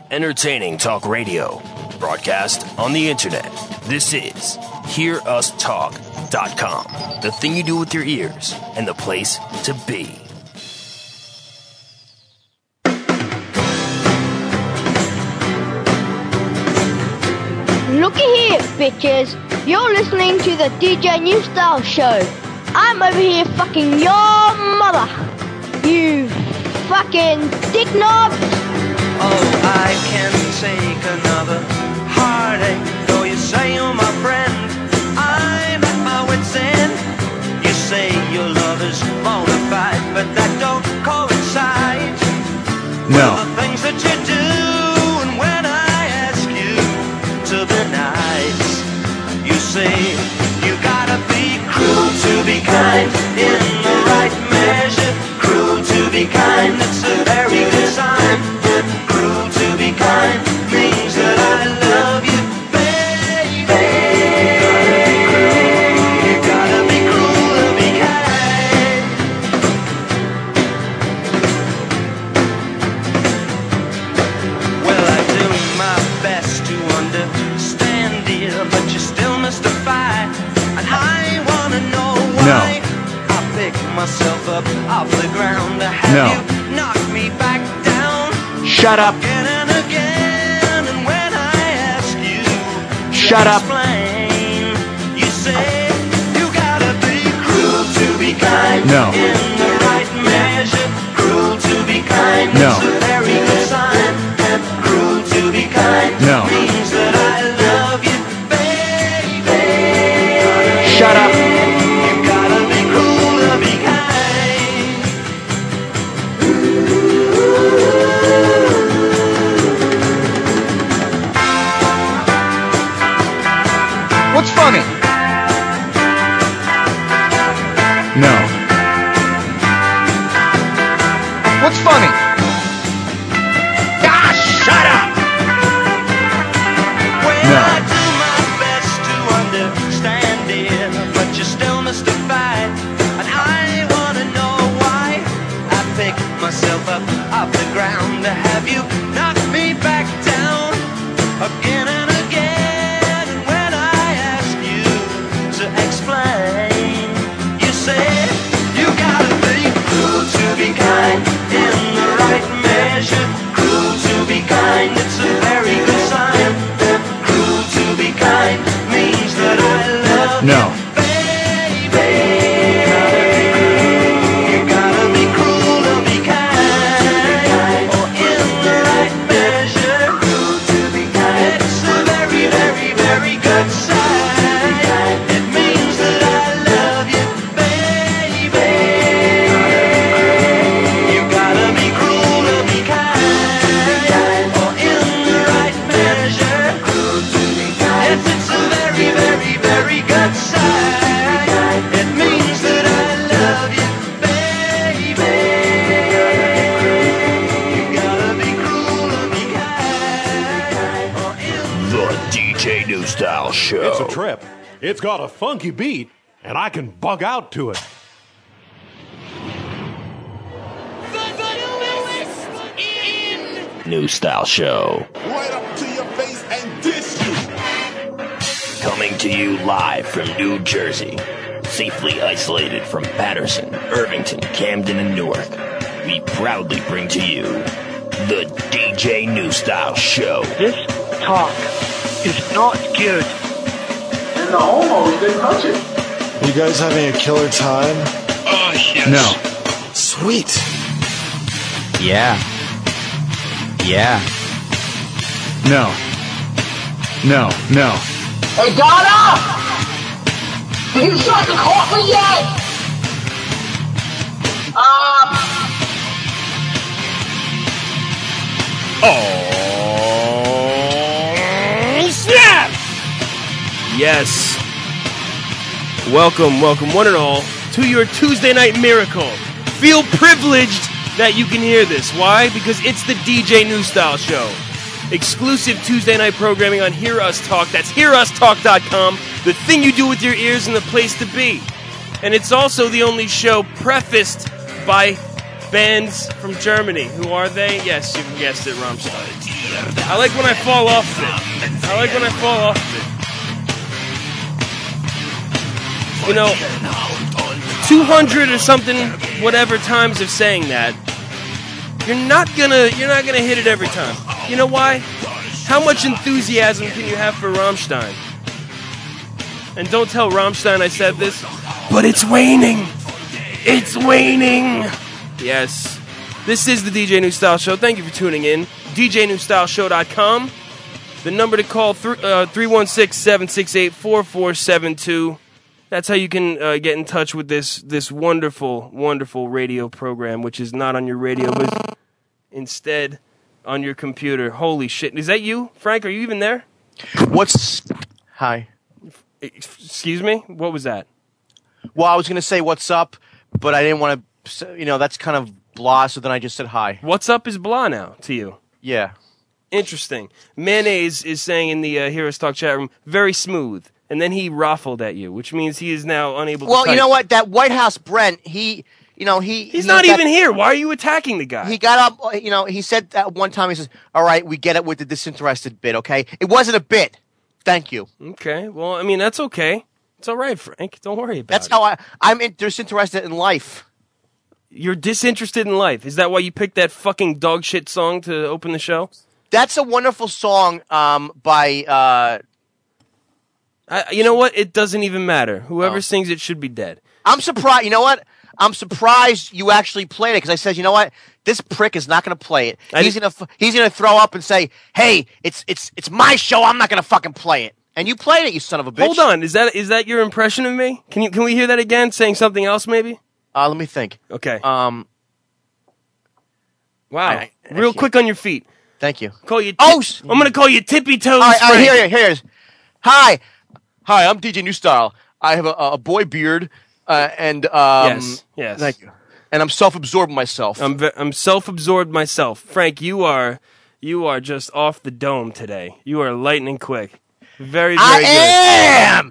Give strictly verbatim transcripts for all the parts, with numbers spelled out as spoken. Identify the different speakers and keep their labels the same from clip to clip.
Speaker 1: Entertaining talk radio. Broadcast on the internet. This is hear us talk dot com. The thing you do with your ears and the place to be.
Speaker 2: Looky here, bitches. You're listening to the D J New Style Show. I'm over here fucking your mother. You fucking dick knob.
Speaker 3: Oh, I can take another heartache. Though you say you're my friend, I'm at my wit's end. You say your love is bona fide, but that don't coincide.
Speaker 4: No.
Speaker 3: With the things that you do, and when I ask you to be nice, you say you gotta be cruel to be kind, in the right measure. Cruel to be kind, it's a very good sign. Cruel to be kind means that I love you, baby. You gotta be cruel to be kind. Well, I do my best to understand, dear, but you still mystify, and I wanna know why.
Speaker 4: No.
Speaker 3: I pick myself up off the ground to have
Speaker 4: No.
Speaker 3: you knock me back down.
Speaker 4: Shut up.
Speaker 3: Again and again, and when I ask you to
Speaker 4: Shut up.
Speaker 3: explain, you say you gotta be cruel to be kind.
Speaker 4: No.
Speaker 3: In the right measure. Cruel to be kind.
Speaker 4: No.
Speaker 3: It's a very good sign. Cruel to be kind.
Speaker 4: No.
Speaker 3: Means that I love you, baby.
Speaker 4: Shut up.
Speaker 3: You gotta be cruel to be kind.
Speaker 4: What's funny? No. What's funny? Ah, shut up!
Speaker 3: Well,
Speaker 4: No.
Speaker 3: I do my best to understand it, but you're still mystified, and I wanna know why. I pick myself up off the ground to have you knock me back down again and again. And when I ask you to explain, you say you gotta be cruel to be kind, in the right measure. Cruel to be kind, it's a very good sign. Cruel to be kind means that I love
Speaker 4: No.
Speaker 3: you, baby. You gotta be cruel to be kind, or in the right measure. Cruel to be kind, it's a very, very, very good sign. It means that I love you, baby. You gotta be cruel to be kind, or in the right measure. Cruel to be kind, yes, it's a very, very, very good sign. It means that I love you, baby. You gotta be cruel to be kind, or in
Speaker 1: The D J New Style Show.
Speaker 5: It's a trip. It's got a funky beat, and I can bug out to it.
Speaker 1: New Style Show.
Speaker 6: Right up to your face and dish you.
Speaker 1: Coming to you live from New Jersey. Safely isolated from Patterson, Irvington, Camden, and Newark. We proudly bring to you the D J New Style Show.
Speaker 7: This talk is not good.
Speaker 8: And the homos didn't touch it.
Speaker 9: You guys having a killer time?
Speaker 7: Oh, yes.
Speaker 4: No.
Speaker 9: Sweet.
Speaker 10: Yeah. Yeah.
Speaker 4: No. No. No.
Speaker 8: Hey, Donna! Did you start the coffee yet? Um...
Speaker 1: Oh, snap! Yes. Welcome, welcome, one and all, to your Tuesday Night Miracle. Feel privileged that you can hear this. Why? Because it's the D J New Style Show. Exclusive Tuesday night programming on Hear Us Talk. That's hear us talk dot com. The thing you do with your ears and the place to be. And it's also the only show prefaced by bands from Germany. Who are they? Yes, you guessed it, Rammstein. I like when I fall off of it. I like when I fall off of it. You know, two hundred or something, whatever times of saying that, you're not gonna, you're not gonna hit it every time. You know why? How much enthusiasm can you have for Rammstein? And don't tell Rammstein I said this, but it's waning. It's waning. Yes. This is the D J New Style Show. Thank you for tuning in. D J New Style Show dot com. The number to call, three one six, seven six eight, four four seven two. That's how you can uh, get in touch with this this wonderful, wonderful radio program, which is not on your radio, but instead on your computer. Holy shit. Is that you? Frank, are you even there?
Speaker 11: What's... Hi.
Speaker 1: Excuse me? What was that?
Speaker 11: Well, I was going to say what's up, but I didn't want to... You know, that's kind of blah, so then I just said hi.
Speaker 1: What's up is blah now to you.
Speaker 11: Yeah.
Speaker 1: Interesting. Mayonnaise is saying in the uh, Heroes Talk chat room, very smooth. And then he raffled at you, which means he is now unable
Speaker 11: well,
Speaker 1: to
Speaker 11: Well, you
Speaker 1: type.
Speaker 11: know what? That White House Brent, he, you know, he...
Speaker 1: He's
Speaker 11: he
Speaker 1: not
Speaker 11: got,
Speaker 1: even here. Why are you attacking the guy?
Speaker 11: He got up, you know, he said that one time, he says, all right, we get it with the disinterested bit, okay? It wasn't a bit. Thank you.
Speaker 1: Okay. Well, I mean, that's okay. It's all right, Frank. Don't worry about
Speaker 11: that's
Speaker 1: it.
Speaker 11: That's how I... I'm in, disinterested in life.
Speaker 1: You're disinterested in life. Is that why you picked that fucking dog shit song to open the show?
Speaker 11: That's a wonderful song um, by... Uh,
Speaker 1: I, you know what? It doesn't even matter. Whoever
Speaker 11: oh.
Speaker 1: sings it should be dead.
Speaker 11: I'm surprised. You know what? I'm surprised you actually played it because I said, you know what? This prick is not going to play it.
Speaker 1: I
Speaker 11: he's
Speaker 1: did-
Speaker 11: going to he's going to throw up and say, "Hey, it's it's it's my show. I'm not going to fucking play it." And you played it, you son of a bitch.
Speaker 1: Hold on. Is that is that your impression of me? Can you can we hear that again? Saying something else, maybe?
Speaker 11: Uh, let me think.
Speaker 1: Okay.
Speaker 11: Um.
Speaker 1: Wow.
Speaker 11: I- I
Speaker 1: Real
Speaker 11: can't-
Speaker 1: quick on your feet.
Speaker 11: Thank you.
Speaker 1: Call you. Ti-
Speaker 11: Oh, s-
Speaker 1: I'm gonna call you Tippy Toes.
Speaker 11: All right, all right,
Speaker 1: Frank.
Speaker 11: here, here, here's. Hi, hi. I'm D J New Style. I have a, a boy beard, uh, and um,
Speaker 1: Yes, yes.
Speaker 11: Thank you. And I'm self-absorbed myself.
Speaker 1: I'm ve- I'm self-absorbed myself. Frank, you are you are just off the dome today. You are lightning quick. Very, very
Speaker 11: I
Speaker 1: good.
Speaker 11: am.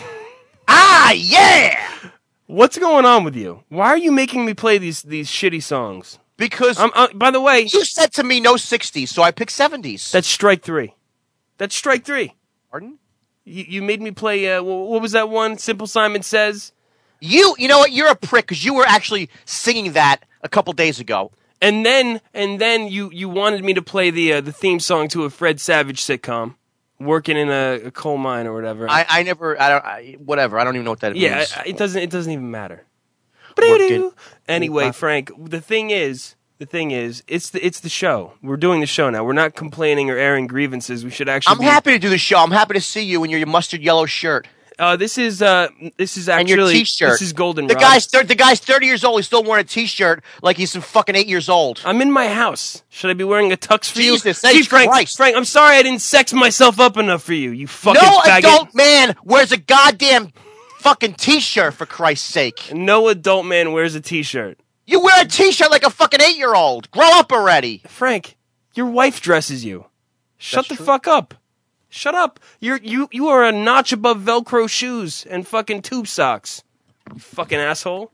Speaker 11: Ah, yeah.
Speaker 1: What's going on with you? Why are you making me play these these shitty songs?
Speaker 11: Because
Speaker 1: I'm, uh, by the way,
Speaker 11: you said to me no sixties, so I picked seventies.
Speaker 1: that's strike three. That's strike three.
Speaker 11: Pardon?
Speaker 1: You, you made me play. Uh, wh- what was that one? Simple Simon Says.
Speaker 11: You, you know what? You're a prick because you were actually singing that a couple days ago.
Speaker 1: And then and then you, you wanted me to play the uh, the theme song to a Fred Savage sitcom, working in a, a coal mine or whatever.
Speaker 11: I, I never, I don't, I, whatever. I don't even know what that
Speaker 1: yeah,
Speaker 11: means.
Speaker 1: I- it doesn't it doesn't even matter.
Speaker 11: Working.
Speaker 1: Anyway, Frank, the thing is, the thing is, it's the it's the show. We're doing the show now. We're not complaining or airing grievances. We should actually.
Speaker 11: I'm
Speaker 1: be,
Speaker 11: happy to do the show. I'm happy to see you in your mustard yellow shirt
Speaker 1: Uh, this is uh, this is
Speaker 11: and
Speaker 1: actually
Speaker 11: your T-shirt.
Speaker 1: this is Golden
Speaker 11: The
Speaker 1: Rod.
Speaker 11: guy's thir- the guy's thirty years old. He's still wearing a T-shirt like he's some fucking eight years old.
Speaker 1: I'm in my house. Should I be wearing a tux for
Speaker 11: Jesus
Speaker 1: you?
Speaker 11: H.
Speaker 1: Gee, Frank,
Speaker 11: Christ.
Speaker 1: Frank, I'm sorry I didn't sex myself up enough for you. You fucking
Speaker 11: No
Speaker 1: faggot.
Speaker 11: adult man wears a goddamn fucking T-shirt for Christ's sake.
Speaker 1: No adult man wears a T-shirt.
Speaker 11: You wear a T-shirt like a fucking eight-year-old. Grow up already.
Speaker 1: Frank, your wife dresses you. Shut
Speaker 11: That's
Speaker 1: the
Speaker 11: true.
Speaker 1: fuck up. Shut up. You're you you are a notch above Velcro shoes and fucking tube socks. You fucking asshole.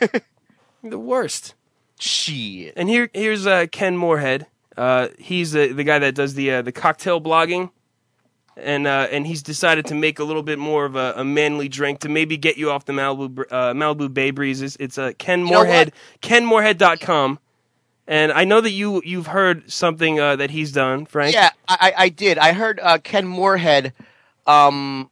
Speaker 1: You're the worst.
Speaker 11: Shit.
Speaker 1: And here here's uh, Ken Moorhead. Uh, he's the the guy that does the uh, the cocktail blogging. And uh, and he's decided to make a little bit more of a, a manly drink to maybe get you off the Malibu uh, Malibu Bay breezes. It's uh, Ken
Speaker 11: You know
Speaker 1: Moorhead,
Speaker 11: what?
Speaker 1: ken moorhead dot com. And I know that you you've heard something uh, that he's done, Frank.
Speaker 11: Yeah, I, I did. I heard uh, Ken Moorhead um,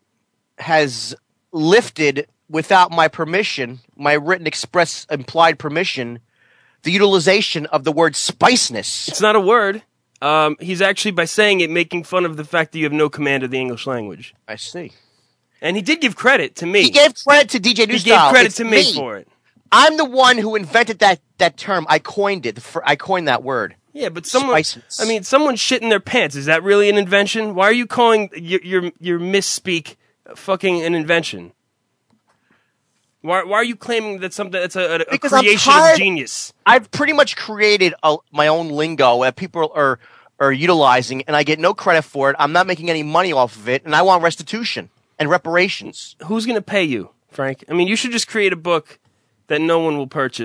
Speaker 11: has lifted, without my permission, my written express implied permission, the utilization of the word spiciness.
Speaker 1: It's not a word. Um, he's actually, by saying it, making fun of the fact that you have no command of the English language.
Speaker 11: I see.
Speaker 1: And he did give credit to me.
Speaker 11: He gave credit to D J
Speaker 1: He
Speaker 11: New
Speaker 1: gave
Speaker 11: Style.
Speaker 1: credit
Speaker 11: It's
Speaker 1: to me, for it.
Speaker 11: I'm the one who invented that, that term. I coined it. For, I coined that word.
Speaker 1: Yeah, but someone,
Speaker 11: Spiciness.
Speaker 1: I mean, someone shit in their pants. Is that really an invention? Why are you calling your your, your misspeak fucking an invention? Why why are you claiming that something that's a, a, a
Speaker 11: Because I'm
Speaker 1: creation
Speaker 11: tired-
Speaker 1: of genius?
Speaker 11: I've pretty much created a, my own lingo that people are are utilizing, and I get no credit for it. I'm not making any money off of it, and I want restitution and reparations.
Speaker 1: Who's going to pay you, Frank? I mean, you should just create a book that no one will purchase,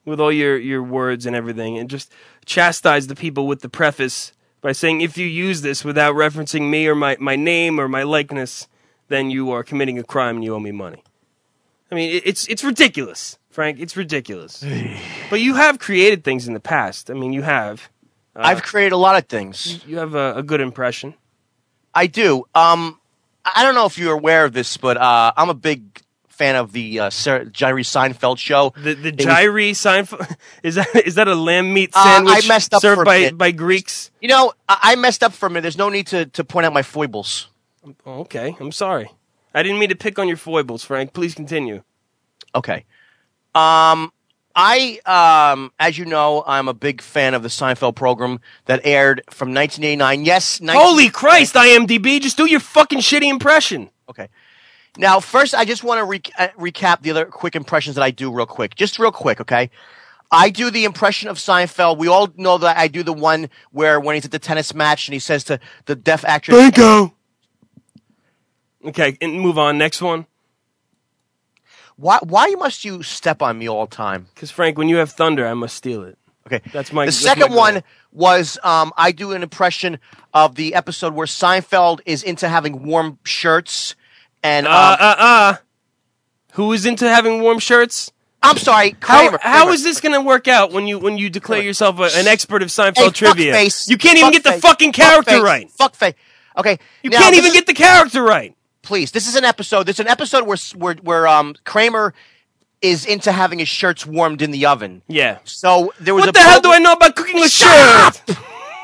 Speaker 1: with all your, your words and everything, and just chastise the people with the preface by saying, if you use this without referencing me or my, my name or my likeness, then you are committing a crime and you owe me money. I mean, it, it's it's ridiculous, Frank. It's ridiculous. But you have created things in the past. I mean, you have. Uh,
Speaker 11: I've created a lot of things.
Speaker 1: You have a, a good impression.
Speaker 11: I do. Um, I don't know if you're aware of this, but uh, I'm a big fan of the uh, Sarah, Jerry Seinfeld show.
Speaker 1: The the Jerry Seinfeld is that is that a lamb meat sandwich
Speaker 11: uh, I messed up
Speaker 1: served
Speaker 11: for
Speaker 1: by
Speaker 11: a minute.
Speaker 1: by Greeks?
Speaker 11: You know, I, I messed up for a minute. There's no need to, to point out my foibles.
Speaker 1: Oh, okay, I'm sorry. I didn't mean to pick on your foibles, Frank. Please continue.
Speaker 11: Okay. Um, I, um, as you know, I'm a big fan of the Seinfeld program that aired from nineteen eighty-nine. Yes, nineteen
Speaker 1: Holy Christ, IMDb! Just do your fucking shitty impression.
Speaker 11: Okay. Now, first, I just want to re- uh, recap the other quick impressions that I do real quick. Just real quick, okay? I do the impression of Seinfeld. We all know that I do the one where when he's at the tennis match and he says to the deaf actress...
Speaker 1: Thank you. Okay, and move on. Next one.
Speaker 11: Why Why must you step on me all the time?
Speaker 1: Because, Frank, when you have thunder, I must steal it.
Speaker 11: Okay.
Speaker 1: That's my
Speaker 11: The
Speaker 1: that's
Speaker 11: second
Speaker 1: my
Speaker 11: one was um, I do an impression of the episode where Seinfeld is into having warm shirts. And,
Speaker 1: Uh,
Speaker 11: um,
Speaker 1: uh, uh. Who is into having warm shirts?
Speaker 11: I'm sorry,
Speaker 1: How,
Speaker 11: Kramer.
Speaker 1: how
Speaker 11: Kramer.
Speaker 1: is this going to work out when you when you declare
Speaker 11: Kramer.
Speaker 1: yourself a, an expert of Seinfeld
Speaker 11: Hey,
Speaker 1: trivia?
Speaker 11: fuckface.
Speaker 1: You can't even get the
Speaker 11: Fuckface.
Speaker 1: fucking character
Speaker 11: Fuckface.
Speaker 1: right.
Speaker 11: Fuckface. Okay.
Speaker 1: You
Speaker 11: now,
Speaker 1: can't
Speaker 11: this
Speaker 1: even
Speaker 11: is-
Speaker 1: get the character right.
Speaker 11: Please, this is an episode. There's an episode where where where um Kramer is into having his shirts warmed in the oven.
Speaker 1: Yeah.
Speaker 11: So there was
Speaker 1: What
Speaker 11: a
Speaker 1: the hell do
Speaker 11: program-
Speaker 1: I know about cooking a
Speaker 11: Stop!
Speaker 1: shirt?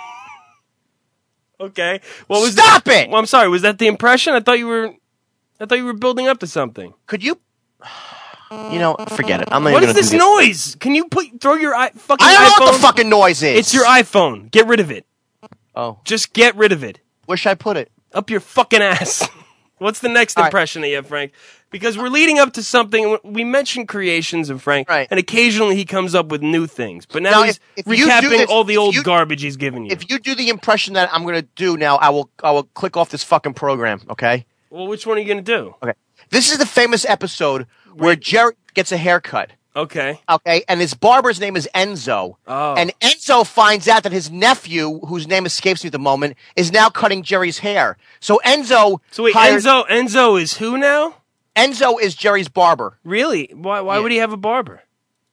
Speaker 1: Okay. What was
Speaker 11: Stop
Speaker 1: that?
Speaker 11: it!
Speaker 1: Well, I'm sorry. Was that the impression? I thought you were. I thought you were building up to something.
Speaker 11: Could you? You know, forget it. I'm not
Speaker 1: What
Speaker 11: even
Speaker 1: is
Speaker 11: gonna
Speaker 1: this
Speaker 11: do
Speaker 1: noise? Can you put throw your i- fucking
Speaker 11: I don't know
Speaker 1: iPhone?
Speaker 11: what the fucking noise is.
Speaker 1: It's your iPhone. Get rid of it.
Speaker 11: Oh,
Speaker 1: Just get rid of it.
Speaker 11: where should I put it?
Speaker 1: Up your fucking ass. What's the next
Speaker 11: All right.
Speaker 1: impression that you have, Frank? Because we're leading up to something. We mentioned creations of Frank,
Speaker 11: Right.
Speaker 1: and occasionally he comes up with new things. But now,
Speaker 11: Now,
Speaker 1: he's
Speaker 11: if- if you do
Speaker 1: recapping
Speaker 11: this-
Speaker 1: all the
Speaker 11: if
Speaker 1: old
Speaker 11: you-
Speaker 1: garbage he's given you.
Speaker 11: If you do the impression that I'm going to do now, I will I will click off this fucking program. Okay.
Speaker 1: Well, which one are you going to do?
Speaker 11: Okay. This is the famous episode where Jerry gets a haircut.
Speaker 1: Okay.
Speaker 11: Okay, and his barber's name is Enzo.
Speaker 1: Oh.
Speaker 11: And Enzo finds out that his nephew, whose name escapes me at the moment, is now cutting Jerry's hair. So Enzo.
Speaker 1: So wait,
Speaker 11: hires-
Speaker 1: Enzo. Enzo is who now?
Speaker 11: Enzo is Jerry's barber.
Speaker 1: Really? Why? Why
Speaker 11: Yeah.
Speaker 1: would he have a barber?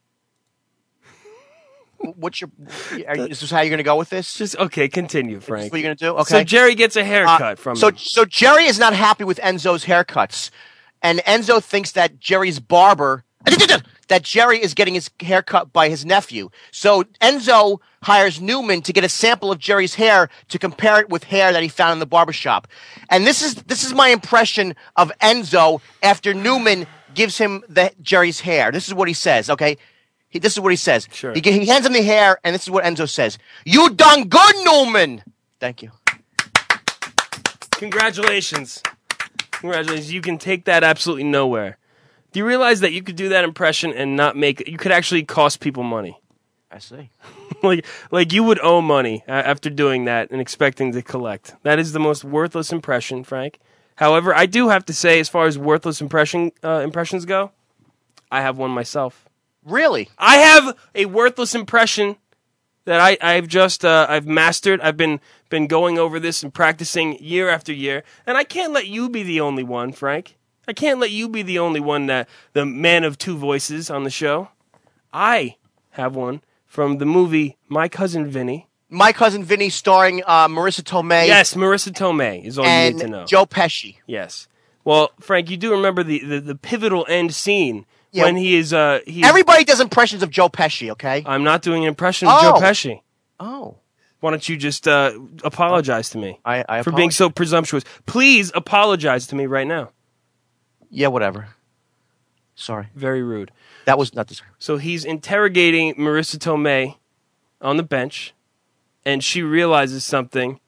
Speaker 11: What's your? Are, you- is this how you're going to go with this?
Speaker 1: Just okay. Continue,
Speaker 11: Is
Speaker 1: Frank.
Speaker 11: this what you're going to do? Okay.
Speaker 1: So Jerry gets a haircut
Speaker 11: Uh,
Speaker 1: from
Speaker 11: so
Speaker 1: him.
Speaker 11: so Jerry is not happy with Enzo's haircuts, and Enzo thinks that Jerry's barber that Jerry is getting his hair cut by his nephew. So Enzo hires Newman to get a sample of Jerry's hair to compare it with hair that he found in the barbershop. And this is this is my impression of Enzo after Newman gives him the Jerry's hair. This is what he says. Okay. He, this is what he says.
Speaker 1: Sure.
Speaker 11: He, he hands him the hair, and this is what Enzo says. You done good, Newman. Thank you.
Speaker 1: Congratulations. Congratulations. You can take that absolutely nowhere. Do you realize that you could do that impression and not make you could actually cost people money?
Speaker 11: I see.
Speaker 1: like like you would owe money uh, after doing that and expecting to collect. That is the most worthless impression, Frank. However, I do have to say, as far as worthless impression uh, impressions go, I have one myself.
Speaker 11: Really?
Speaker 1: I have a worthless impression that I, I've just uh, I've mastered. I've been been going over this and practicing year after year, and I can't let you be the only one, Frank. I can't let you be the only one that the man of two voices on the show. I have one from the movie My Cousin Vinny.
Speaker 11: My Cousin Vinny, starring uh, Marissa Tomei.
Speaker 1: Yes, Marissa Tomei is all you
Speaker 11: and
Speaker 1: need to know.
Speaker 11: Joe Pesci.
Speaker 1: Yes. Well, Frank, you do remember the, the, the pivotal end scene
Speaker 11: Yeah.
Speaker 1: when he is uh he.
Speaker 11: Everybody does impressions of Joe Pesci, okay?
Speaker 1: I'm not doing an impression of Joe
Speaker 11: Oh.
Speaker 1: Pesci.
Speaker 11: Oh.
Speaker 1: Why don't you just uh, apologize to me
Speaker 11: I, I
Speaker 1: for being
Speaker 11: apologize.
Speaker 1: so presumptuous? Please apologize to me right now.
Speaker 11: Yeah, whatever. Sorry.
Speaker 1: Very rude.
Speaker 11: That was not this.
Speaker 1: So he's interrogating Marissa Tomei on the bench, and she realizes something.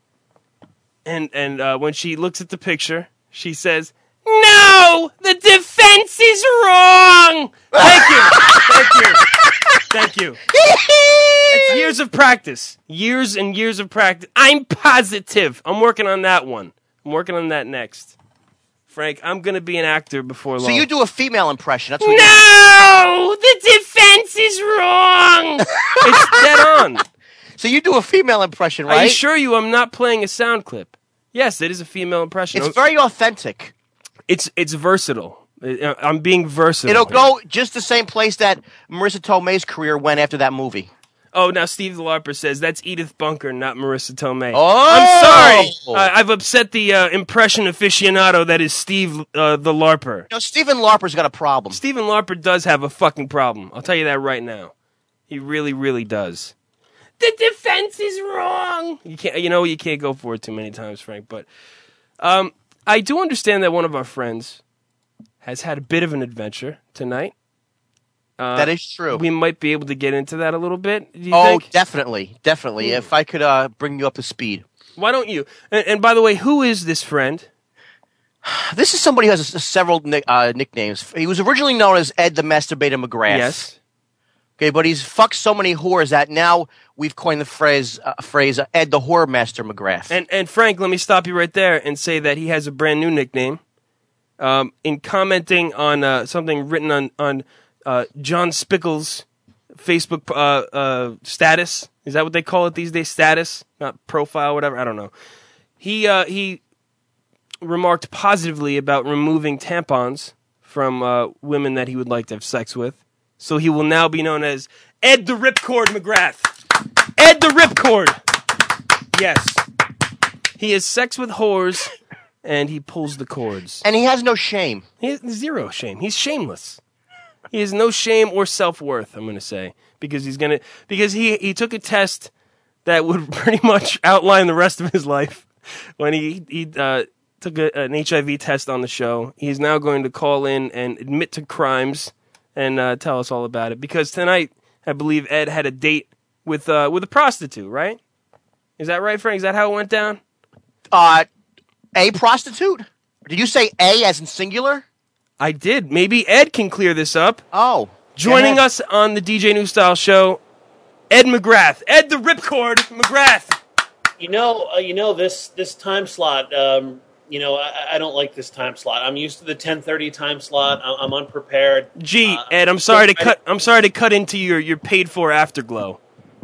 Speaker 1: And and uh, when she looks at the picture, she says, "No, the defense is wrong." Thank you, thank you, thank you. It's years of practice, years and years of practice. I'm positive. I'm working on that one. I'm working on that next. Frank. I'm going to be an actor before long.
Speaker 11: So you do a female impression. That's what
Speaker 1: No! The defense is wrong! It's dead on.
Speaker 11: So you do a female impression, right?
Speaker 1: I assure you I'm not playing a sound clip. Yes, it is a female impression.
Speaker 11: It's very authentic.
Speaker 1: It's it's versatile. I'm being versatile.
Speaker 11: It'll go just the same place that Marissa Tomei's career went after that movie.
Speaker 1: Oh, now Steve the LARPer says that's Edith Bunker, not Marissa Tomei.
Speaker 11: Oh!
Speaker 1: I'm sorry. Uh, I've upset the uh, impression aficionado that is Steve uh, the LARPer.
Speaker 11: No, Stephen LARPer's got a problem.
Speaker 1: Stephen LARPer does have a fucking problem. I'll tell you that right now. He really, really does. The defense is wrong. You can't, you know, you can't go for it too many times, Frank. But um, I do understand that one of our friends has had a bit of an adventure tonight. Uh,
Speaker 11: that is true.
Speaker 1: We might be able to get into that a little bit. Do you
Speaker 11: oh,
Speaker 1: think?
Speaker 11: definitely, definitely. Mm. If I could uh, bring you up to speed.
Speaker 1: Why don't you? And, and by the way, who is this friend?
Speaker 11: This is somebody who has a, several nick, uh, nicknames. He was originally known as Ed the Masturbator McGrath.
Speaker 1: Yes.
Speaker 11: Okay, but he's fucked so many whores that now we've coined the phrase uh, phrase uh, Ed the Whore Master McGrath.
Speaker 1: And and Frank, let me stop you right there and say that he has a brand new nickname. Um, in commenting on uh, something written on on uh, John Spickle's Facebook uh, uh, status, is that what they call it these days? Status, not profile, whatever. I don't know. He uh, he remarked positively about removing tampons from uh, women that he would like to have sex with. So he will now be known as Ed the Ripcord McGrath. Ed the Ripcord. Yes. He has sex with whores, and he pulls the cords.
Speaker 11: And he has no shame.
Speaker 1: He has zero shame. He's shameless. He has no shame or self-worth, I'm going to say. Because he's going to because he, he took a test that would pretty much outline the rest of his life. When he, he uh, took a, an H I V test on the show, he's now going to call in and admit to crimes and uh, tell us all about it. Because tonight, I believe Ed had a date with uh, with a prostitute, right? Is that right, Frank? Is that how it went down?
Speaker 11: Uh, a prostitute? Did you say A as in singular?
Speaker 1: I did. Maybe Ed can clear this up.
Speaker 11: Oh.
Speaker 1: Joining us on the D J New Style show, Ed McGrath. Ed the Ripcord McGrath.
Speaker 12: You know, uh, you know this this time slot. Um, you know, I, I don't like this time slot. I'm used to the ten thirty time slot. I'm, I'm unprepared.
Speaker 1: Gee,
Speaker 12: uh,
Speaker 1: Ed, I'm sorry to cut. I'm sorry to cut into your your paid for afterglow.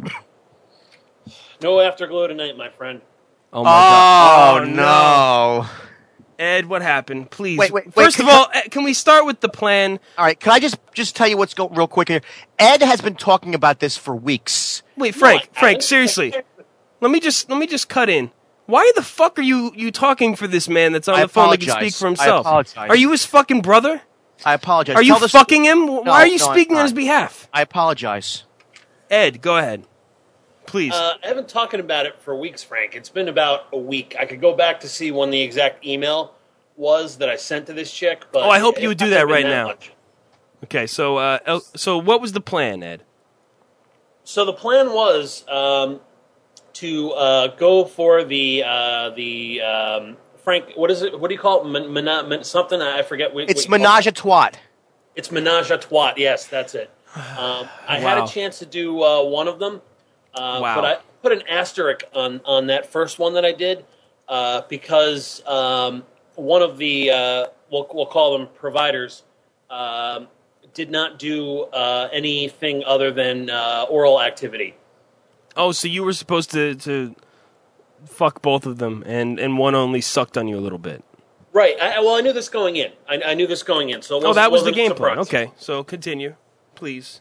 Speaker 12: No afterglow tonight, my friend.
Speaker 1: Oh my god!
Speaker 11: Oh no.
Speaker 1: Ed, what happened? Please.
Speaker 11: Wait, wait, wait,
Speaker 1: First
Speaker 11: can,
Speaker 1: of all, can we start with the plan?
Speaker 11: All right, can I just just tell you what's going real quick here? Ed has been talking about this for weeks.
Speaker 1: Wait, Frank,
Speaker 12: No,
Speaker 1: Frank, seriously. Let me just let me just cut in. Why the fuck are you you talking for this man that's on
Speaker 11: I
Speaker 1: the phone that can
Speaker 11: apologize.
Speaker 1: speak for himself?
Speaker 11: I apologize.
Speaker 1: Are you his fucking brother?
Speaker 11: I apologize.
Speaker 1: Are you
Speaker 11: Tell this-
Speaker 1: fucking him? Why
Speaker 11: No,
Speaker 1: are you
Speaker 11: no, I'm
Speaker 1: speaking on
Speaker 11: not.
Speaker 1: his behalf?
Speaker 11: I apologize.
Speaker 1: Ed, go ahead. Please.
Speaker 12: Uh, I've been talking about it for weeks, Frank. It's been about a week. I could go back to see when the exact email was that I sent to this chick. But
Speaker 1: oh, I hope
Speaker 12: it
Speaker 1: you would do
Speaker 12: hasn't
Speaker 1: that
Speaker 12: been
Speaker 1: right
Speaker 12: that
Speaker 1: now.
Speaker 12: much.
Speaker 1: Okay, so uh, El- so what was the plan, Ed?
Speaker 12: So the plan was um, to uh, go for the uh, the um, Frank. What is it? What do you call it? Men, men, men, something I forget. What,
Speaker 11: It's
Speaker 12: what you call
Speaker 11: menage a twat.
Speaker 12: It's menage a twat. Yes, that's it. Um, I had
Speaker 1: Wow.
Speaker 12: a chance to do uh, one of them, uh,
Speaker 1: Wow.
Speaker 12: but I put an asterisk on on that first one that I did uh, because um, one of the uh, we'll we'll call them providers um, did not do uh, anything other than uh, oral activity.
Speaker 1: Oh, so you were supposed to, to fuck both of them, and, and one only sucked on you a little bit.
Speaker 12: Right. I, well, I knew this going in. I, I knew this going in. So it
Speaker 1: Oh, that was the
Speaker 12: wasn't a
Speaker 1: game
Speaker 12: surprise.
Speaker 1: plan. Okay, so continue, please.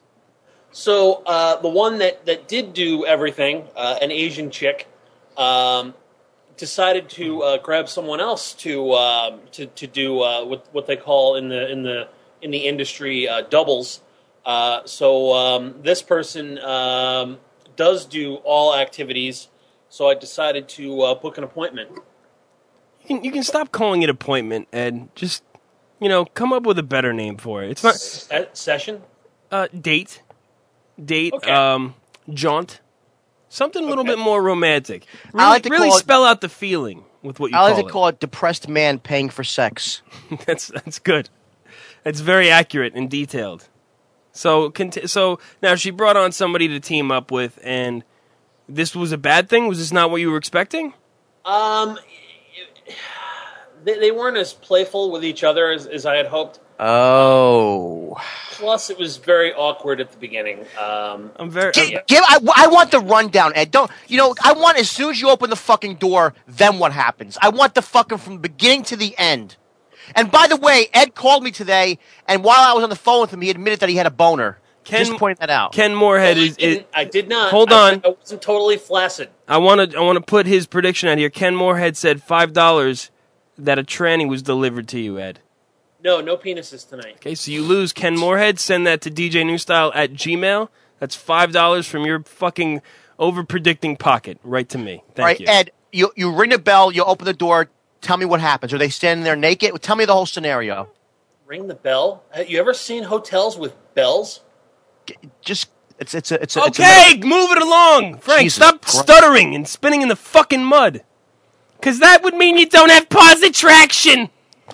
Speaker 12: So uh, the one that, that did do everything, uh, an Asian chick, um, decided to uh, grab someone else to um, to to do uh, what what they call in the in the in the industry uh, doubles. Uh, so um, this person um, does do all activities. So I decided to uh, book an appointment.
Speaker 1: You can, you can stop calling it appointment, Ed. Just, you know, come up with a better name for it. It's not
Speaker 12: Se- session.
Speaker 1: uh, date, date,
Speaker 12: Okay.
Speaker 1: um, jaunt, something a little
Speaker 12: Okay.
Speaker 1: bit more romantic.
Speaker 11: I
Speaker 1: Really,
Speaker 11: like to
Speaker 1: really
Speaker 11: call it-
Speaker 1: spell out the feeling with what you
Speaker 11: I like
Speaker 1: call
Speaker 11: to
Speaker 1: it.
Speaker 11: call it depressed man paying for sex.
Speaker 1: that's that's good. It's very accurate and detailed. So, conti- so now she brought on somebody to team up with, and this was a bad thing. Was this not what you were expecting?
Speaker 12: Um, they, they weren't as playful with each other as, as I had hoped.
Speaker 11: Oh.
Speaker 12: Plus, it was very awkward at the beginning. Um,
Speaker 1: I'm very.
Speaker 11: Give, give, I, I want the rundown, Ed. Don't you know? I want as soon as you open the fucking door, then what happens? I want the fucking from the beginning to the end. And by the way, Ed called me today, and while I was on the phone with him, he admitted that he had a boner.
Speaker 1: Ken,
Speaker 11: Just point that out.
Speaker 1: Ken Moorhead is.
Speaker 12: I, didn't, I did not.
Speaker 1: Hold
Speaker 12: I,
Speaker 1: on.
Speaker 12: I wasn't totally flaccid.
Speaker 1: I want to. I want to put his prediction out here. Ken Moorhead said five dollars that a tranny was delivered to you, Ed.
Speaker 12: No, no penises tonight.
Speaker 1: Okay, so you lose. Ken Moorhead, send that to D J Newstyle at Gmail. That's five dollars from your fucking over-predicting pocket right to me. Thank
Speaker 11: All right,
Speaker 1: you.
Speaker 11: Ed, you, you ring the bell, you open the door, tell me what happens. Are they standing there naked? Tell me the whole scenario.
Speaker 12: Ring the bell? Have you ever seen hotels with bells?
Speaker 11: Just, it's, it's a, it's a,
Speaker 1: Okay,
Speaker 11: it's a
Speaker 1: move it along. Frank,
Speaker 11: Jesus
Speaker 1: stop
Speaker 11: Christ.
Speaker 1: stuttering and spinning in the fucking mud. Because that would mean you don't have positive traction.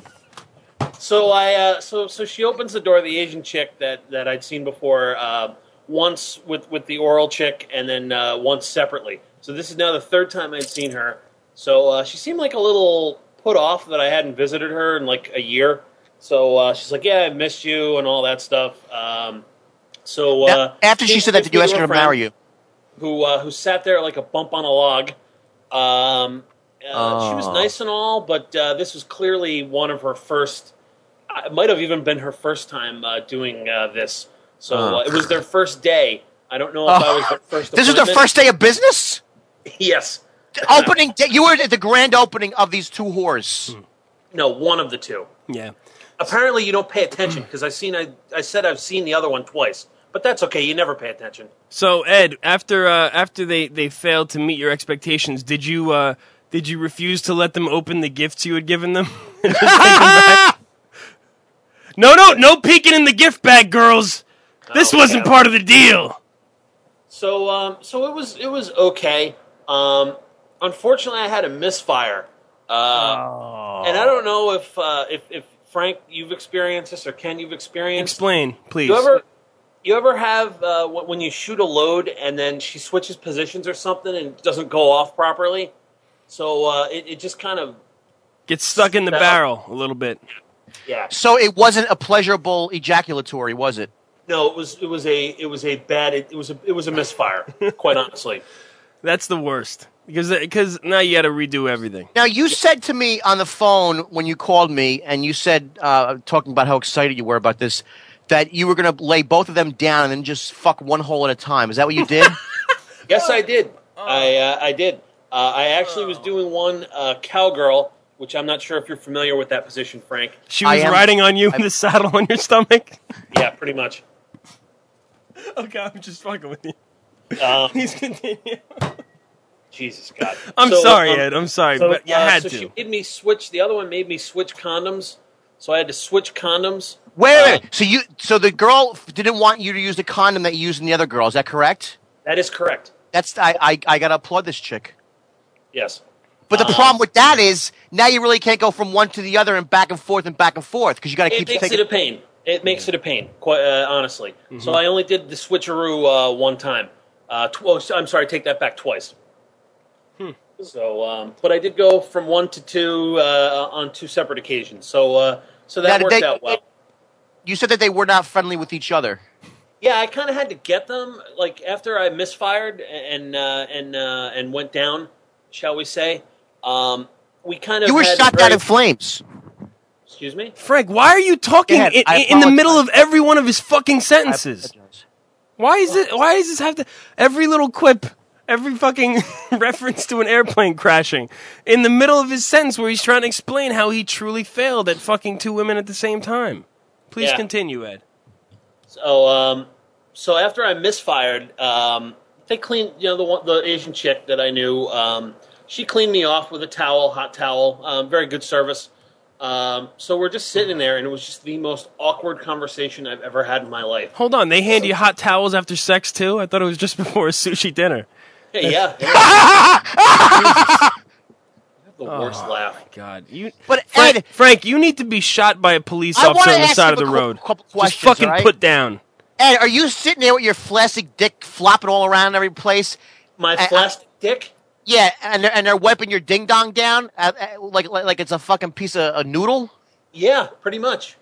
Speaker 12: So I, uh, so so she opens the door. The Asian chick that, that I'd seen before, uh, once with, with the oral chick, and then uh, once separately. So this is now the third time I'd seen her. So uh, she seemed like a little put off that I hadn't visited her in like a year. So uh, she's like, "Yeah, I missed you," and all that stuff. Um, so uh,
Speaker 11: Now, after she said that, did you ask her to marry you?
Speaker 12: Who uh, who sat there like a bump on a log. Um, uh, She was
Speaker 11: Oh.
Speaker 12: nice and all, but uh, this was clearly one of her first. uh, It might have even been her first time uh, doing uh, this. So
Speaker 11: Oh.
Speaker 12: uh, it was their first day. I don't know if I was their first.
Speaker 11: This is their
Speaker 12: appointment.
Speaker 11: first day of business?
Speaker 12: Yes.
Speaker 11: Opening day. You were at the grand opening of these two whores.
Speaker 12: No, one of the two.
Speaker 1: Yeah.
Speaker 12: Apparently, you don't pay attention because I seen. I, I said I've seen the other one twice, but that's okay. You never pay attention.
Speaker 1: So Ed, after uh, after they, they failed to meet your expectations, did you uh, did you refuse to let them open the gifts you had given them? And just take them back? No, no, no peeking in the gift bag, girls. This
Speaker 12: Oh,
Speaker 1: wasn't
Speaker 12: yeah.
Speaker 1: part of the deal.
Speaker 12: So, um, so it was it was okay. Um, unfortunately, I had a misfire, uh, and I don't know if uh, if if Frank you've experienced this or Ken you've experienced.
Speaker 1: Explain, please.
Speaker 12: You ever you ever have uh, wh- when you shoot a load and then she switches positions or something and it doesn't go off properly, so uh, it, it just kind of
Speaker 1: Get stuck in the
Speaker 12: No.
Speaker 1: barrel a little bit.
Speaker 12: yeah.
Speaker 11: So it wasn't a pleasurable ejaculatory, was it?
Speaker 12: No, it was it was a it was a bad it, it was a it was a misfire. Quite honestly.
Speaker 1: That's the worst because because now you got to redo everything.
Speaker 11: Now, you said to me on the phone when you called me, and you said, uh, talking about how excited you were about this, that you were going to lay both of them down and then just fuck one hole at a time. Is that what you did?
Speaker 12: Yes, I did. I uh, I did. Uh, I actually was doing one uh, cowgirl, which I'm not sure if you're familiar with that position, Frank.
Speaker 1: She was riding on you in the saddle on your stomach.
Speaker 12: Yeah, pretty much.
Speaker 1: Okay, I'm just fucking with you.
Speaker 12: Um,
Speaker 1: Please continue.
Speaker 12: Jesus God.
Speaker 1: I'm
Speaker 12: So,
Speaker 1: sorry,
Speaker 12: um,
Speaker 1: Ed. I'm sorry,
Speaker 12: so,
Speaker 1: but you
Speaker 12: uh,
Speaker 1: had
Speaker 12: so
Speaker 1: to.
Speaker 12: she made me switch. The other one made me switch condoms, so I had to switch condoms.
Speaker 11: Wait,
Speaker 12: Uh,
Speaker 11: wait, so you, so the girl didn't want you to use the condom that you used in the other girl. Is that correct?
Speaker 12: That is correct.
Speaker 11: That's I, I, I gotta applaud this chick.
Speaker 12: Yes.
Speaker 11: But the
Speaker 12: Uh,
Speaker 11: problem with that is now you really can't go from one to the other and back and forth and back and forth because you got to
Speaker 12: It
Speaker 11: keep
Speaker 12: makes
Speaker 11: taking.
Speaker 12: it a pain. It makes it a pain, quite uh, honestly.
Speaker 1: Mm-hmm.
Speaker 12: So I only did the switcheroo uh, one time. Uh, tw- oh, I'm sorry, take that back twice.
Speaker 1: Hmm.
Speaker 12: So, um, but I did go from one to two uh, on two separate occasions. So, uh, so that
Speaker 11: Now,
Speaker 12: worked
Speaker 11: they-
Speaker 12: out well.
Speaker 11: You said that they were not friendly with each other.
Speaker 12: Yeah, I kind of had to get them. Like after I misfired and uh, and uh, and went down, shall we say? Um, we kind of
Speaker 11: You were
Speaker 12: had
Speaker 11: shot
Speaker 12: very-
Speaker 11: down in flames.
Speaker 12: Excuse me.
Speaker 1: Frank, why are you talking
Speaker 11: Go ahead.
Speaker 1: in,
Speaker 11: I
Speaker 1: in the
Speaker 11: apologize.
Speaker 1: middle of every one of his fucking sentences?
Speaker 11: apologize.
Speaker 1: Why is it? Why does this have to? Every little quip, every fucking reference to an airplane crashing, in the middle of his sentence where he's trying to explain how he truly failed at fucking two women at the same time. Please
Speaker 12: Yeah.
Speaker 1: continue, Ed.
Speaker 12: So, um, so after I misfired, um, they cleaned. You know, the one, the Asian chick that I knew. Um, she cleaned me off with a towel, hot towel. Um, very good service. Um, so we're just sitting there, and it was just the most awkward conversation I've ever had in my life.
Speaker 1: Hold on, they hand you hot towels after sex too? I thought it was just before a sushi dinner.
Speaker 12: Yeah, yeah. yeah. The worst
Speaker 1: Oh,
Speaker 12: laugh.
Speaker 1: my God, you.
Speaker 11: But
Speaker 1: Frank,
Speaker 11: Ed,
Speaker 1: Frank, you need to be shot by a police
Speaker 11: I
Speaker 1: officer
Speaker 11: wanna
Speaker 1: on the
Speaker 11: ask
Speaker 1: side
Speaker 11: you
Speaker 1: of the
Speaker 11: a cou-
Speaker 1: road.
Speaker 11: couple
Speaker 1: Just
Speaker 11: questions,
Speaker 1: fucking
Speaker 11: all right?
Speaker 1: put down.
Speaker 11: Ed, are you sitting there with your flaccid dick flopping all around every place?
Speaker 12: My
Speaker 11: I- I-
Speaker 12: plastic dick?
Speaker 11: Yeah, and they're, and they're wiping your ding dong down uh, uh, like, like like it's a fucking piece of a noodle.
Speaker 12: Yeah, pretty much.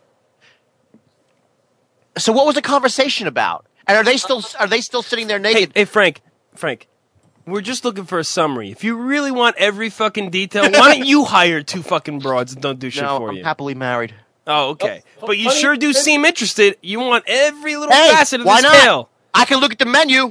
Speaker 11: So what was the conversation about? And are they still are they still sitting there naked?
Speaker 1: Hey, hey Frank, Frank, we're just looking for a summary. If you really want every fucking detail, why don't you hire two fucking broads and don't do shit
Speaker 11: no,
Speaker 1: for
Speaker 11: I'm
Speaker 1: you?
Speaker 11: happily married.
Speaker 1: Oh, okay.
Speaker 12: Oh,
Speaker 1: but you
Speaker 12: funny,
Speaker 1: sure do
Speaker 12: maybe-
Speaker 1: seem interested. You want every little
Speaker 11: Hey,
Speaker 1: facet of
Speaker 11: why
Speaker 1: the
Speaker 11: not?
Speaker 1: scale.
Speaker 11: I can look at the menu.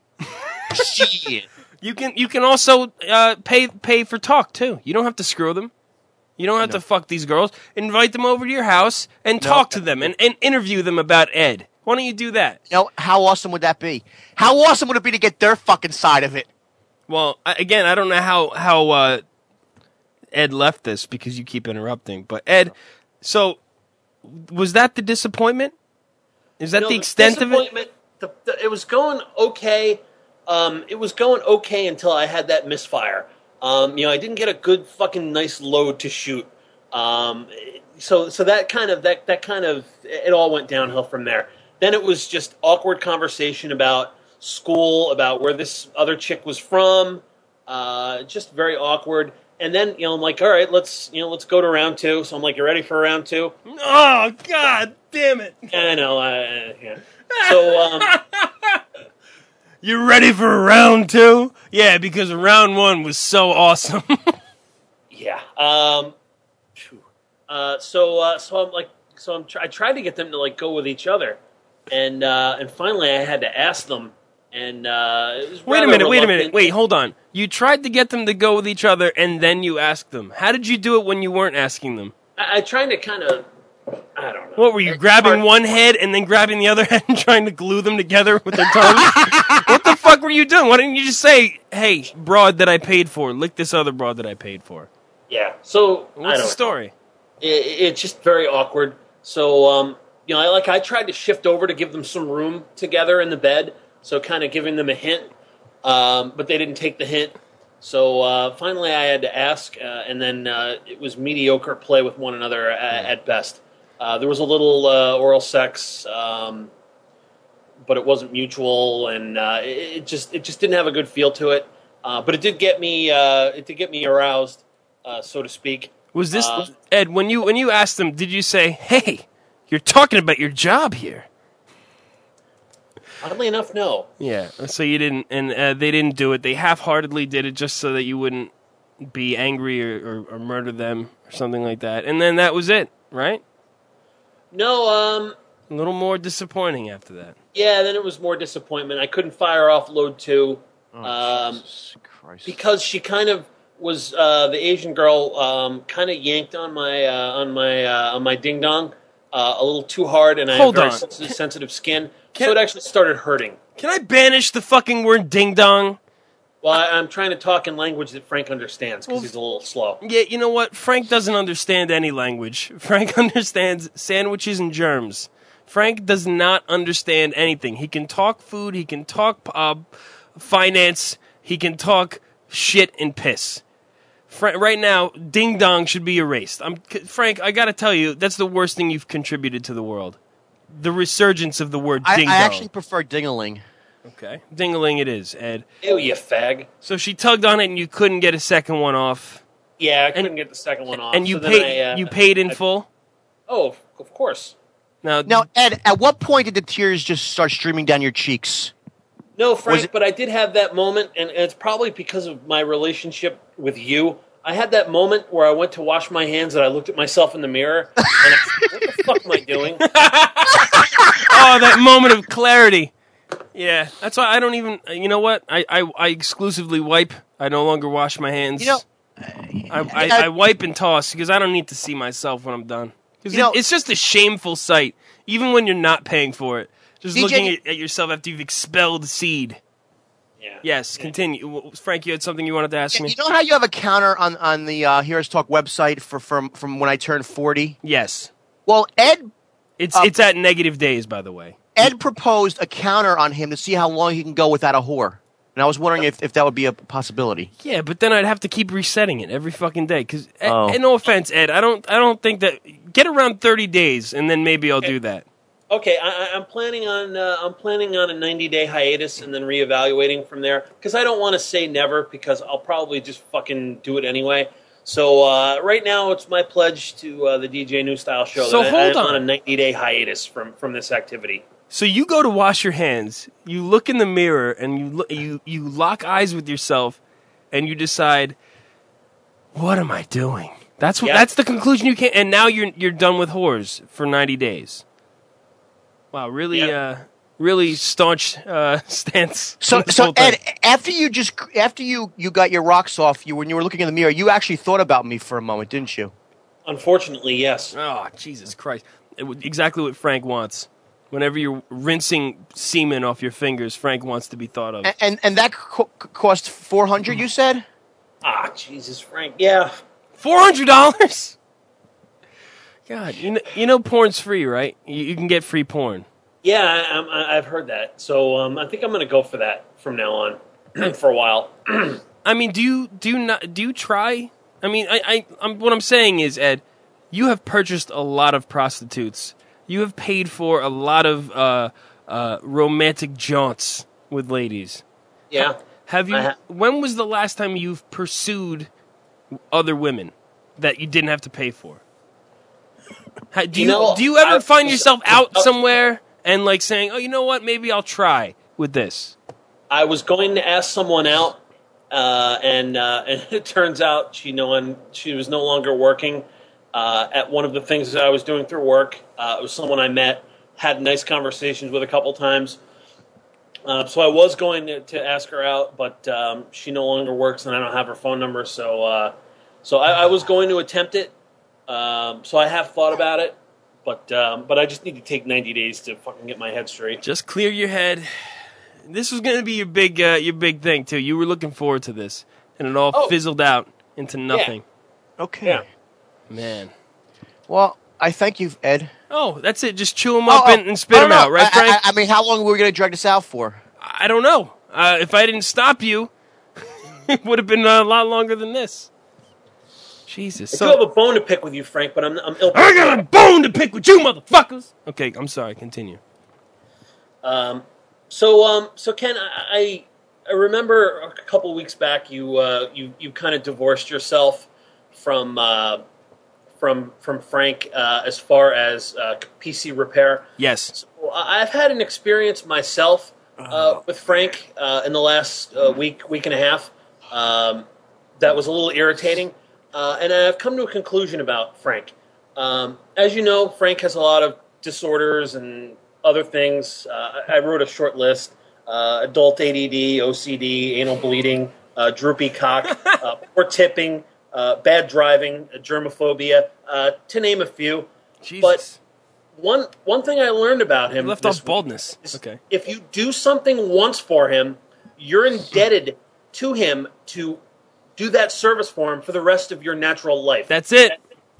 Speaker 11: Shit.
Speaker 1: You can you can also uh, pay pay for talk too. You don't have to screw them. You don't have
Speaker 11: No.
Speaker 1: to fuck these girls. Invite them over to your house and talk to them and, and interview them about Ed. Why don't you do that?
Speaker 11: You know, how awesome would that be? How awesome would it be to get their fucking side of it?
Speaker 1: Well, I, again, I don't know how how uh, Ed left this because you keep interrupting. But Ed, so was that the disappointment? Is that
Speaker 12: No,
Speaker 1: the extent of it?
Speaker 12: disappointment- The, the, it was going okay. Um, it was going okay until I had that misfire. Um, you know, I didn't get a good fucking nice load to shoot. Um, so so that kind of that that kind of it all went downhill from there. Then it was just awkward conversation about school, about where this other chick was from. Uh, just very awkward. And then you know I'm like, all right, let's you know let's go to round two. So I'm like, you ready for round two?
Speaker 1: Oh God, damn it!
Speaker 12: I know. I, yeah. So. Um,
Speaker 1: You ready for round two? Yeah, because round one was so awesome.
Speaker 12: Yeah. Um, phew. uh, so uh, so I'm like so I'm tr- I tried to get them to like go with each other, and uh, and finally I had to ask them. And uh, it was
Speaker 1: Wait a
Speaker 12: rather
Speaker 1: minute, wait a minute,
Speaker 12: reluctant.
Speaker 1: wait, hold on. You tried to get them to go with each other, and then you asked them. How did you do it when you weren't asking them?
Speaker 12: I, I tried to kind of I don't know.
Speaker 1: What were you grabbing one head and then grabbing the other head and trying to glue them together with their tongues? What the fuck were you doing? Why didn't you just say, "Hey, broad that I paid for, lick this other broad that I paid for"?
Speaker 12: Yeah. So I
Speaker 1: What's
Speaker 12: don't
Speaker 1: the story?
Speaker 12: Know. It, it's just very awkward. So um, you know, I like I tried to shift over to give them some room together in the bed. So kind of giving them a hint, um, but they didn't take the hint. So uh, finally, I had to ask, uh, and then uh, it was mediocre play with one another at, at best. Uh, there was a little uh, oral sex, um, but it wasn't mutual, and uh, it, it just it just didn't have a good feel to it. Uh, but it did get me uh, it did get me aroused, uh, so to speak.
Speaker 1: Was this
Speaker 12: Uh,
Speaker 1: Ed? When you when you asked them, did you say, "Hey, you're talking about your job here"?
Speaker 12: Oddly enough, no.
Speaker 1: Yeah. So you didn't, and uh, they didn't do it. They half-heartedly did it just so that you wouldn't be angry or, or, or murder them or something like that. And then that was it, right?
Speaker 12: No, um,
Speaker 1: A little more disappointing after that.
Speaker 12: yeah. Then it was more disappointment. I couldn't fire off load two.
Speaker 11: Oh,
Speaker 12: um,
Speaker 11: Jesus Christ.
Speaker 12: because she kind of was uh, the Asian girl um, kind of yanked on my uh, on my uh, on my ding dong uh, a little too hard, and I
Speaker 1: Hold
Speaker 12: have very
Speaker 1: on.
Speaker 12: sensitive, sensitive skin,
Speaker 1: Can-
Speaker 12: so it actually started hurting.
Speaker 1: Can I banish the fucking word ding dong?
Speaker 12: Well, I, I'm trying to talk in language that Frank understands because
Speaker 1: Well,
Speaker 12: he's a little slow.
Speaker 1: Yeah, you know what? Frank doesn't understand any language. Frank understands sandwiches and germs. Frank does not understand anything. He can talk food, he can talk uh, finance, he can talk shit and piss. Fra- right now, ding dong should be erased. I'm, Frank, I gotta tell you, that's the worst thing you've contributed to the world. The resurgence of the word
Speaker 11: I,
Speaker 1: ding
Speaker 11: I
Speaker 1: dong.
Speaker 11: actually prefer dingaling.
Speaker 1: Okay. Ding-a-ling it is, Ed.
Speaker 12: Ew, you fag.
Speaker 1: So she tugged on it and you couldn't get a second one off.
Speaker 12: Yeah, I couldn't get the second one off.
Speaker 1: And you
Speaker 12: so then
Speaker 1: paid
Speaker 12: I, uh,
Speaker 1: you paid in
Speaker 12: I-
Speaker 1: full?
Speaker 12: Oh, of course.
Speaker 1: Now,
Speaker 11: Now, Ed, at what point did the tears just start streaming down your cheeks?
Speaker 12: No, Frank,
Speaker 11: it-
Speaker 12: but I did have that moment, and it's probably because of my relationship with you. I had that moment where I went to wash my hands and I looked at myself in the mirror, and I said, what the fuck am I doing?
Speaker 1: oh, that moment of clarity. Yeah, that's why I don't even. You know what? I, I, I exclusively wipe. I no longer wash my hands.
Speaker 11: You know,
Speaker 1: I, I, I wipe and toss because I don't need to see myself when I'm done. Because
Speaker 11: You know-
Speaker 1: it, it's just a shameful sight, even when you're not paying for it. Just
Speaker 11: D J
Speaker 1: looking at, at yourself after you've expelled seed.
Speaker 12: Yeah.
Speaker 1: Yes, continue. W- Frank, you had something you wanted to ask me?
Speaker 11: You know how you have a counter on, on the uh, Heroes Talk website for from, from when I turned forty?
Speaker 1: Yes.
Speaker 11: Well, Ed
Speaker 1: It's
Speaker 11: Uh,
Speaker 1: it's at negative days, by the way.
Speaker 11: Ed proposed a counter on him to see how long he can go without a whore. And I was wondering if, if that would be a possibility.
Speaker 1: Yeah, but then I'd have to keep resetting it every fucking day. Because,
Speaker 11: Oh.
Speaker 1: no offense, Ed, I don't I don't think that. Get around thirty days, and then maybe I'll do that.
Speaker 12: Okay, I, I- I'm planning on uh, I'm planning on a ninety day hiatus and then reevaluating from there because I don't want to say never because I'll probably just fucking do it anyway. So uh, right now it's my pledge to uh, the D J New Style Show
Speaker 1: So
Speaker 12: that
Speaker 1: hold
Speaker 12: I, I'm
Speaker 1: on.
Speaker 12: on a ninety day hiatus from from this activity.
Speaker 1: So you go to wash your hands, you look in the mirror, and you look, you you lock eyes with yourself, and you decide, what am I doing? That's what.
Speaker 12: Yeah.
Speaker 1: That's the conclusion you can't. And now you're you're done with whores for ninety days. Wow, really,
Speaker 12: Yeah.
Speaker 1: uh, really staunch uh, stance.
Speaker 11: So,
Speaker 1: on this
Speaker 11: so
Speaker 1: whole thing.
Speaker 11: Ed, after you just after you you got your rocks off, you when you were looking in the mirror, you actually thought about me for a moment, didn't you?
Speaker 12: Unfortunately, yes.
Speaker 1: Oh, Jesus Christ! It w- exactly what Frank wants. Whenever you're rinsing semen off your fingers, Frank wants to be thought of.
Speaker 11: And and, and that co- cost four hundred. You said.
Speaker 12: Ah, Jesus, Frank. Yeah.
Speaker 1: Four hundred dollars. God, you know, you know, porn's free, right? You, you can get free porn.
Speaker 12: Yeah, I, I'm- I, I've heard that. So um, I think I'm going to go for that from now on for a while.
Speaker 1: I mean, do you do you not do you try? I mean, I, I I'm, what I'm saying is, Ed, you have purchased a lot of prostitutes. You have paid for a lot of uh, uh, romantic jaunts with ladies.
Speaker 12: Yeah.
Speaker 1: Have you?
Speaker 12: I ha-
Speaker 1: when was the last time you've pursued other women that you didn't have to pay for? Ha- do you,
Speaker 12: You know,
Speaker 1: do you ever
Speaker 12: I-
Speaker 1: find yourself out
Speaker 12: uh,
Speaker 1: somewhere and like saying, "Oh, you know what? Maybe I'll try with this."
Speaker 12: I was going to ask someone out, uh, and uh, and it turns out she no one she was no longer working uh, at one of the things that I was doing through work. Uh, it was someone I met, had nice conversations with a couple times. Uh, so I was going to, to ask her out, but um, she no longer works, and I don't have her phone number. So uh, so I, I was going to attempt it. Um, so I have thought about it, but um, but I just need to take ninety days to fucking get my head straight.
Speaker 1: Just clear your head. This was going to be your big uh, your big thing too. You were looking forward to this, and it all
Speaker 12: Oh.
Speaker 1: fizzled out into nothing.
Speaker 11: Okay.
Speaker 12: Yeah.
Speaker 1: Man.
Speaker 11: Well, I thank you, Ed.
Speaker 1: Oh, that's it. Just chew them up
Speaker 11: Oh, oh,
Speaker 1: and, and spit
Speaker 11: I
Speaker 1: them
Speaker 11: don't know.
Speaker 1: out, right,
Speaker 11: I-
Speaker 1: Frank?
Speaker 11: I, I mean, how long were we going to drag this out for?
Speaker 1: I don't know. Uh, if I didn't stop you, it would have been a lot longer than this. Jesus.
Speaker 12: I
Speaker 1: So,
Speaker 12: do have a bone to pick with you, Frank, but I'm I'm ill.
Speaker 1: I got a bone to pick with you, motherfuckers. Okay, I'm sorry. Continue.
Speaker 12: Um, so um, so Ken, I I remember a couple weeks back you uh, you you kind of divorced yourself from uh, from from Frank uh, as far as uh, P C repair.
Speaker 1: Yes.
Speaker 12: So I've had an experience myself uh, with Frank uh, in the last uh, week week and a half um, that was a little irritating. Uh, and I've come to a conclusion about Frank. Um, as you know, Frank has a lot of disorders and other things. Uh, I I wrote a short list. Uh, adult A D D, O C D, anal bleeding, uh, droopy cock, uh, poor tipping, uh, bad driving, uh, germophobia, uh, to name a few.
Speaker 1: Jesus.
Speaker 12: But one one thing I learned about him
Speaker 1: You left
Speaker 12: this
Speaker 1: off baldness.
Speaker 12: is
Speaker 1: Okay.
Speaker 12: if you do something once for him, you're indebted to him to do that service for him for the rest of your natural life.
Speaker 1: That's it.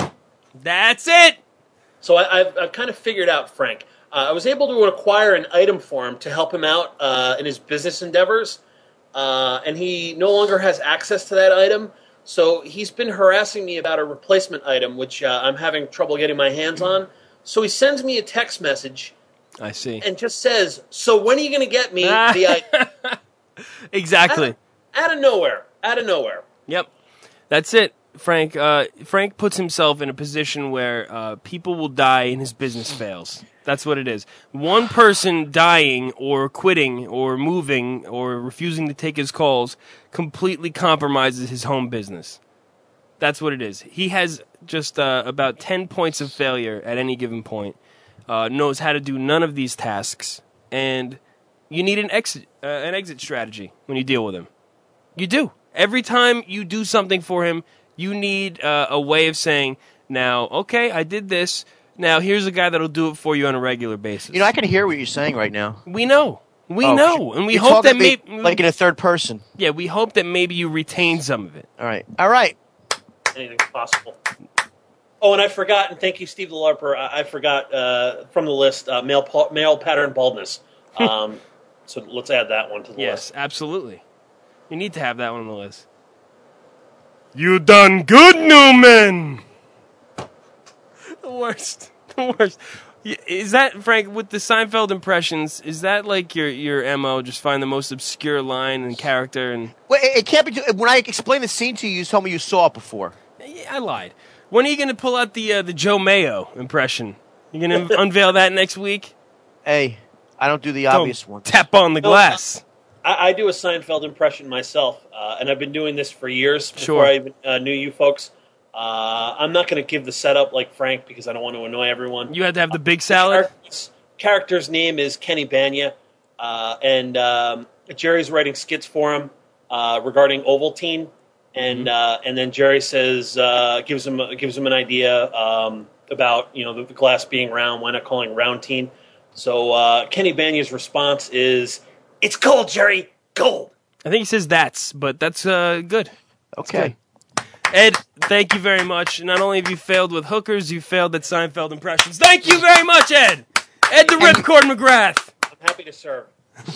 Speaker 1: That's it.
Speaker 12: So I, I've, I've kind of figured out Frank. Uh, I was able to acquire an item for him to help him out uh, in his business endeavors, uh, and he no longer has access to that item. So he's been harassing me about a replacement item, which uh, I'm having trouble getting my hands on. So he sends me a text message
Speaker 1: I see.
Speaker 12: and just says, "So when are you going to get me the item?"
Speaker 1: Exactly.
Speaker 12: Out of nowhere. Out of nowhere.
Speaker 1: Yep. That's it, Frank. Uh, Frank puts himself in a position where uh, people will die and his business fails. That's what it is. One person dying or quitting or moving or refusing to take his calls completely compromises his home business. That's what it is. He has just uh, about ten points of failure at any given point, uh, knows how to do none of these tasks, and you need an exit, uh, an exit strategy when you deal with him. You do. Every time you do something for him, you need uh, a way of saying, now, okay, I did this. Now, here's a guy that'll do it for you on a regular basis.
Speaker 11: You know, I can hear what you're saying right now.
Speaker 1: We know. We
Speaker 11: Oh,
Speaker 1: know. And we
Speaker 11: you're
Speaker 1: hope that
Speaker 11: talking to me
Speaker 1: maybe...
Speaker 11: like in a third person.
Speaker 1: Yeah, we hope that maybe you retain some of it.
Speaker 11: All right. All right.
Speaker 12: Anything's possible. Oh, and I forgot, and thank you, Steve the LARPer. I, I forgot uh, from the list uh, male pa- male pattern baldness. Um, so let's add that one to the
Speaker 1: Yes,
Speaker 12: list.
Speaker 1: absolutely. You need to have that one on the list. You done good, Newman! The worst. The worst. Is that, Frank, with the Seinfeld impressions, is that like your, your M O, just find the most obscure line and character? And
Speaker 11: Well, it, it can't be. When I explained the scene to you, you told me you saw it before.
Speaker 1: Yeah, I lied. When are you going to pull out the uh, the Joe Mayo impression? You going to unveil that next week?
Speaker 11: Hey, I don't do the
Speaker 1: Don't
Speaker 11: obvious one.
Speaker 1: Tap on the glass.
Speaker 12: I, I do a Seinfeld impression myself, uh, and I've been doing this for years before
Speaker 1: Sure.
Speaker 12: I even uh, knew you folks. Uh, I'm not going to give the setup like Frank because I don't want to annoy everyone.
Speaker 1: You had to have the big salad?
Speaker 12: Character's, character's name is Kenny Banya, uh, and um, Jerry's writing skits for him uh, regarding Ovaltine, and
Speaker 1: Mm-hmm.
Speaker 12: uh, and then Jerry says uh, gives him gives him an idea um, about you know the, the glass being round. Why not calling it Roundtine? So uh, Kenny Banya's response is, "It's cold, Jerry, cold."
Speaker 1: I think he says that's, but that's uh, good. That's
Speaker 11: Okay.
Speaker 1: good. Ed, thank you very much. Not only have you failed with hookers, you failed at Seinfeld impressions. Thank you very much, Ed. Ed the Ripcord McGrath.
Speaker 12: I'm happy to serve.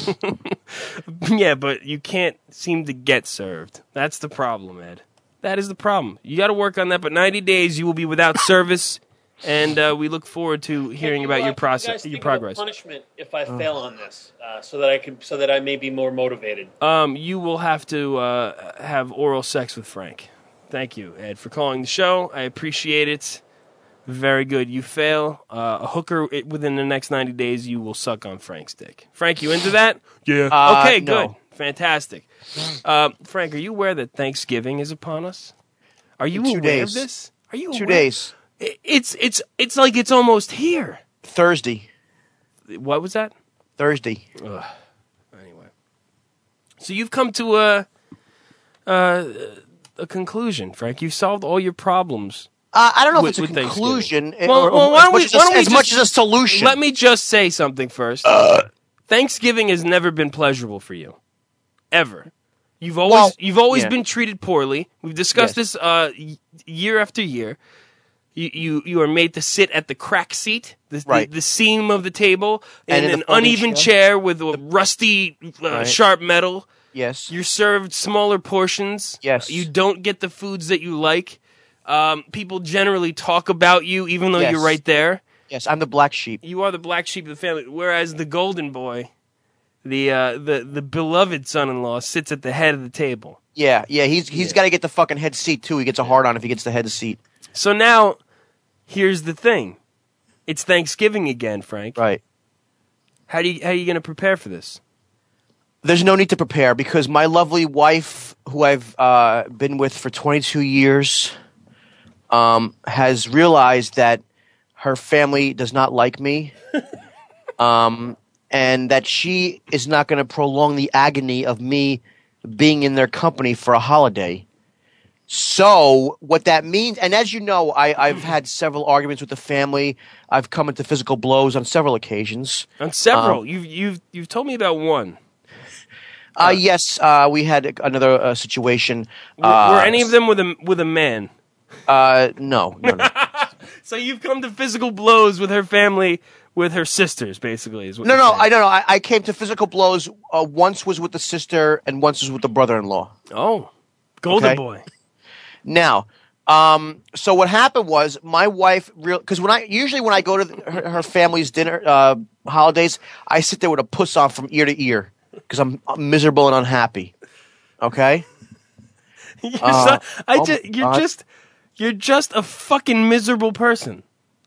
Speaker 1: Yeah, but you can't seem to get served. That's the problem, Ed. That is the problem. You got to work on that, but ninety days you will be without service, and uh, we look forward to hearing
Speaker 12: Can you,
Speaker 1: about
Speaker 12: uh,
Speaker 1: your
Speaker 12: you
Speaker 1: process,
Speaker 12: guys
Speaker 1: your
Speaker 12: think of a
Speaker 1: progress.
Speaker 12: punishment if I fail on this, uh, so that I can, so that I may be more motivated.
Speaker 1: Um, you will have to uh, have oral sex with Frank. Thank you, Ed, for calling the show. I appreciate it. Very good. You fail. Uh, a hooker, it, within the next ninety days, you will suck on Frank's dick. Frank, you into that?
Speaker 11: Yeah. Uh,
Speaker 1: okay,
Speaker 11: no.
Speaker 1: good. Fantastic. Uh, Frank, are you aware that Thanksgiving is upon us? Are you
Speaker 11: In two
Speaker 1: aware
Speaker 11: days.
Speaker 1: of this? Are you
Speaker 11: Two
Speaker 1: aware?
Speaker 11: days.
Speaker 1: It- It's, it's, it's like it's almost here.
Speaker 11: Thursday.
Speaker 1: What was that?
Speaker 11: Thursday.
Speaker 1: Ugh. Anyway. So you've come to a, uh, a conclusion, Frank. You've solved all your problems.
Speaker 11: Uh, I don't know
Speaker 1: with-
Speaker 11: if it's
Speaker 1: with
Speaker 11: a conclusion
Speaker 1: Thanksgiving.
Speaker 11: or,
Speaker 1: Well, well,
Speaker 11: or
Speaker 1: why
Speaker 11: as,
Speaker 1: don't we-
Speaker 11: much,
Speaker 1: why
Speaker 11: as,
Speaker 1: don't we
Speaker 11: as much
Speaker 1: just-
Speaker 11: as a solution.
Speaker 1: Let me just say something first. Thanksgiving has never been pleasurable for you, ever. You've always
Speaker 11: Well,
Speaker 1: you've always
Speaker 11: yeah.
Speaker 1: been treated poorly. We've discussed
Speaker 11: Yes.
Speaker 1: this uh, y- year after year. You, you you are made to sit at the crack seat, the,
Speaker 11: Right.
Speaker 1: the, the seam of the table,
Speaker 11: And
Speaker 1: in
Speaker 11: in
Speaker 1: an
Speaker 11: the folding
Speaker 1: uneven
Speaker 11: chair.
Speaker 1: chair with a rusty, uh,
Speaker 11: Right.
Speaker 1: sharp metal.
Speaker 11: Yes.
Speaker 1: You're served smaller portions.
Speaker 11: Yes.
Speaker 1: You don't get the foods that you like. Um, people generally talk about you, even though
Speaker 11: Yes.
Speaker 1: you're right there.
Speaker 11: Yes, I'm the black sheep.
Speaker 1: You are the black sheep of the family, whereas the golden boy, the uh, the the beloved son-in-law, sits at the head of the table.
Speaker 11: Yeah, yeah, he's he's
Speaker 1: Yeah.
Speaker 11: got to get the fucking head seat too. He gets a hard on if he gets the head seat.
Speaker 1: So now, here's the thing: it's Thanksgiving again, Frank.
Speaker 11: Right.
Speaker 1: How do you how are you going to prepare for this?
Speaker 11: There's no need to prepare because my lovely wife, who I've uh, been with for twenty-two years, um, has realized that her family does not like me, um, and that she is not going to prolong the agony of me being in their company for a holiday. So what that means, and as you know, I, I've had several arguments with the family. I've come into physical blows on several occasions.
Speaker 1: On several,
Speaker 11: Um,
Speaker 1: you've you've you've told me about one.
Speaker 11: Uh, yes, uh, we had another uh, situation.
Speaker 1: Were,
Speaker 11: Uh,
Speaker 1: were any of them with a with a man?
Speaker 11: Uh, no, no, no.
Speaker 1: So you've come to physical blows with her family, with her sisters, basically. Is what
Speaker 11: No,
Speaker 1: you're
Speaker 11: no,
Speaker 1: saying.
Speaker 11: I don't know. I, I came to physical blows. Uh, once was with the sister, and once was with the brother-in-law.
Speaker 1: Oh, golden
Speaker 11: Okay.
Speaker 1: boy.
Speaker 11: Now, um, so what happened was my wife real because when I usually when I go to the, her, her family's dinner uh, holidays, I sit there with a puss on from ear to ear because I'm, I'm miserable and unhappy. Okay.
Speaker 1: You're,
Speaker 11: Uh,
Speaker 1: so, I
Speaker 11: oh
Speaker 1: ju-
Speaker 11: my
Speaker 1: you're
Speaker 11: God.
Speaker 1: just you're just a fucking miserable person.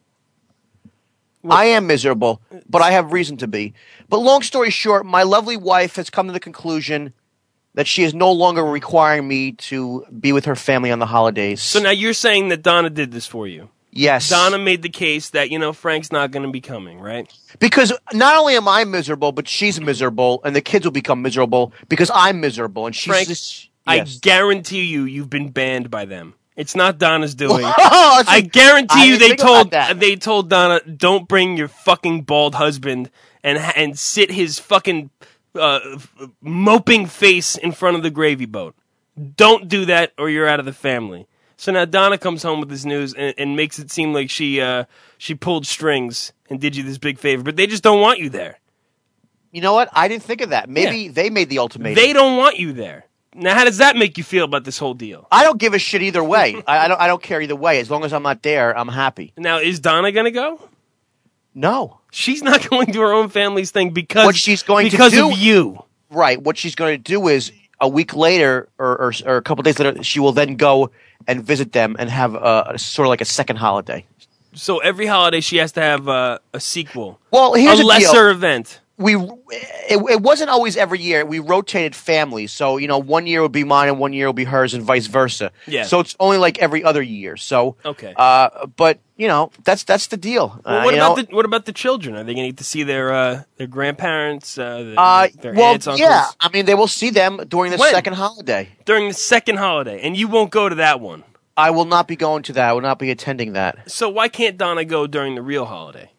Speaker 11: I am miserable, but I have reason to be. But long story short, my lovely wife has come to the conclusion that she is no longer requiring me to be with her family on the holidays.
Speaker 1: So now you're saying that Donna did this for you.
Speaker 11: Yes.
Speaker 1: Donna made the case that, you know, Frank's not going to be coming, right?
Speaker 11: Because not only am I miserable, but she's miserable, and the kids will become miserable because I'm miserable, and she's
Speaker 1: Frank,
Speaker 11: just,
Speaker 1: I
Speaker 11: yes.
Speaker 1: guarantee you, you've been banned by them. It's not Donna's doing.
Speaker 11: That's
Speaker 1: I
Speaker 11: what-
Speaker 1: guarantee
Speaker 11: I
Speaker 1: you,
Speaker 11: didn't
Speaker 1: they
Speaker 11: think
Speaker 1: told
Speaker 11: about that.
Speaker 1: they told Donna, don't bring your fucking bald husband and and sit his fucking uh, moping face in front of the gravy boat. Don't do that, or you're out of the family. So now Donna comes home with this news and, and makes it seem like she uh, she pulled strings and did you this big favor, but they just don't want you there.
Speaker 11: You know what? I didn't think of that. Maybe they made the ultimatum.
Speaker 1: They don't want you there. Now, how does that make you feel about this whole deal?
Speaker 11: I don't give a shit either way. I, I don't. I don't care either way. As long as I'm not there, I'm happy.
Speaker 1: Now, is Donna gonna go?
Speaker 11: No.
Speaker 1: She's not going to her own family's thing because
Speaker 11: What she's going to
Speaker 1: because
Speaker 11: do-
Speaker 1: of you.
Speaker 11: Right. What she's going to do is a week later or, or, or a couple days later, she will then go and visit them and have a, a sort of like a second holiday.
Speaker 1: So every holiday she has to have uh, a sequel.
Speaker 11: Well, here's
Speaker 1: a
Speaker 11: the
Speaker 1: lesser
Speaker 11: deal.
Speaker 1: event.
Speaker 11: We it, it wasn't always every year. We rotated families, so you know, one year would be mine and one year will be hers, and vice versa.
Speaker 1: Yeah.
Speaker 11: So it's only like every other year. So
Speaker 1: Okay.
Speaker 11: Uh, but you know, that's that's the deal.
Speaker 1: Well,
Speaker 11: Uh,
Speaker 1: what
Speaker 11: you
Speaker 1: about
Speaker 11: know,
Speaker 1: the what about the children? Are they going to get to see their uh, their grandparents, uh, their,
Speaker 11: uh,
Speaker 1: their
Speaker 11: well,
Speaker 1: aunts, uncles?
Speaker 11: yeah. I mean, they will see them during the
Speaker 1: When?
Speaker 11: second holiday.
Speaker 1: During the second holiday, and you won't go to that one.
Speaker 11: I will not be going to that. I will not be attending that.
Speaker 1: So why can't Donna go during the real holiday?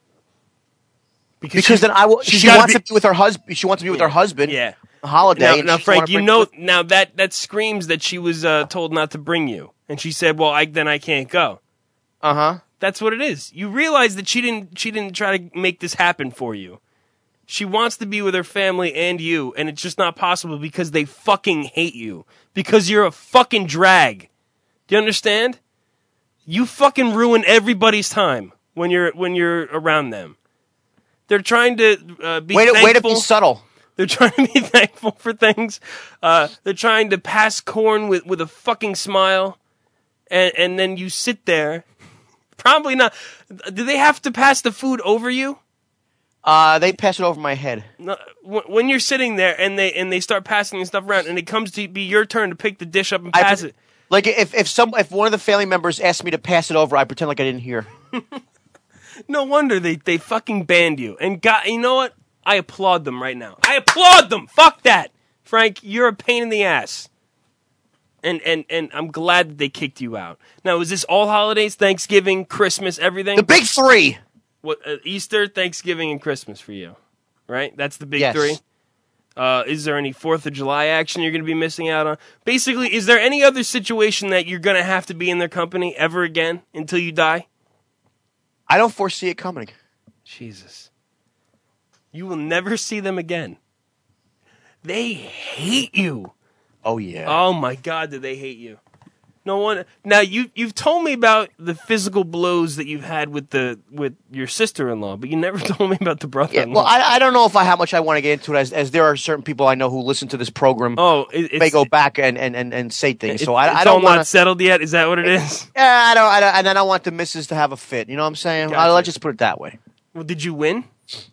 Speaker 11: Because
Speaker 1: she's-
Speaker 11: then I will.
Speaker 1: she's
Speaker 11: She
Speaker 1: gotta
Speaker 11: wants
Speaker 1: be-
Speaker 11: to be with her husband. She wants to be with her husband.
Speaker 1: Yeah.
Speaker 11: a holiday.
Speaker 1: Now,
Speaker 11: and
Speaker 1: now
Speaker 11: she
Speaker 1: Frank,
Speaker 11: wanna
Speaker 1: you
Speaker 11: bring-
Speaker 1: know now that that screams that she was uh, told not to bring you, and she said, "Well, I, then I can't go."
Speaker 11: Uh huh.
Speaker 1: That's what it is. You realize that she didn't she didn't try to make this happen for you. She wants to be with her family and you, and it's just not possible because they fucking hate you. Because you're a fucking drag. Do you understand? You fucking ruin everybody's time when you're when you're around them. They're trying to uh, be
Speaker 11: way to,
Speaker 1: thankful.
Speaker 11: way to be subtle.
Speaker 1: They're trying to be thankful for things. Uh, they're trying to pass corn with, with a fucking smile, and and then you sit there. Probably not. Do they have to pass the food over you?
Speaker 11: Uh, they pass it over my head.
Speaker 1: No, wh- when you're sitting there and they and they start passing the stuff around, and it comes to be your turn to pick the dish up and
Speaker 11: I
Speaker 1: pass
Speaker 11: pre-
Speaker 1: it.
Speaker 11: Like if if some if one of the family members asked me to pass it over, I pretend like I didn't hear.
Speaker 1: No wonder they, they fucking banned you. And God, you know what? I applaud them right now. I applaud them. Fuck that, Frank. You're a pain in the ass. And and and I'm glad that they kicked you out. Now, is this all holidays? Thanksgiving, Christmas, everything?
Speaker 11: The big three.
Speaker 1: What uh, Easter, Thanksgiving, and Christmas for you, right? That's the big
Speaker 11: Yes.
Speaker 1: three. Uh, is there any Fourth of July action you're going to be missing out on? Basically, is there any other situation that you're going to have to be in their company ever again until you die?
Speaker 11: I don't foresee it coming.
Speaker 1: Jesus. You will never see them again. They hate you.
Speaker 11: Oh yeah.
Speaker 1: Oh my God, do they hate you? No one. Now you you've told me about the physical blows that you've had with the with your sister-in-law, but you never told me about the
Speaker 11: Yeah,
Speaker 1: brother-in-law.
Speaker 11: well, I, I don't know if I how much I want to get into it, as, as there are certain people I know who listen to this program.
Speaker 1: Oh, it,
Speaker 11: may
Speaker 1: it's,
Speaker 11: go back and, and, and, and say things.
Speaker 1: it-
Speaker 11: so I,
Speaker 1: it's
Speaker 11: I don't
Speaker 1: all
Speaker 11: want
Speaker 1: not settled yet. Is that what it is?
Speaker 11: Yeah, I don't, I don't, and I don't want the missus to have a fit. You know what I'm saying?
Speaker 1: Gotcha.
Speaker 11: I'll, let's just put it that way.
Speaker 1: Well, did you win?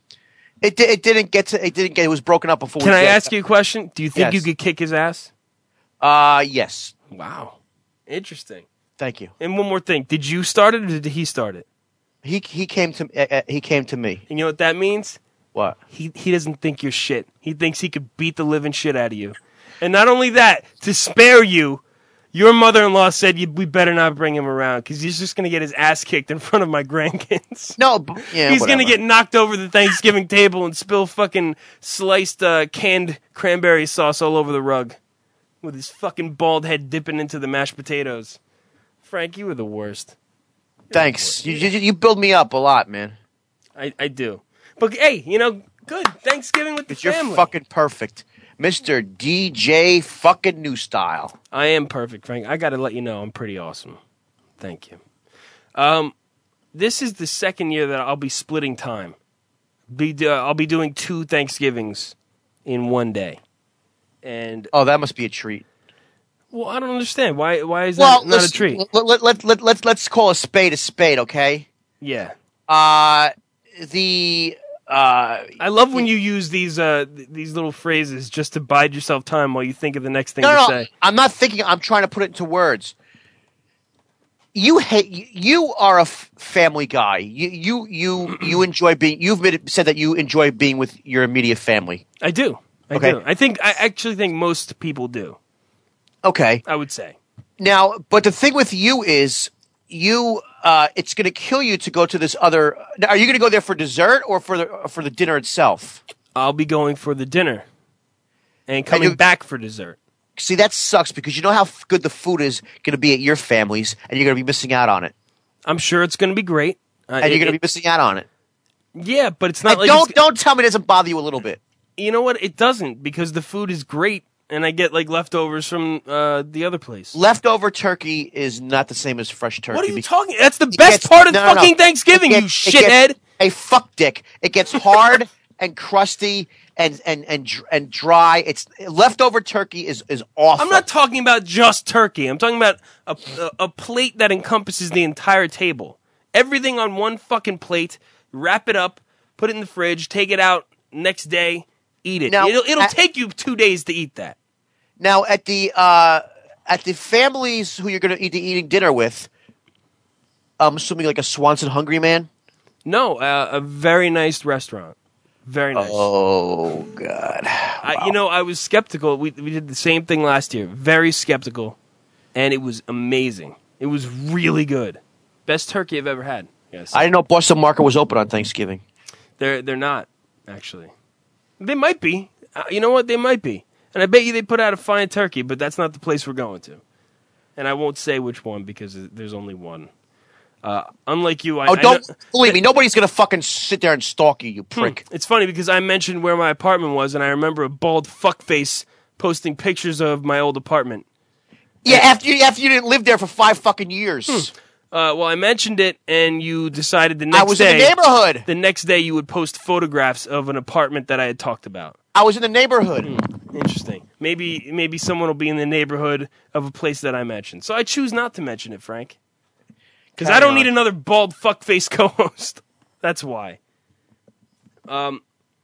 Speaker 11: It di- it didn't get to it didn't get it was broken up before.
Speaker 1: Can
Speaker 11: we
Speaker 1: I
Speaker 11: get-
Speaker 1: ask you a question? Do you think
Speaker 11: Yes.
Speaker 1: you could kick his ass?
Speaker 11: Uh yes.
Speaker 1: Wow, interesting.
Speaker 11: Thank you.
Speaker 1: And one more thing: did you start it or did he start it?
Speaker 11: He he came to uh, uh, he came to me.
Speaker 1: And you know what that means?
Speaker 11: What?
Speaker 1: He he doesn't think you're shit. He thinks he could beat the living shit out of you. And not only that, to spare you, your mother-in-law said you, we better not bring him around because he's just going to get his ass kicked in front of my grandkids.
Speaker 11: No, b- yeah,
Speaker 1: he's going to
Speaker 11: whatever.
Speaker 1: get knocked over the Thanksgiving table and spill fucking sliced uh, canned cranberry sauce all over the rug with his fucking bald head dipping into the mashed potatoes. Frank, you were the worst.
Speaker 11: Thanks. You, you you build me up a lot, man.
Speaker 1: I, I do. But hey, you know, good Thanksgiving with the
Speaker 11: But you're
Speaker 1: family.
Speaker 11: fucking perfect, Mister D J fucking New Style.
Speaker 1: I am perfect, Frank. I got to let you know I'm pretty awesome. Thank you. Um, this is the second year that I'll be splitting time. Be uh, I'll be doing two Thanksgivings in one day. And
Speaker 11: Oh, that must be a treat.
Speaker 1: well, I don't understand why. Why is
Speaker 11: Well,
Speaker 1: that not a
Speaker 11: let's,
Speaker 1: treat?
Speaker 11: Let, let, let, let, let's let's call a spade a spade, okay?
Speaker 1: Yeah,
Speaker 11: Uh the uh
Speaker 1: I love when you use these uh th- these little phrases just to bide yourself time while you think of the next thing
Speaker 11: no,
Speaker 1: to
Speaker 11: no,
Speaker 1: say.
Speaker 11: I'm not thinking. I'm trying to put it into words. You hate. You, you are a f- family guy. You you you you enjoy being. You've made, said that you enjoy being with your immediate family.
Speaker 1: I do. I
Speaker 11: Okay.
Speaker 1: do. I think I actually think most people do.
Speaker 11: Okay.
Speaker 1: I would say.
Speaker 11: Now, but the thing with you is, you. Uh, it's going to kill you to go to this other. Now, are you going to go there for dessert or for the for the dinner itself?
Speaker 1: I'll be going for the dinner and coming
Speaker 11: you-
Speaker 1: back for dessert.
Speaker 11: See, that sucks because you know how f- good the food is going to be at your family's, and you're going to be missing out on it.
Speaker 1: I'm sure it's going to be great. Uh,
Speaker 11: And
Speaker 1: it-
Speaker 11: you're going to
Speaker 1: it-
Speaker 11: be missing out on it.
Speaker 1: Yeah, but it's not
Speaker 11: And
Speaker 1: like
Speaker 11: don't
Speaker 1: it's-
Speaker 11: don't tell me it doesn't bother you a little bit.
Speaker 1: you know what? It doesn't because the food is great, and I get like leftovers from uh, the other place.
Speaker 11: Leftover turkey is not the same as fresh turkey.
Speaker 1: What are you
Speaker 11: Be-
Speaker 1: talking? That's the
Speaker 11: It
Speaker 1: best
Speaker 11: gets-
Speaker 1: part of
Speaker 11: no, no, no.
Speaker 1: fucking Thanksgiving,
Speaker 11: It
Speaker 1: you
Speaker 11: gets- it gets-
Speaker 1: shithead.
Speaker 11: a fuck dick. It gets hard and crusty and and and dr- and dry. It's leftover turkey is is awful.
Speaker 1: I'm not talking about just turkey. I'm talking about a, a, a plate that encompasses the entire table. Everything on one fucking plate. Wrap it up, put it in the fridge, take it out next day, eat it.
Speaker 11: Now,
Speaker 1: it'll it'll
Speaker 11: at-
Speaker 1: take you two days to eat that.
Speaker 11: Now at the uh, at the families who you're going to eat the eating dinner with, I'm assuming like a Swanson Hungry Man.
Speaker 1: No, uh, a very nice restaurant. Very nice.
Speaker 11: Oh God!
Speaker 1: I, you know, I was skeptical. We we did the same thing last year. Very skeptical, and it was amazing. It was really good. Best turkey I've ever had. Yes.
Speaker 11: I didn't know Boston Market was open on Thanksgiving.
Speaker 1: They're they're not actually. They might be. Uh, you know what? They might be. And I bet you they put out a fine turkey, but that's not the place we're going to. And I won't say which one because there's only one. Uh, unlike you, I
Speaker 11: oh, don't
Speaker 1: I know,
Speaker 11: believe me. Nobody's gonna fucking sit there and stalk you, you prick.
Speaker 1: Hmm. It's funny because I mentioned where my apartment was, and I remember a bald fuckface posting pictures of my old apartment.
Speaker 11: Yeah, after you after you didn't live there for five fucking years.
Speaker 1: Hmm. Uh, well, I mentioned it, and you decided the next day.
Speaker 11: I was
Speaker 1: day,
Speaker 11: in the neighborhood.
Speaker 1: The next day, you would post photographs of an apartment that I had talked about.
Speaker 11: I was in the neighborhood.
Speaker 1: Hmm. Interesting. Maybe maybe someone will be in the neighborhood of a place that I mentioned. So I choose not to mention it, Frank. Because I don't
Speaker 11: on.
Speaker 1: need another bald fuckface co-host. That's why. Um.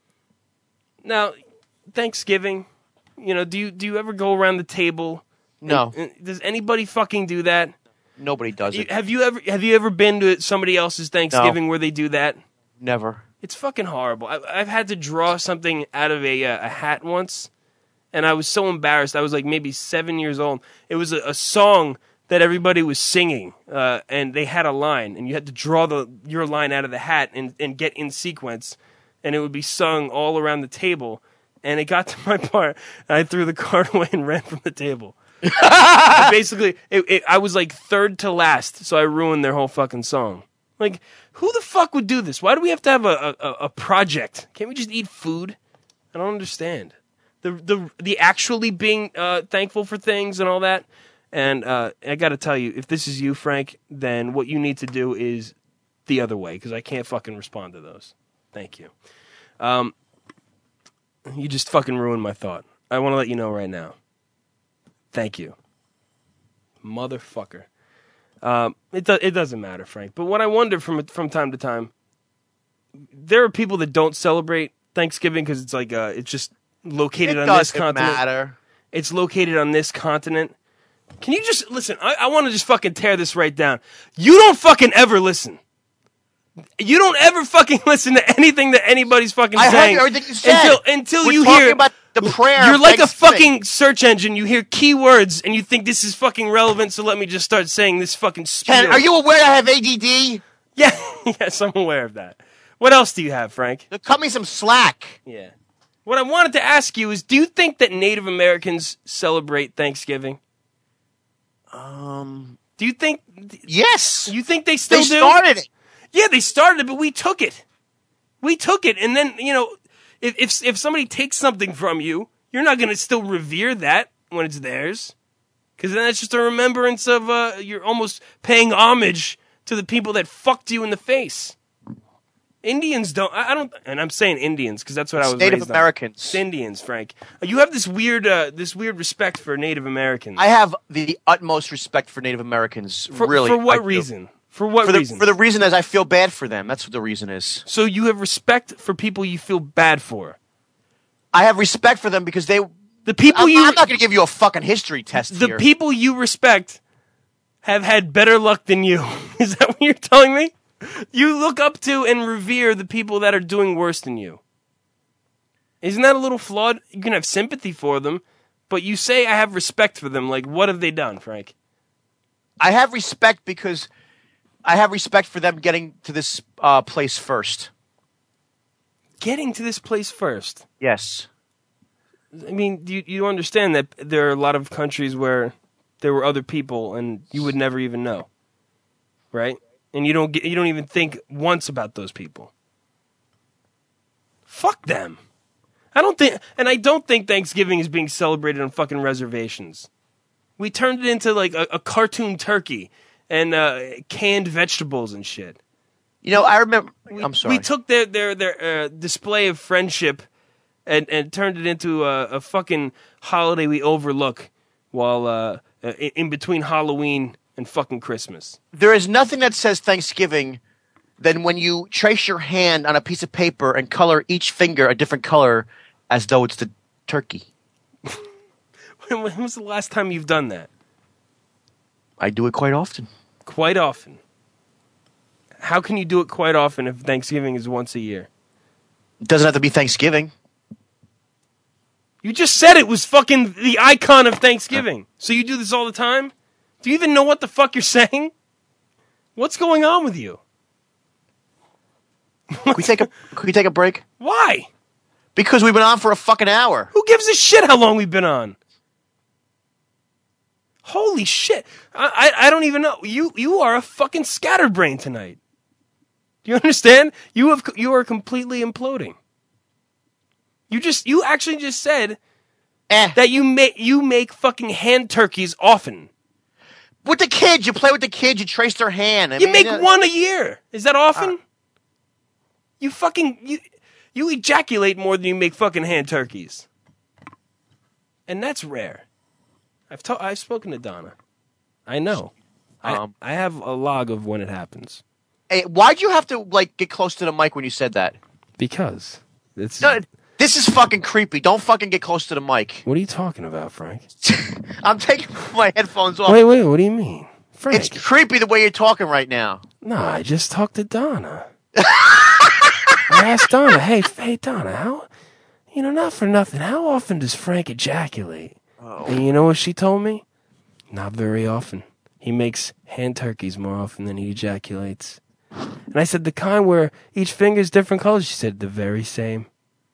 Speaker 1: Now, Thanksgiving, you know, do you do you ever go around the table?
Speaker 11: No.
Speaker 1: And, and does anybody fucking do that?
Speaker 11: Nobody does it.
Speaker 1: Have you ever have you ever been to somebody else's Thanksgiving
Speaker 11: No.
Speaker 1: where they do that?
Speaker 11: Never.
Speaker 1: It's fucking horrible. I, I've had to draw something out of a uh, a hat once, and I was so embarrassed. I was like maybe seven years old. It was a, a song that everybody was singing, uh, and they had a line, and you had to draw the your line out of the hat and, and get in sequence, and it would be sung all around the table. And it got to my part, and I threw the card away and ran from the table. Basically, it, it, I was like third to last, so I ruined their whole fucking song. Like, who the fuck would do this? Why do we have to have a, a, a project? Can't we just eat food? I don't understand. The the the actually being uh, thankful for things and all that. And uh, I got to tell you, if this is you, Frank, then what you need to do is the other way, because I can't fucking respond to those. Thank you. Um, you just fucking ruined my thought. I want to let you know right now. Thank you. Motherfucker. Um, it, do- it doesn't matter, Frank. But what I wonder from from time to time, there are people that don't celebrate Thanksgiving because it's like uh, it's just located
Speaker 11: It
Speaker 1: on this
Speaker 11: doesn't
Speaker 1: continent.
Speaker 11: matter.
Speaker 1: It's located on this continent. Can you just listen? I, I want to just fucking tear this right down. You don't fucking ever listen. You don't ever fucking listen to anything that anybody's fucking
Speaker 11: I
Speaker 1: saying
Speaker 11: heard everything you said.
Speaker 1: until until
Speaker 11: We're
Speaker 1: you
Speaker 11: talking
Speaker 1: hear
Speaker 11: about the prayer.
Speaker 1: You're
Speaker 11: of
Speaker 1: like a
Speaker 11: Thanksgiving.
Speaker 1: fucking search engine. You hear keywords and you think this is fucking relevant. So let me just start saying this fucking spiel.
Speaker 11: Ken, are you aware I have A D D?
Speaker 1: Yeah, yes, I'm aware of that. What else do you have, Frank?
Speaker 11: Cut me some slack.
Speaker 1: Yeah. What I wanted to ask you is, do you think that Native Americans celebrate Thanksgiving?
Speaker 11: Um.
Speaker 1: Do you think?
Speaker 11: Yes.
Speaker 1: You think they still
Speaker 11: They
Speaker 1: do?
Speaker 11: started it.
Speaker 1: Yeah, they started it, but we took it. We took it, and then you know, if if, if somebody takes something from you, you're not going to still revere that when it's theirs, because then it's just a remembrance of uh, you're almost paying homage to the people that fucked you in the face. Indians don't. I, I don't, and I'm saying Indians because that's what I was.
Speaker 11: Native
Speaker 1: raised
Speaker 11: Americans.
Speaker 1: On. It's Indians, Frank. You have this weird, uh, this weird respect for Native Americans.
Speaker 11: I have the utmost respect for Native Americans.
Speaker 1: For,
Speaker 11: really,
Speaker 1: for what
Speaker 11: I do.
Speaker 1: reason? For what
Speaker 11: for the,
Speaker 1: reason?
Speaker 11: For the reason is I feel bad for them. That's what the reason is.
Speaker 1: So you have respect for people you feel bad for.
Speaker 11: I have respect for them because they.
Speaker 1: The people
Speaker 11: I'm,
Speaker 1: you.
Speaker 11: I'm not going to give you a fucking history test
Speaker 1: The
Speaker 11: here.
Speaker 1: people you respect have had better luck than you. Is that what you're telling me? You look up to and revere the people that are doing worse than you. Isn't that a little flawed? You can have sympathy for them, but you say I have respect for them. Like, what have they done, Frank?
Speaker 11: I have respect because I have respect for them getting to this uh, place first.
Speaker 1: Getting to this place first?
Speaker 11: Yes.
Speaker 1: I mean, do you, you understand that there are a lot of countries where there were other people and you would never even know, right? And you don't get, you don't even think once about those people. Fuck them. I don't think, and I don't think Thanksgiving is being celebrated on fucking reservations. We turned it into like a, a cartoon turkey and uh, canned vegetables and shit.
Speaker 11: You know, I remember.
Speaker 1: We,
Speaker 11: I'm sorry.
Speaker 1: We took their their their uh, display of friendship and and turned it into a, a fucking holiday we overlook while uh, in, in between Halloween and fucking Christmas.
Speaker 11: There is nothing that says Thanksgiving than when you trace your hand on a piece of paper and color each finger a different color as though it's the turkey.
Speaker 1: When was the last time you've done that?
Speaker 11: I do it quite often.
Speaker 1: Quite often. How can you do it quite often if Thanksgiving is once a year?
Speaker 11: It doesn't have to be Thanksgiving.
Speaker 1: You just said it was fucking the icon of Thanksgiving. So you do this all the time? Do you even know what the fuck you're saying? What's going on with you?
Speaker 11: Can we take a Can we take a break?
Speaker 1: Why?
Speaker 11: Because we've been on for a fucking hour.
Speaker 1: Who gives a shit how long we've been on? Holy shit! I I, I don't even know. You you are a fucking scatterbrain tonight. Do you understand? You have you are completely imploding. You just you actually just said
Speaker 11: eh.
Speaker 1: that you make you make fucking hand turkeys often.
Speaker 11: With the kids, you play with the kids. You trace their hand. I
Speaker 1: you
Speaker 11: mean,
Speaker 1: make
Speaker 11: uh,
Speaker 1: one a year. Is that often?
Speaker 11: Uh,
Speaker 1: you fucking you you ejaculate more than you make fucking hand turkeys, and that's rare. I've to- I've spoken to Donna. I know. Um, I I have a log of when it happens.
Speaker 11: Hey, why'd you have to like get close to the mic when you said that?
Speaker 1: Because it's.
Speaker 11: No, this is fucking creepy. Don't fucking get close to the mic.
Speaker 1: What are you talking about, Frank?
Speaker 11: I'm taking my headphones off.
Speaker 1: Wait, wait. What do you mean, Frank?
Speaker 11: It's creepy the way you're talking right now.
Speaker 1: No, I just talked to Donna. I asked Donna, hey, hey, Donna, how, you know, not for nothing, how often does Frank ejaculate? Oh. And you know what she told me? Not very often. He makes hand turkeys more often than he ejaculates. And I said, the kind where each finger's different colors? She said, the very same.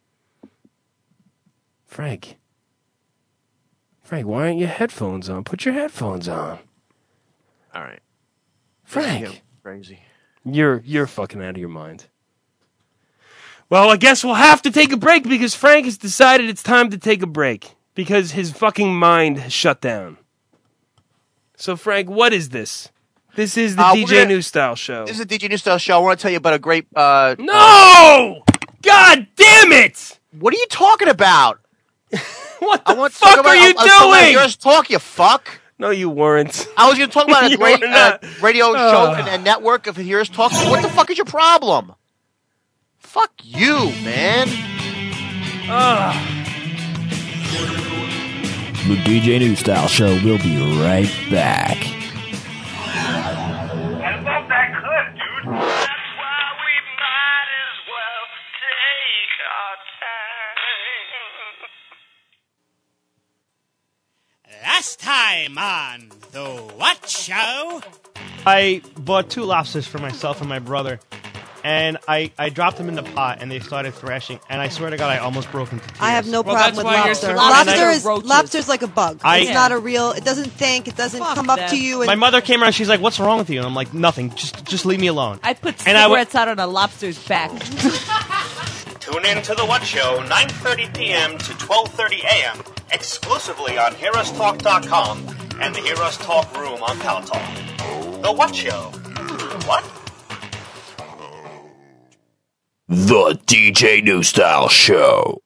Speaker 1: Frank. Frank, why aren't your headphones on? Put your headphones on.
Speaker 11: All right.
Speaker 1: Frank.
Speaker 11: Crazy.
Speaker 1: You're, you're fucking out of your mind. Well, I guess we'll have to take a break because Frank has decided it's time to take a break because his fucking mind has shut down. So, Frank, what is this? This is the
Speaker 11: uh,
Speaker 1: D J
Speaker 11: gonna,
Speaker 1: New Style Show.
Speaker 11: This is the D J New Style Show. I want to tell you about a great... Uh,
Speaker 1: no! God damn it!
Speaker 11: What are you talking about?
Speaker 1: What the
Speaker 11: I want
Speaker 1: fuck
Speaker 11: to talk about,
Speaker 1: are you
Speaker 11: I, I
Speaker 1: doing?
Speaker 11: Yours talk, you fuck.
Speaker 1: No, you weren't.
Speaker 11: I was going to talk about a great uh, radio
Speaker 1: uh.
Speaker 11: show and, and network of Here's Talk. What the fuck is your problem? Fuck you, man.
Speaker 1: Uh.
Speaker 13: The D J New Style Show will be right back.
Speaker 7: I love that clip, dude. That's why we might as well take our time.
Speaker 14: Last time on The What Show?
Speaker 15: I bought two lobsters for myself and my brother, and I, I dropped them in the pot, and they started thrashing, and I swear to God, I almost broke into tears.
Speaker 16: I have no
Speaker 15: well,
Speaker 16: problem with lobster. Lobster is lobster's like a bug.
Speaker 15: I,
Speaker 16: it's not a real. It doesn't think. It doesn't
Speaker 17: Fuck
Speaker 16: come
Speaker 17: that.
Speaker 16: up to you. And
Speaker 15: my mother came around. She's like, "What's wrong with you?" And I'm like, "Nothing. Just just leave me alone."
Speaker 17: I put
Speaker 15: and
Speaker 17: cigarettes I w- out on a lobster's back.
Speaker 18: Tune in to The What Show, nine thirty p.m. to twelve thirty a.m., exclusively on Hear Us Talk dot com and the Hear Us Talk room on Pal Talk. The What Show? What?
Speaker 13: The D J New Style Show.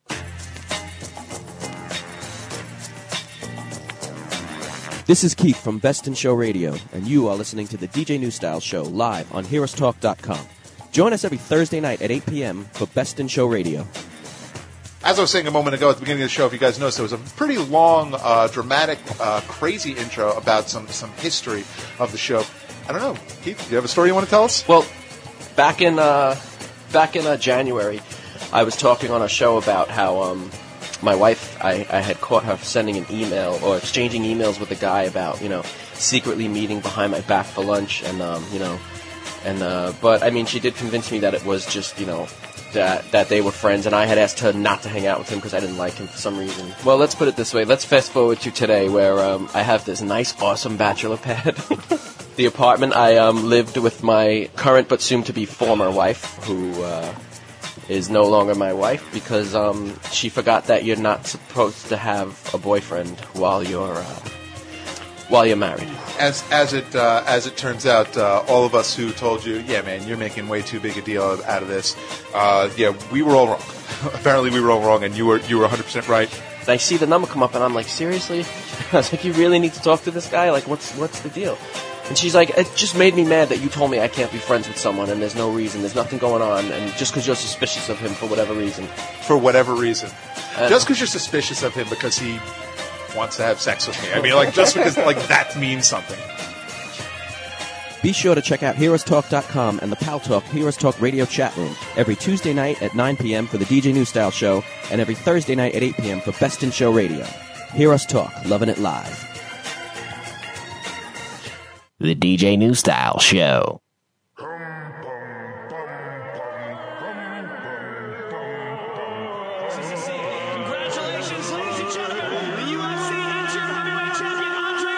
Speaker 19: This is Keith from Best in Show Radio, and you are listening to the D J New Style Show live on Hear Us Talk dot com. Join us every Thursday night at eight p.m. for Best in Show Radio.
Speaker 20: As I was saying a moment ago at the beginning of the show, if you guys noticed, there was a pretty long, uh, dramatic, uh, crazy intro about some, some history of the show. I don't know. Keith, do you have a story you want to tell us?
Speaker 21: Well, back in uh, back in uh, January, I was talking on a show about how um, my wife, I, I had caught her sending an email or exchanging emails with a guy about, you know, secretly meeting behind my back for lunch, and um, you know, and uh, but I mean, she did convince me that it was just, you know, that that they were friends, and I had asked her not to hang out with him because I didn't like him for some reason. Well, let's put it this way. Let's fast forward to today, where um, I have this nice, awesome bachelor pad. The apartment I um, lived with my current but soon-to-be former wife, who uh, is no longer my wife because um, she forgot that you're not supposed to have a boyfriend while you're uh, while you're married.
Speaker 20: As as it uh, as it turns out, uh, all of us who told you, yeah, man, you're making way too big a deal out of this. Uh, yeah, we were all wrong. Apparently, we were all wrong, and you were you were one hundred percent right.
Speaker 21: I see the number come up, and I'm like, seriously? I was like, you really need to talk to this guy? Like, what's what's the deal? And she's like, it just made me mad that you told me I can't be friends with someone, and there's no reason, there's nothing going on, and just because you're suspicious of him for whatever reason.
Speaker 20: For whatever reason.
Speaker 21: Uh,
Speaker 20: just because you're suspicious of him because he wants to have sex with me. I mean, like, just because, like, that means something.
Speaker 19: Be sure to check out Heroes Talk dot com and the Pal Talk Heroes Talk radio chat room every Tuesday night at nine p.m. for the D J New Style Show and every Thursday night at eight p.m. for Best in Show Radio. Heroes Talk, loving it live.
Speaker 13: The D J New Style Show.
Speaker 3: Congratulations, ladies and gentlemen, the U F C interim heavyweight champion Andrei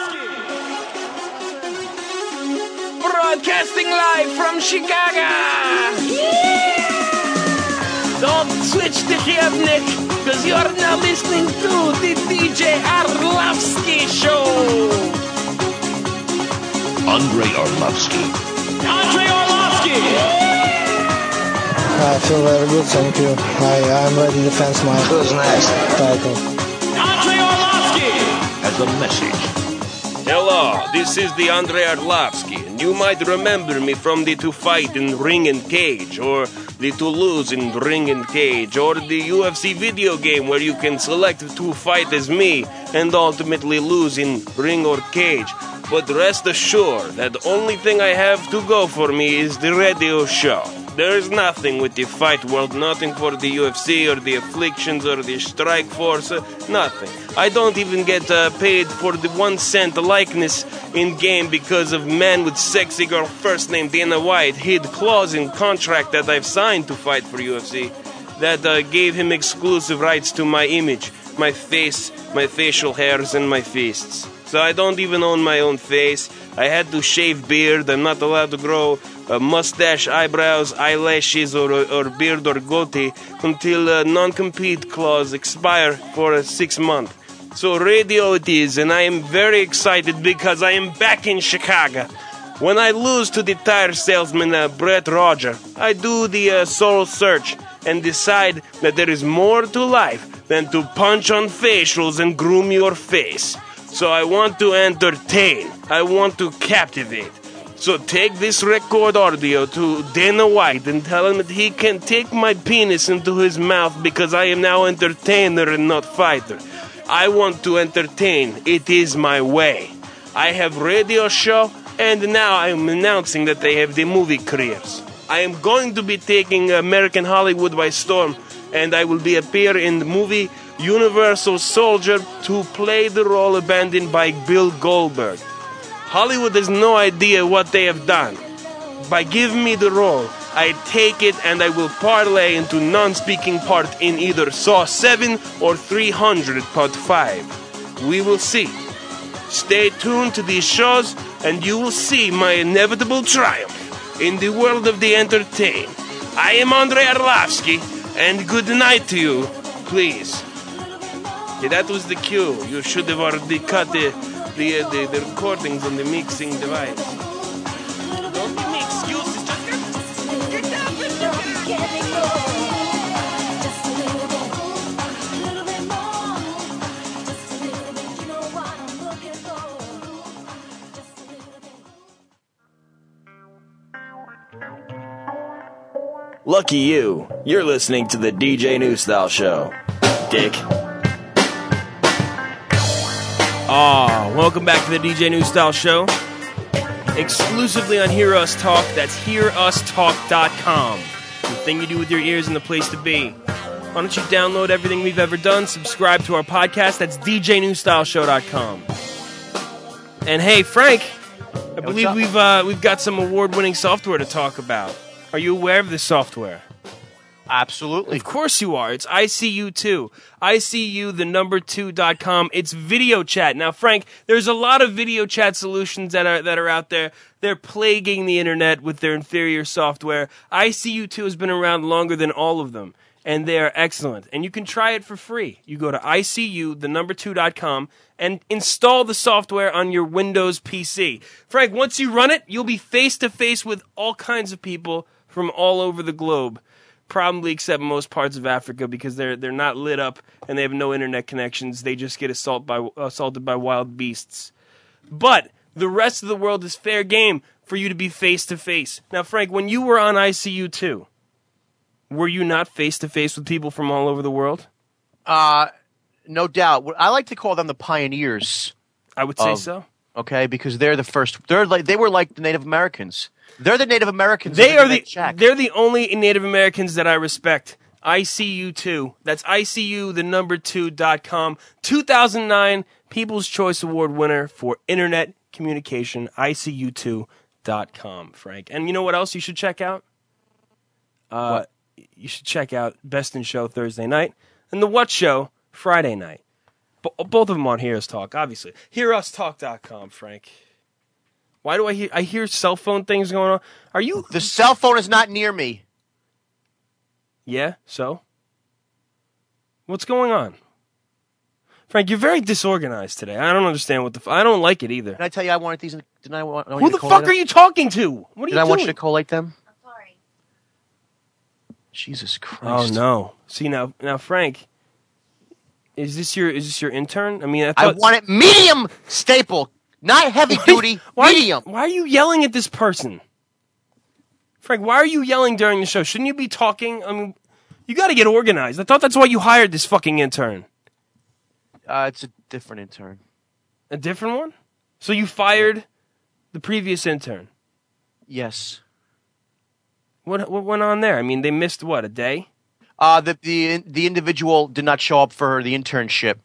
Speaker 3: Arlovski.
Speaker 1: Broadcasting live from Chicago. Yeah! Don't switch to Nick, because you're now listening to the D J Arlovski Show.
Speaker 13: Andrei Arlovski.
Speaker 3: Andrei Arlovski!
Speaker 2: I feel very good, thank you. I, I'm ready to defend my Who's next? title.
Speaker 3: Andrei Arlovski!
Speaker 13: Has a message.
Speaker 1: Hello, this is the Andrei Arlovski, and you might remember me from the To Fight in Ring and Cage, or the To Lose in Ring and Cage, or the U F C video game where you can select to fight as me and ultimately lose in Ring or Cage. But rest assured that the only thing I have to go for me is the radio show. There is nothing with the fight world, nothing for the U F C or the Afflictions or the Strike Force, uh, nothing. I don't even get uh, paid for the one cent likeness in game because of man with sexy girl first name Dana White hid clause in contract that I've signed to fight for U F C that uh, gave him exclusive rights to my image, my face, my facial hairs, and my fists. So I don't even own my own face. I had to shave beard. I'm not allowed to grow a mustache, eyebrows, eyelashes, or, or beard or goatee until a non-compete clause expire for a six month. So radio it is, and I am very excited because I am back in Chicago. When I lose to the tire salesman uh, Brett Roger, I do the uh, soul search and decide that there is more to life than to punch on facials and groom your face. So I want to entertain. I want to captivate. So take this record audio to Dana White and tell him that he can take my penis into his mouth because I am now entertainer and not fighter. I want to entertain. It is my way. I have radio show, and now I am announcing that I have the movie careers. I am going to be taking American Hollywood by storm, and I will be appear in the movie Universal Soldier to play the role abandoned by Bill Goldberg. Hollywood has no idea what they have done. By giving me the role, I take it and I will parlay into non-speaking part in either Saw seven or three hundred Part five. We will see. Stay tuned to these shows and you will see my inevitable triumph in the world of the entertain. I am Andrei Arlovski, and good night to you, please. Yeah, that was the cue. You should have already cut the the, uh, the, the recordings on the mixing device. Don't give me excuses. Just get down, get down.
Speaker 13: Lucky you. You're listening to the D J New Style Show. Dick.
Speaker 1: Ah, welcome back to the D J New Style Show. Exclusively on Hear Us Talk. That's hear us talk dot com. The thing you do with your ears and the place to be. Why don't you download everything we've ever done, subscribe to our podcast. That's d j new style show dot com. And hey, Frank, I believe we've uh, we've got some award-winning software to talk about. Are you aware of this software?
Speaker 11: Absolutely.
Speaker 1: Of course you are. It's I C U two. I C U, the number two dot com. It's video chat. Now, Frank, there's a lot of video chat solutions that are that are out there. They're plaguing the internet with their inferior software. I C U two has been around longer than all of them. and they are excellent. And you can try it for free. You go to I C U, the number two dot com, and install the software on your Windows P C. Frank, once you run it, you'll be face-to-face with all kinds of people from all over the globe, probably except most parts of Africa because they're they're not lit up and they have no internet connections. They just get assault by, assaulted by wild beasts. But the rest of the world is fair game for you to be face-to-face. Now, Frank, when you were on I C U two, were you not face-to-face with people from all over the world?
Speaker 11: Uh, no doubt. I like to call them the pioneers.
Speaker 1: I would say
Speaker 11: of,
Speaker 1: so.
Speaker 11: Okay, because they're the first. They're like they were like the Native Americans. They're the Native Americans.
Speaker 1: They
Speaker 11: of
Speaker 1: are the
Speaker 11: Shack.
Speaker 1: they're the only Native Americans that I respect. I C U two. That's I C U the number two dot com. two thousand nine People's Choice Award winner for Internet Communication. I C U two dot com, Frank. And you know what else you should check out? Uh,
Speaker 11: what?
Speaker 1: You should check out Best in Show Thursday night and The What Show Friday night. B- both of them on Heroes Talk, obviously. hear us talk dot com, Frank. Why do I hear I hear cell phone things going on? Are you
Speaker 11: The cell phone is not near me.
Speaker 1: Yeah, so? What's going on? Frank, you're very disorganized today. I don't understand what the f- I don't like it either.
Speaker 11: Did I tell you I wanted these? Didn't I want? I want
Speaker 1: Who
Speaker 11: you
Speaker 1: the
Speaker 11: to
Speaker 1: fuck
Speaker 11: collate
Speaker 1: are
Speaker 11: them?
Speaker 1: you talking to? What are
Speaker 11: Did
Speaker 1: you
Speaker 11: I
Speaker 1: doing?
Speaker 11: want you to collate them? I'm sorry. Jesus
Speaker 1: Oh
Speaker 11: Christ!
Speaker 1: no! See now, now Frank, is this your is this your intern? I mean, I,
Speaker 11: I
Speaker 1: thought,
Speaker 11: want it medium staple, not heavy duty.
Speaker 1: why,
Speaker 11: medium.
Speaker 1: Why are you yelling at this person, Frank? Why are you yelling during the show? Shouldn't you be talking? I mean, you got to get organized. I thought that's why you hired this fucking intern.
Speaker 11: Uh, it's a different intern.
Speaker 1: A different one? So you fired the previous intern?
Speaker 11: Yes.
Speaker 1: What what went on there? I mean, they missed what, a day?
Speaker 11: Uh, the the the individual did not show up for the internship,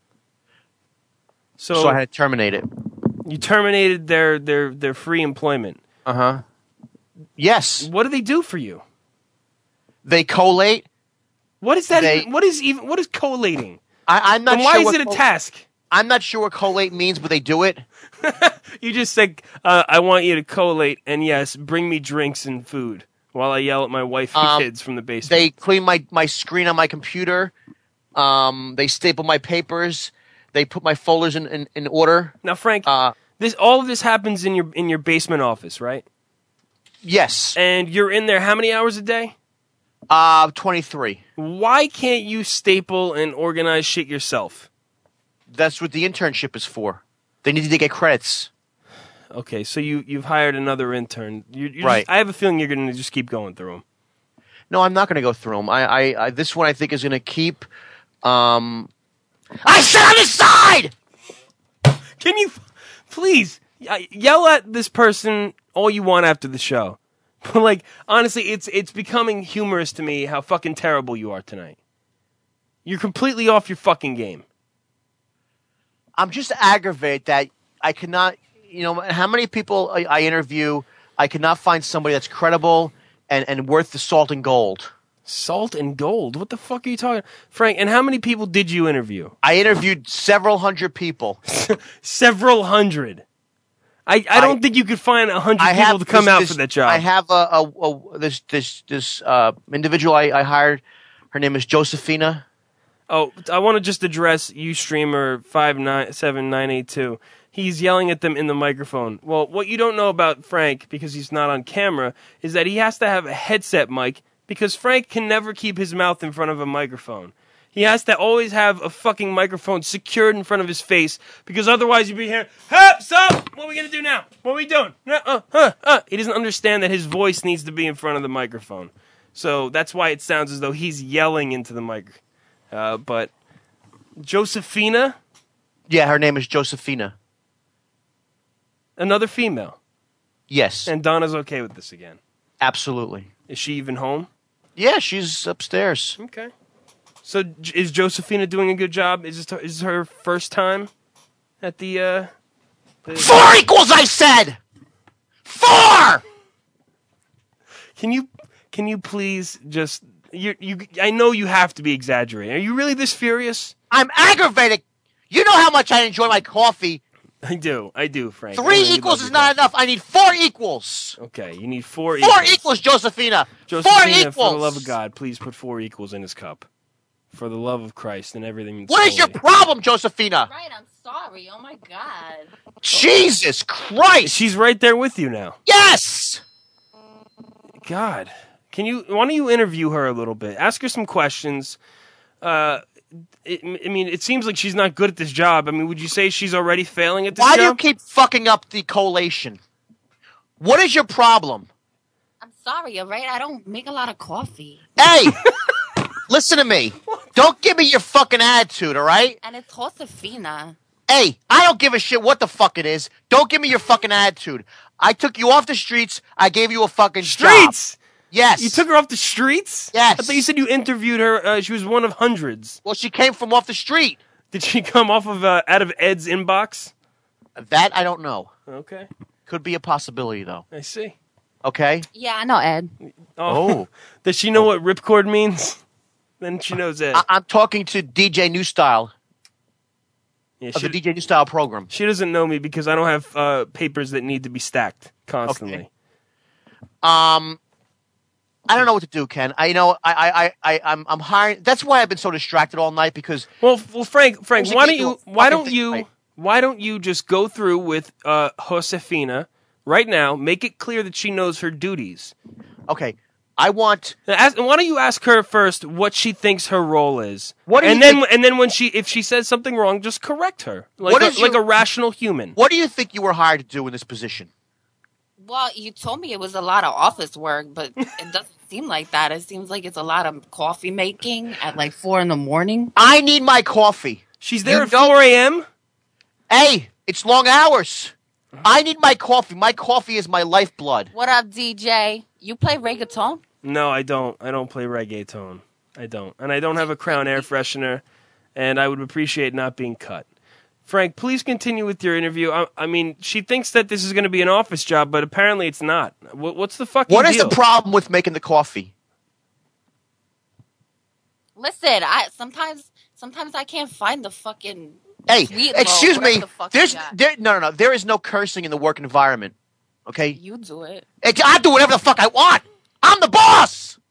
Speaker 1: So,
Speaker 11: so I had to terminate it.
Speaker 1: you terminated their their their free employment.
Speaker 11: Uh huh. Yes.
Speaker 1: What do they do for you?
Speaker 11: They collate.
Speaker 1: What is that?
Speaker 11: They-
Speaker 1: even, what is even? What is collating?
Speaker 11: I, I'm not
Speaker 1: Then why
Speaker 11: sure.
Speaker 1: is
Speaker 11: what
Speaker 1: it a
Speaker 11: col-
Speaker 1: task?
Speaker 11: I'm not sure what collate means, but they do it.
Speaker 1: You just said, uh, "I want you to collate," and yes, bring me drinks and food while I yell at my wife and
Speaker 11: Um,
Speaker 1: kids from the basement.
Speaker 11: They clean my, my screen on my computer. Um, they staple my papers. They put my folders in, in, in order.
Speaker 1: Now, Frank,
Speaker 11: Uh,
Speaker 1: this all of this happens in your in your basement office, right?
Speaker 11: yes.
Speaker 1: And you're in there how many hours a day?
Speaker 11: Uh, twenty-three.
Speaker 1: Why can't you staple and organize shit yourself?
Speaker 11: That's what the internship is for. They need to get credits.
Speaker 1: Okay, so you you've hired another intern. You, you
Speaker 11: Right.
Speaker 1: Just, I have a feeling you're going to just keep going through them.
Speaker 11: No, I'm not going to go through them. I, I, I, this one I think is going to keep. Um, I sit on his side.
Speaker 1: Can you please y- yell at this person all you want after the show? But like honestly, it's it's becoming humorous to me how fucking terrible you are tonight. You're completely off your fucking game.
Speaker 11: I'm just aggravated that I cannot. You know, how many people I, I interview, I cannot find somebody that's credible and, and worth the salt and gold.
Speaker 1: Salt and gold? What the fuck are you talking, Frank? And how many people did you interview?
Speaker 11: I interviewed several hundred people.
Speaker 1: Several hundred. I, I don't
Speaker 11: I-
Speaker 1: think you could find a hundred
Speaker 11: I
Speaker 1: people
Speaker 11: have
Speaker 1: to come
Speaker 11: this-
Speaker 1: out
Speaker 11: this-
Speaker 1: for that job.
Speaker 11: I have a, a, a this this this uh, individual I, I hired. Her name is Josephina.
Speaker 1: Oh, I want to just address Ustreamer five nine seven nine eight two. He's yelling at them in the microphone. Well, what you don't know about Frank, because he's not on camera, is that he has to have a headset mic, because Frank can never keep his mouth in front of a microphone. He has to always have a fucking microphone secured in front of his face, because otherwise you'd be hearing, "Hey, stop! What are we gonna do now? What are we doing? Uh, uh, uh, uh." He doesn't understand that his voice needs to be in front of the microphone. So that's why it sounds as though he's yelling into the mic. Uh, but Josephina,
Speaker 11: Yeah, her name is Josephina.
Speaker 1: another female.
Speaker 11: Yes,
Speaker 1: And Donna's okay with this again.
Speaker 11: absolutely.
Speaker 1: Is she even home?
Speaker 11: Yeah, she's upstairs.
Speaker 1: Okay. So J- is Josephina doing a good job? Is this her, is this her first time at the, uh... the-
Speaker 11: Four equals, I said! Four!
Speaker 1: Can you can you please just you you I know you have to be exaggerating. Are you really this furious?
Speaker 11: I'm aggravated. You know how much I enjoy my coffee
Speaker 1: I do. I do, Frank.
Speaker 11: Three
Speaker 1: I know you
Speaker 11: equals
Speaker 1: love
Speaker 11: is
Speaker 1: your
Speaker 11: not
Speaker 1: coffee.
Speaker 11: enough. I need four equals.
Speaker 1: Okay, you need four
Speaker 11: Four
Speaker 1: equals.
Speaker 11: equals, Josephina.
Speaker 1: Josephina,
Speaker 11: four equals.
Speaker 1: for the love of God, please put four equals in his cup. For the love of Christ and everything.
Speaker 11: What is your
Speaker 1: holy.
Speaker 11: problem, Josephina?
Speaker 17: Right, I'm sorry. Oh my God.
Speaker 11: Jesus Christ!
Speaker 1: She's right there with you now.
Speaker 11: Yes!
Speaker 1: God. Can you, why don't you interview her a little bit? Ask her some questions. Uh, it, I mean, it seems like she's not good at this job. I mean, would you say she's already failing at this
Speaker 11: Why
Speaker 1: job?
Speaker 11: do you keep fucking up the collation? What is your problem?
Speaker 17: I'm sorry, all right? I don't make a lot of coffee.
Speaker 11: Hey! Listen to me. Don't give me your fucking attitude, all right?
Speaker 17: And it's Josefina.
Speaker 11: Hey, I don't give a shit what the fuck it is. Don't give me your fucking attitude. I took you off the streets. I gave you a fucking
Speaker 1: Streets?
Speaker 11: job. Yes.
Speaker 1: You took her off the streets?
Speaker 11: Yes.
Speaker 1: I thought you said you interviewed her. Uh, she was one of hundreds.
Speaker 11: Well, she came from off the street.
Speaker 1: Did she come off of uh, out of Ed's inbox?
Speaker 11: That I don't know.
Speaker 1: Okay.
Speaker 11: Could be a possibility, though.
Speaker 1: I see.
Speaker 11: Okay?
Speaker 17: Yeah, I know Ed.
Speaker 1: Oh. Does she know what ripcord means? Then she knows Ed.
Speaker 11: I- I'm talking to D J New Style
Speaker 1: Yeah,
Speaker 11: of
Speaker 1: she,
Speaker 11: the D J New Style program.
Speaker 1: she doesn't know me because I don't have uh, papers that need to be stacked constantly.
Speaker 11: Um, I don't know what to do, Ken. I you know I I I I- I'm I'm hiring. That's why I've been so distracted all night because
Speaker 1: Well, f- well, Frank, Frank,
Speaker 11: Who's
Speaker 1: why
Speaker 11: the
Speaker 1: don't you,
Speaker 11: equal
Speaker 1: why
Speaker 11: fucking
Speaker 1: don't
Speaker 11: thing,
Speaker 1: you,
Speaker 11: right?
Speaker 1: why don't you just go through with uh, Josefina right now? Make it clear that she knows her duties.
Speaker 11: okay, I want.
Speaker 1: Now, ask, why don't you ask her first what she thinks her role is?
Speaker 11: What do
Speaker 1: and
Speaker 11: you
Speaker 1: then,
Speaker 11: think-
Speaker 1: and then when she, if she says something wrong, just correct her, like
Speaker 11: What
Speaker 1: a,
Speaker 11: is
Speaker 1: like
Speaker 11: your-
Speaker 1: a rational human.
Speaker 11: What do you think you were hired to do in this position?
Speaker 17: Well, you told me it was a lot of office work, but it doesn't seem like that. It seems like it's a lot of coffee making at like four in the morning.
Speaker 11: I need my coffee.
Speaker 1: She's there
Speaker 11: You
Speaker 1: at
Speaker 11: know-
Speaker 1: four a.m.
Speaker 11: Hey, it's long hours. I need my coffee. My coffee is my lifeblood.
Speaker 17: What up, D J? You play reggaeton?
Speaker 1: No, I don't. I don't play reggaeton. I don't, and I don't have a Crown air freshener, and I would appreciate not being cut. Frank, please continue with your interview. I, I mean, she thinks that this is going to be an office job, but apparently it's not. What, what's the fucking
Speaker 11: What is
Speaker 1: deal?
Speaker 11: the problem with making the coffee?
Speaker 17: Listen, I sometimes sometimes I can't find the fucking
Speaker 11: Hey,
Speaker 17: sweet
Speaker 11: excuse
Speaker 17: loaf, whatever
Speaker 11: me.
Speaker 17: the fuck
Speaker 11: There's
Speaker 17: you got.
Speaker 11: there no no no. There is no cursing in the work environment. Okay.
Speaker 17: You do it.
Speaker 11: Hey, I do whatever the fuck I want. I'm the boss.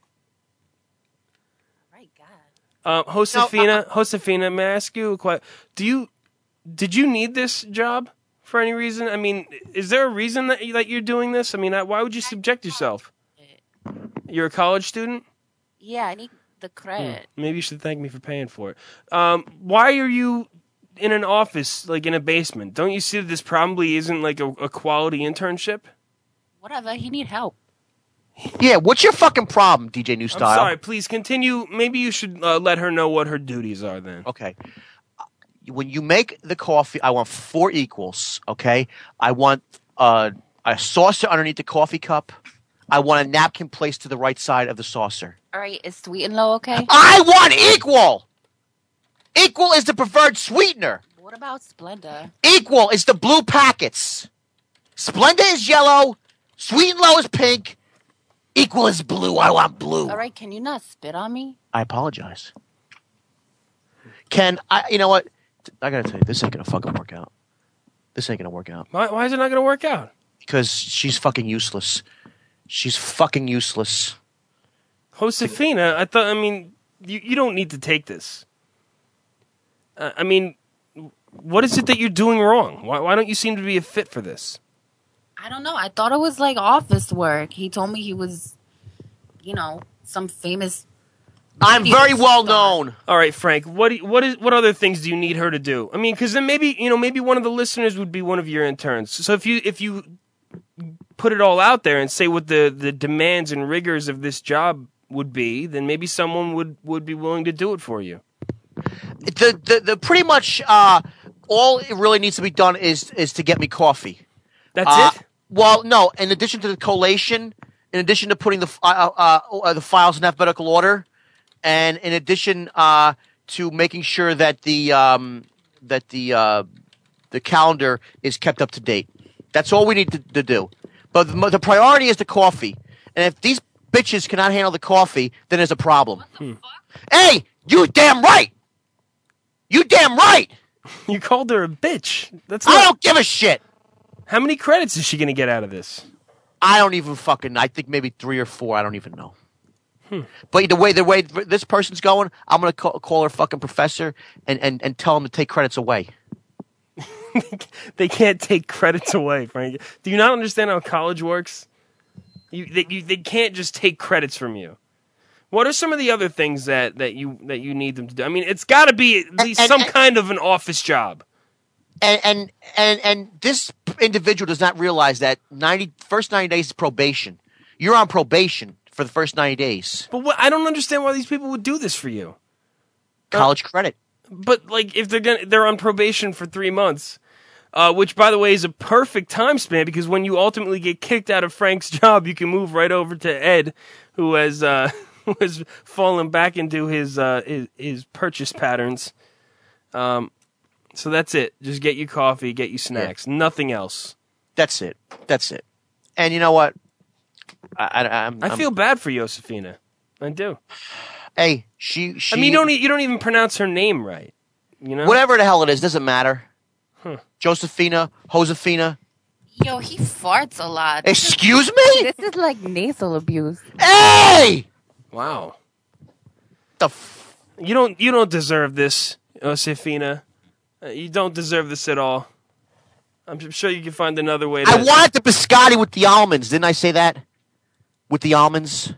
Speaker 1: Uh, Josefina, Josefina, may I ask you a question? Do you, did you need this job for any reason? I mean, is there a reason that, you, that you're doing this? I mean, I- why would you subject yourself? You're a college student?
Speaker 17: Yeah, I need the credit.
Speaker 1: Maybe you should thank me for paying for it. Um, why are you in an office, like in a basement? Don't you see that this probably isn't like a, a quality internship?
Speaker 17: Whatever, he need help.
Speaker 11: Yeah, what's your fucking problem, D J New Style?
Speaker 1: I'm sorry, please continue. Maybe you should uh, let her know what her duties are then.
Speaker 11: Okay. When you make the coffee, I want four equals, okay? I want uh, a saucer underneath the coffee cup. I want a napkin placed to the right side of the saucer.
Speaker 17: All right, is sweet and low okay?
Speaker 11: I want equal! Equal is the preferred sweetener.
Speaker 17: What about Splenda?
Speaker 11: Equal is the blue packets. Splenda is yellow. Sweet and low is pink. Equal is blue. I want blue.
Speaker 17: All right, can you not spit on me?
Speaker 11: I apologize. Ken, I, you know what? I gotta tell you, this ain't gonna fucking work out. This ain't gonna work out.
Speaker 1: Why, why is it not going to work out?
Speaker 11: Because she's fucking useless. She's fucking useless.
Speaker 1: Josefina, I thought, I mean, you, you don't need to take this. Uh, I mean, what is it that you're doing wrong? Why, why don't you seem to be a fit for this?
Speaker 17: I don't know. I thought it was like office work. He told me he was, you know, some famous.
Speaker 11: I'm very well known.
Speaker 1: All right, Frank. What do you, what is what other things do you need her to do? I mean, because then maybe you know maybe one of the listeners would be one of your interns. So if you if you put it all out there and say what the, the demands and rigors of this job would be, then maybe someone would, would be willing to do it for you.
Speaker 11: The the, the pretty much uh, all it really needs to be done is is to get me coffee.
Speaker 1: That's
Speaker 11: uh,
Speaker 1: it.
Speaker 11: Well, no. In addition to the collation, in addition to putting the uh, uh, uh, the files in alphabetical order, and in addition uh, to making sure that the um, that the uh, the calendar is kept up to date. That's all we need to, to do. But the, the priority is the coffee. And if these bitches cannot handle the coffee, then there's a problem.
Speaker 1: Hmm.
Speaker 11: Hey, you damn right. You damn right.
Speaker 1: You called her a bitch. That's
Speaker 11: I
Speaker 1: not-
Speaker 11: don't give a shit.
Speaker 1: How many credits is she going to get out of this?
Speaker 11: I don't even fucking. I think maybe three or four. I don't even know.
Speaker 1: Hmm.
Speaker 11: But the way the way this person's going, I'm gonna call, call her fucking professor and, and, and tell him to take credits away.
Speaker 1: They can't take credits away, Frank. Do you not understand how college works? You they, you, they can't just take credits from you. What are some of the other things that, that you that you need them to do? I mean, it's got to be at least
Speaker 11: and,
Speaker 1: some
Speaker 11: and,
Speaker 1: kind of an office job.
Speaker 11: And and and and this individual does not realize that ninety first ninety days is probation. You're on probation for the first ninety days.
Speaker 1: But what, I don't understand why these people would do this for you.
Speaker 11: College uh, credit.
Speaker 1: But like, if they're gonna, they're on probation for three months, uh, which by the way is a perfect time span because when you ultimately get kicked out of Frank's job, you can move right over to Ed, who has uh, who has fallen back into his uh, his, his purchase patterns. Um. So that's it. Just get you coffee, get you snacks. Yeah. Nothing else.
Speaker 11: That's it. That's it. And you know what? I, I, I'm,
Speaker 1: I
Speaker 11: I'm,
Speaker 1: feel bad for Josefina. I do.
Speaker 11: Hey, she, she.
Speaker 1: I mean, you don't. You don't even pronounce her name right. You know.
Speaker 11: Whatever the hell it is, doesn't matter.
Speaker 1: Huh.
Speaker 11: Josefina, Josefina.
Speaker 17: Yo, he farts a lot.
Speaker 11: Excuse me?
Speaker 17: This is like nasal abuse.
Speaker 11: Hey!
Speaker 1: Wow.
Speaker 11: The. F-
Speaker 1: you don't. You don't deserve this, Josefina. You don't deserve this at all. I'm sure you can find another way to...
Speaker 11: I wanted the biscotti with the almonds. Didn't I say that? With the almonds?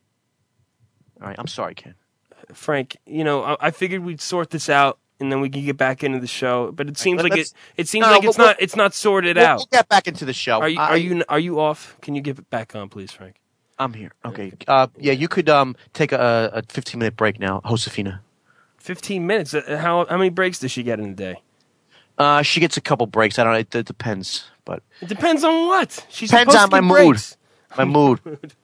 Speaker 11: All right, I'm sorry, Ken.
Speaker 1: Frank, you know, I, I figured we'd sort this out and then we could get back into the show. But it seems
Speaker 11: right,
Speaker 1: like it, it seems
Speaker 11: no,
Speaker 1: like
Speaker 11: no,
Speaker 1: it's
Speaker 11: we'll,
Speaker 1: not it's not sorted
Speaker 11: we'll,
Speaker 1: out.
Speaker 11: We'll get back into the show.
Speaker 1: Are you
Speaker 11: I,
Speaker 1: are you are you off? Can you get it back on, please, Frank?
Speaker 11: I'm here. Okay. Uh, yeah, you could um take a, a fifteen minute break now, Josefina.
Speaker 1: fifteen minutes? How how many breaks does she get in a day?
Speaker 11: Uh, she gets a couple breaks. I don't know. It, it depends, but
Speaker 1: it depends on what. She's
Speaker 11: depends on my mood. My mood.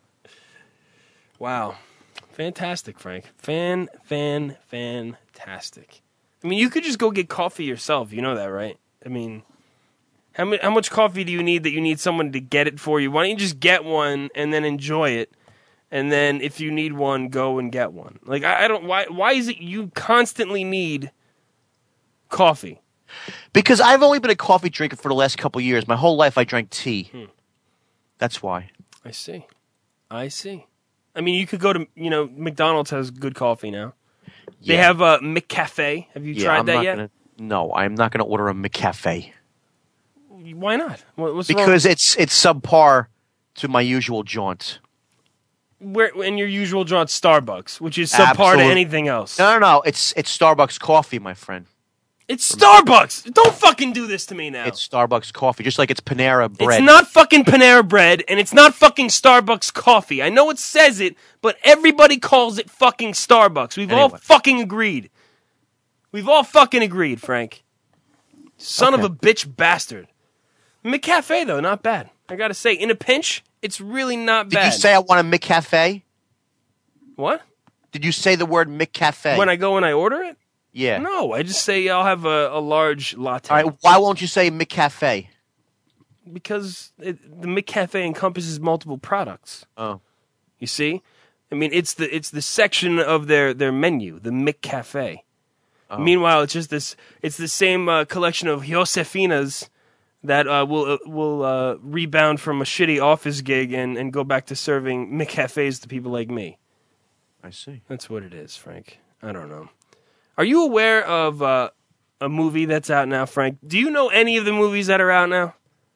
Speaker 1: Wow, fantastic, Frank. Fan, fan, fantastic. I mean, you could just go get coffee yourself. You know that, right? I mean, how much how much coffee do you need that you need someone to get it for you? Why don't you just get one and then enjoy it, and then if you need one, go and get one. Like I, I don't. Why why is it you constantly need coffee?
Speaker 11: Because I've only been a coffee drinker for the last couple of years. My whole life I drank tea.
Speaker 1: Hmm.
Speaker 11: That's why.
Speaker 1: I see. I see. I mean, you could go to, you know, McDonald's has good coffee now. They
Speaker 11: Yeah.
Speaker 1: have a McCafe. Have you
Speaker 11: Yeah,
Speaker 1: tried
Speaker 11: I'm
Speaker 1: that
Speaker 11: not
Speaker 1: yet?
Speaker 11: Gonna, no, I'm not going to order a McCafe.
Speaker 1: Why not? What, what's wrong?
Speaker 11: Because it's it's subpar to my usual jaunt.
Speaker 1: Where in your usual jaunt, Starbucks, which is subpar to
Speaker 11: Absolute-
Speaker 1: anything else.
Speaker 11: No, no, no. It's it's Starbucks coffee, my friend.
Speaker 1: It's Starbucks. Don't fucking do this to me now.
Speaker 11: It's Starbucks coffee, just like it's Panera bread.
Speaker 1: It's not fucking Panera bread, and it's not fucking Starbucks coffee. I know it says it, but everybody calls it fucking Starbucks. We've all
Speaker 11: Anyway.
Speaker 1: fucking agreed. We've all fucking agreed, Frank. Son
Speaker 11: Okay.
Speaker 1: of a bitch bastard. McCafe, though, not bad. I gotta say, in a pinch, it's really not
Speaker 11: Did
Speaker 1: bad.
Speaker 11: you say I want a McCafe?
Speaker 1: What?
Speaker 11: Did you say the word McCafe?
Speaker 1: When I go and I order it?
Speaker 11: Yeah.
Speaker 1: No, I just say I'll have a, a large latte.
Speaker 11: All right. Why won't you say McCafe?
Speaker 1: Because it, the McCafe encompasses multiple products.
Speaker 11: Oh.
Speaker 1: You see? I mean, it's the it's the section of their, their menu, the McCafe.
Speaker 11: Oh.
Speaker 1: Meanwhile, it's just this. It's the same uh, collection of Josefinas that uh, will uh, will uh, rebound from a shitty office gig and, and go back to serving McCafes to people like me.
Speaker 11: I see.
Speaker 1: That's what it is, Frank. I don't know. Are you aware of uh, a movie that's out now, Frank? Do you know any of the movies that are out now?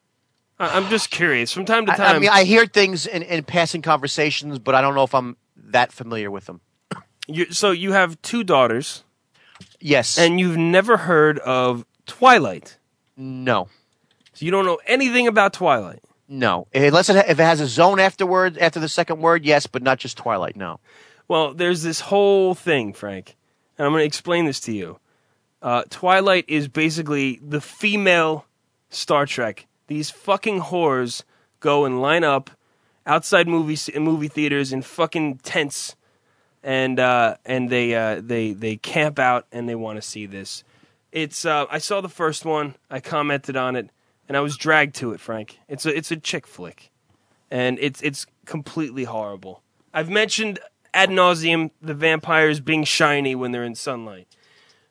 Speaker 1: I- I'm just curious. From time to
Speaker 11: I,
Speaker 1: time,
Speaker 11: I mean, I hear things in, in passing conversations, but I don't know if I'm that familiar with them.
Speaker 1: you, so you have two daughters.
Speaker 11: Yes.
Speaker 1: And you've never heard of Twilight.
Speaker 11: No.
Speaker 1: So you don't know anything about Twilight.
Speaker 11: No. Unless it, ha- if it has a zone afterward, after the second word, yes, but not just Twilight, no.
Speaker 1: Well, there's this whole thing, Frank, and I'm going to explain this to you. Uh, Twilight is basically the female Star Trek. These fucking whores go and line up outside movie movie theaters in fucking tents, and uh, and they uh, they they camp out and they want to see this. It's uh, I saw the first one, I commented on it, and I was dragged to it, Frank. It's a it's a chick flick, and it's it's completely horrible. I've mentioned ad nauseum the vampires being shiny when they're in sunlight.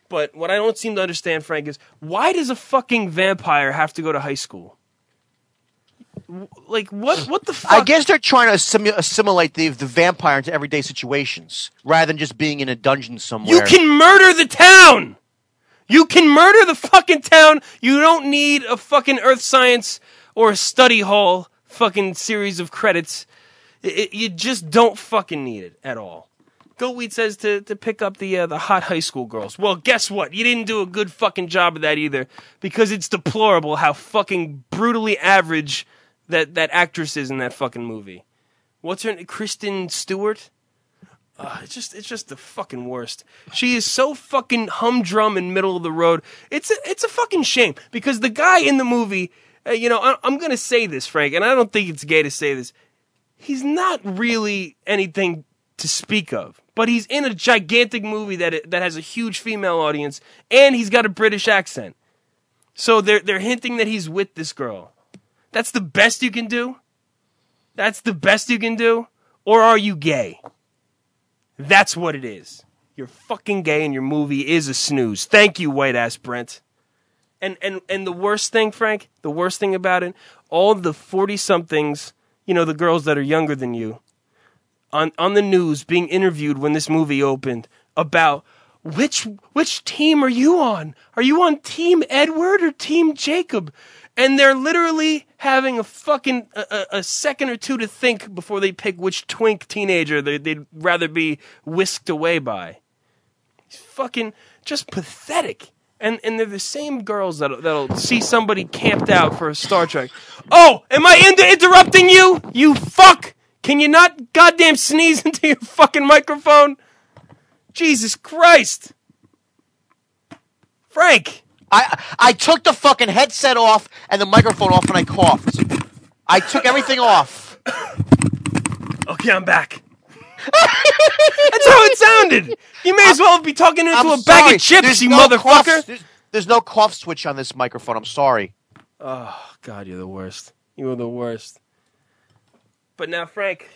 Speaker 1: But what I don't seem to understand, Frank, is why does a fucking vampire have to go to high school? Like, what What the fuck?
Speaker 11: I guess they're trying to assimil- assimilate the, the vampire into everyday situations, rather than just being in a dungeon somewhere.
Speaker 1: You can murder the town! You can murder the fucking town! You don't need a fucking earth science or a study hall fucking series of credits. It, it, you just don't fucking need it at all. Goatweed says to, to pick up the uh, the hot high school girls. Well, guess what? You didn't do a good fucking job of that either, because it's deplorable how fucking brutally average that, that actress is in that fucking movie. What's her name? Kristen Stewart? Uh, it's just it's just the fucking worst. She is so fucking humdrum and middle of the road. It's a, it's a fucking shame, because the guy in the movie, uh, you know, I, I'm going to say this, Frank, and I don't think it's gay to say this. He's not really anything to speak of, but he's in a gigantic movie that that has a huge female audience, and he's got a British accent. So they're they're hinting that he's with this girl. That's the best you can do? That's the best you can do? Or are you gay? That's what it is. You're fucking gay and your movie is a snooze. Thank you, white ass Brent. And and and the worst thing, Frank, the worst thing about it, all the forty-somethings, you know, the girls that are younger than you, on on the news being interviewed when this movie opened about which which team are you on? Are you on Team Edward or Team Jacob? And they're literally having a fucking a, a second or two to think before they pick which twink teenager they, they'd rather be whisked away by. It's fucking just pathetic. And and they're the same girls that'll, that'll see somebody camped out for a Star Trek. Oh, am I inter- interrupting you? You fuck! Can you not goddamn sneeze into your fucking microphone? Jesus Christ. Frank.
Speaker 11: I I took the fucking headset off and the microphone off and I coughed. I took everything off.
Speaker 1: Okay, I'm back. That's how it sounded. You may as well be talking into
Speaker 11: I'm
Speaker 1: a
Speaker 11: sorry.
Speaker 1: bag of chips,
Speaker 11: There's
Speaker 1: you
Speaker 11: no
Speaker 1: motherfucker.
Speaker 11: Cough, there's, there's no cough switch on this microphone. I'm sorry.
Speaker 1: Oh, God, you're the worst. You are the worst. But now, Frank,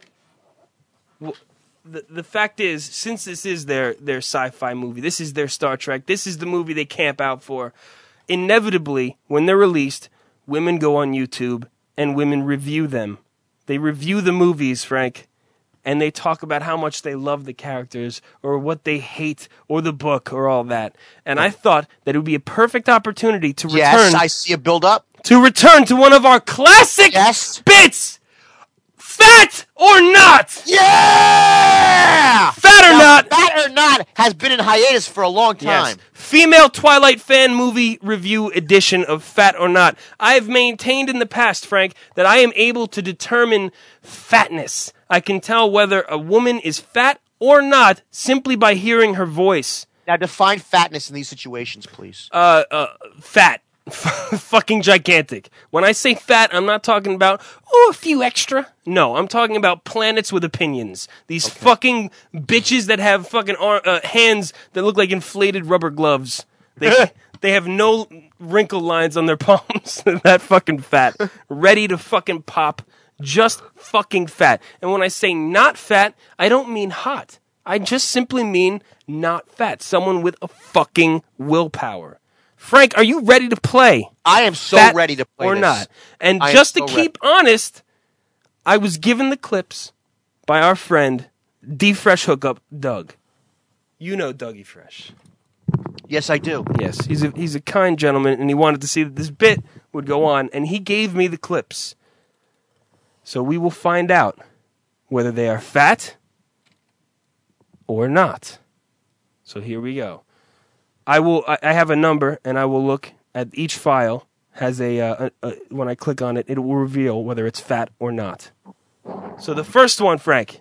Speaker 1: well, the the fact is, since this is their, their sci-fi movie, this is their Star Trek, this is the movie they camp out for, inevitably, when they're released, women go on YouTube and women review them. They review the movies, Frank, and they talk about how much they love the characters or what they hate or the book or all that. And I thought that it would be a perfect opportunity to return.
Speaker 11: Yes, I see a build-up.
Speaker 1: To return to one of our classic
Speaker 11: yes.
Speaker 1: bits. Fat or not?
Speaker 11: Yeah!
Speaker 1: Fat or
Speaker 11: now,
Speaker 1: not?
Speaker 11: Fat or not has been in hiatus for a long time.
Speaker 1: Yes. Female Twilight fan movie review edition of Fat or Not. I have maintained in the past, Frank, that I am able to determine fatness. I can tell whether a woman is fat or not simply by hearing her voice.
Speaker 11: Now define fatness in these situations, please.
Speaker 1: Uh, uh, fat. Fucking gigantic. When I say fat, I'm not talking about, oh, a few extra. No, I'm talking about planets with opinions. These okay. fucking bitches that have fucking ar- uh, hands that look like inflated rubber gloves. They they have no wrinkle lines on their palms. That fucking fat. Ready to fucking pop. Just fucking fat. And when I say not fat, I don't mean hot. I just simply mean not fat. Someone with a fucking willpower. Frank, are you ready to play?
Speaker 11: I am so
Speaker 1: Fat
Speaker 11: ready to play
Speaker 1: or
Speaker 11: this.
Speaker 1: not. And
Speaker 11: I
Speaker 1: just to
Speaker 11: so
Speaker 1: keep ready. honest, I was given the clips by our friend D Fresh Hookup Doug. You know Dougie Fresh.
Speaker 11: Yes, I do.
Speaker 1: Yes, he's a he's a kind gentleman, and he wanted to see that this bit would go on, and he gave me the clips. So we will find out whether they are fat or not. So here we go. I will. I have a number, and I will look at each file. Has a, uh, a, a when I click on it, it will reveal whether it's fat or not. So the first one, Frank,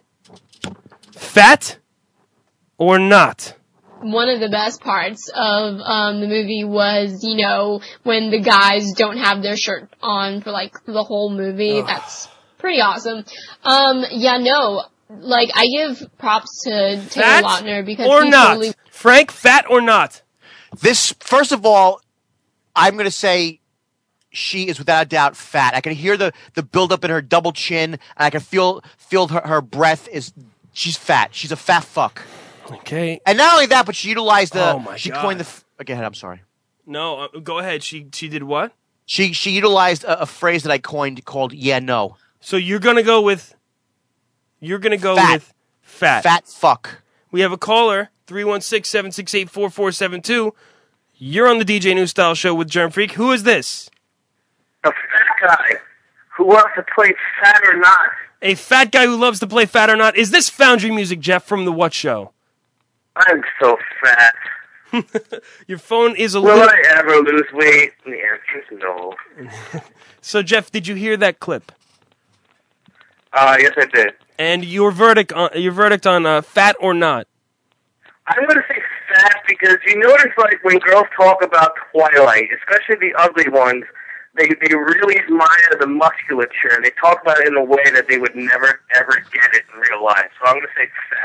Speaker 1: fat or not?
Speaker 5: One of the best parts of um, the movie was, you know, when the guys don't have their shirt on for like the whole movie. Ugh. That's pretty awesome. Um, yeah, no. Like, I give props to Taylor Lautner because
Speaker 1: or
Speaker 5: he
Speaker 1: not.
Speaker 5: totally...
Speaker 1: Frank, fat or not?
Speaker 11: This, first of all, I'm going to say she is without a doubt fat. I can hear the, the buildup in her double chin, and I can feel feel her, her breath is, she's fat. She's a fat fuck.
Speaker 1: Okay.
Speaker 11: And not only that, but she utilized the.
Speaker 1: Oh, my
Speaker 11: she
Speaker 1: God.
Speaker 11: coined the. F- Go ahead. I'm sorry.
Speaker 1: No, uh, go ahead. She she did what?
Speaker 11: She she utilized a, a phrase that I coined called "yeah no."
Speaker 1: So you're gonna go with. You're gonna go
Speaker 11: Fat.
Speaker 1: with fat.
Speaker 11: Fat fuck.
Speaker 1: We have a caller three one six seven six eight four four seven two. You're on the D J New Style Show with Germ Freak. Who is this?
Speaker 6: A fat guy who wants to play fat or not.
Speaker 1: A fat guy who loves to play fat or not. Is this Foundry Music, Jeff, from the What Show?
Speaker 6: I'm so fat.
Speaker 1: Your phone is a
Speaker 6: Will
Speaker 1: little...
Speaker 6: I ever lose weight? The answer is no.
Speaker 1: So, Jeff, did you hear that clip?
Speaker 6: Uh, yes, I did.
Speaker 1: And your verdict on your verdict on uh, fat or not?
Speaker 6: I'm going to say fat because you notice, like, when girls talk about Twilight, especially the ugly ones, they they really admire the musculature, and they talk about it in a way that they would never, ever get it in real life. So I'm going to say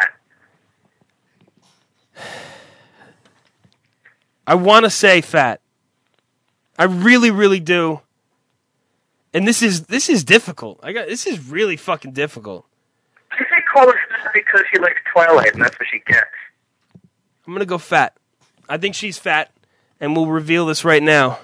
Speaker 6: fat.
Speaker 1: I want to say fat. I really, really do. And this is this is difficult. I got this is really fucking difficult.
Speaker 6: I say call her fat because she likes Twilight, and that's what she gets.
Speaker 1: I'm gonna go fat. I think she's fat, and we'll reveal this right now.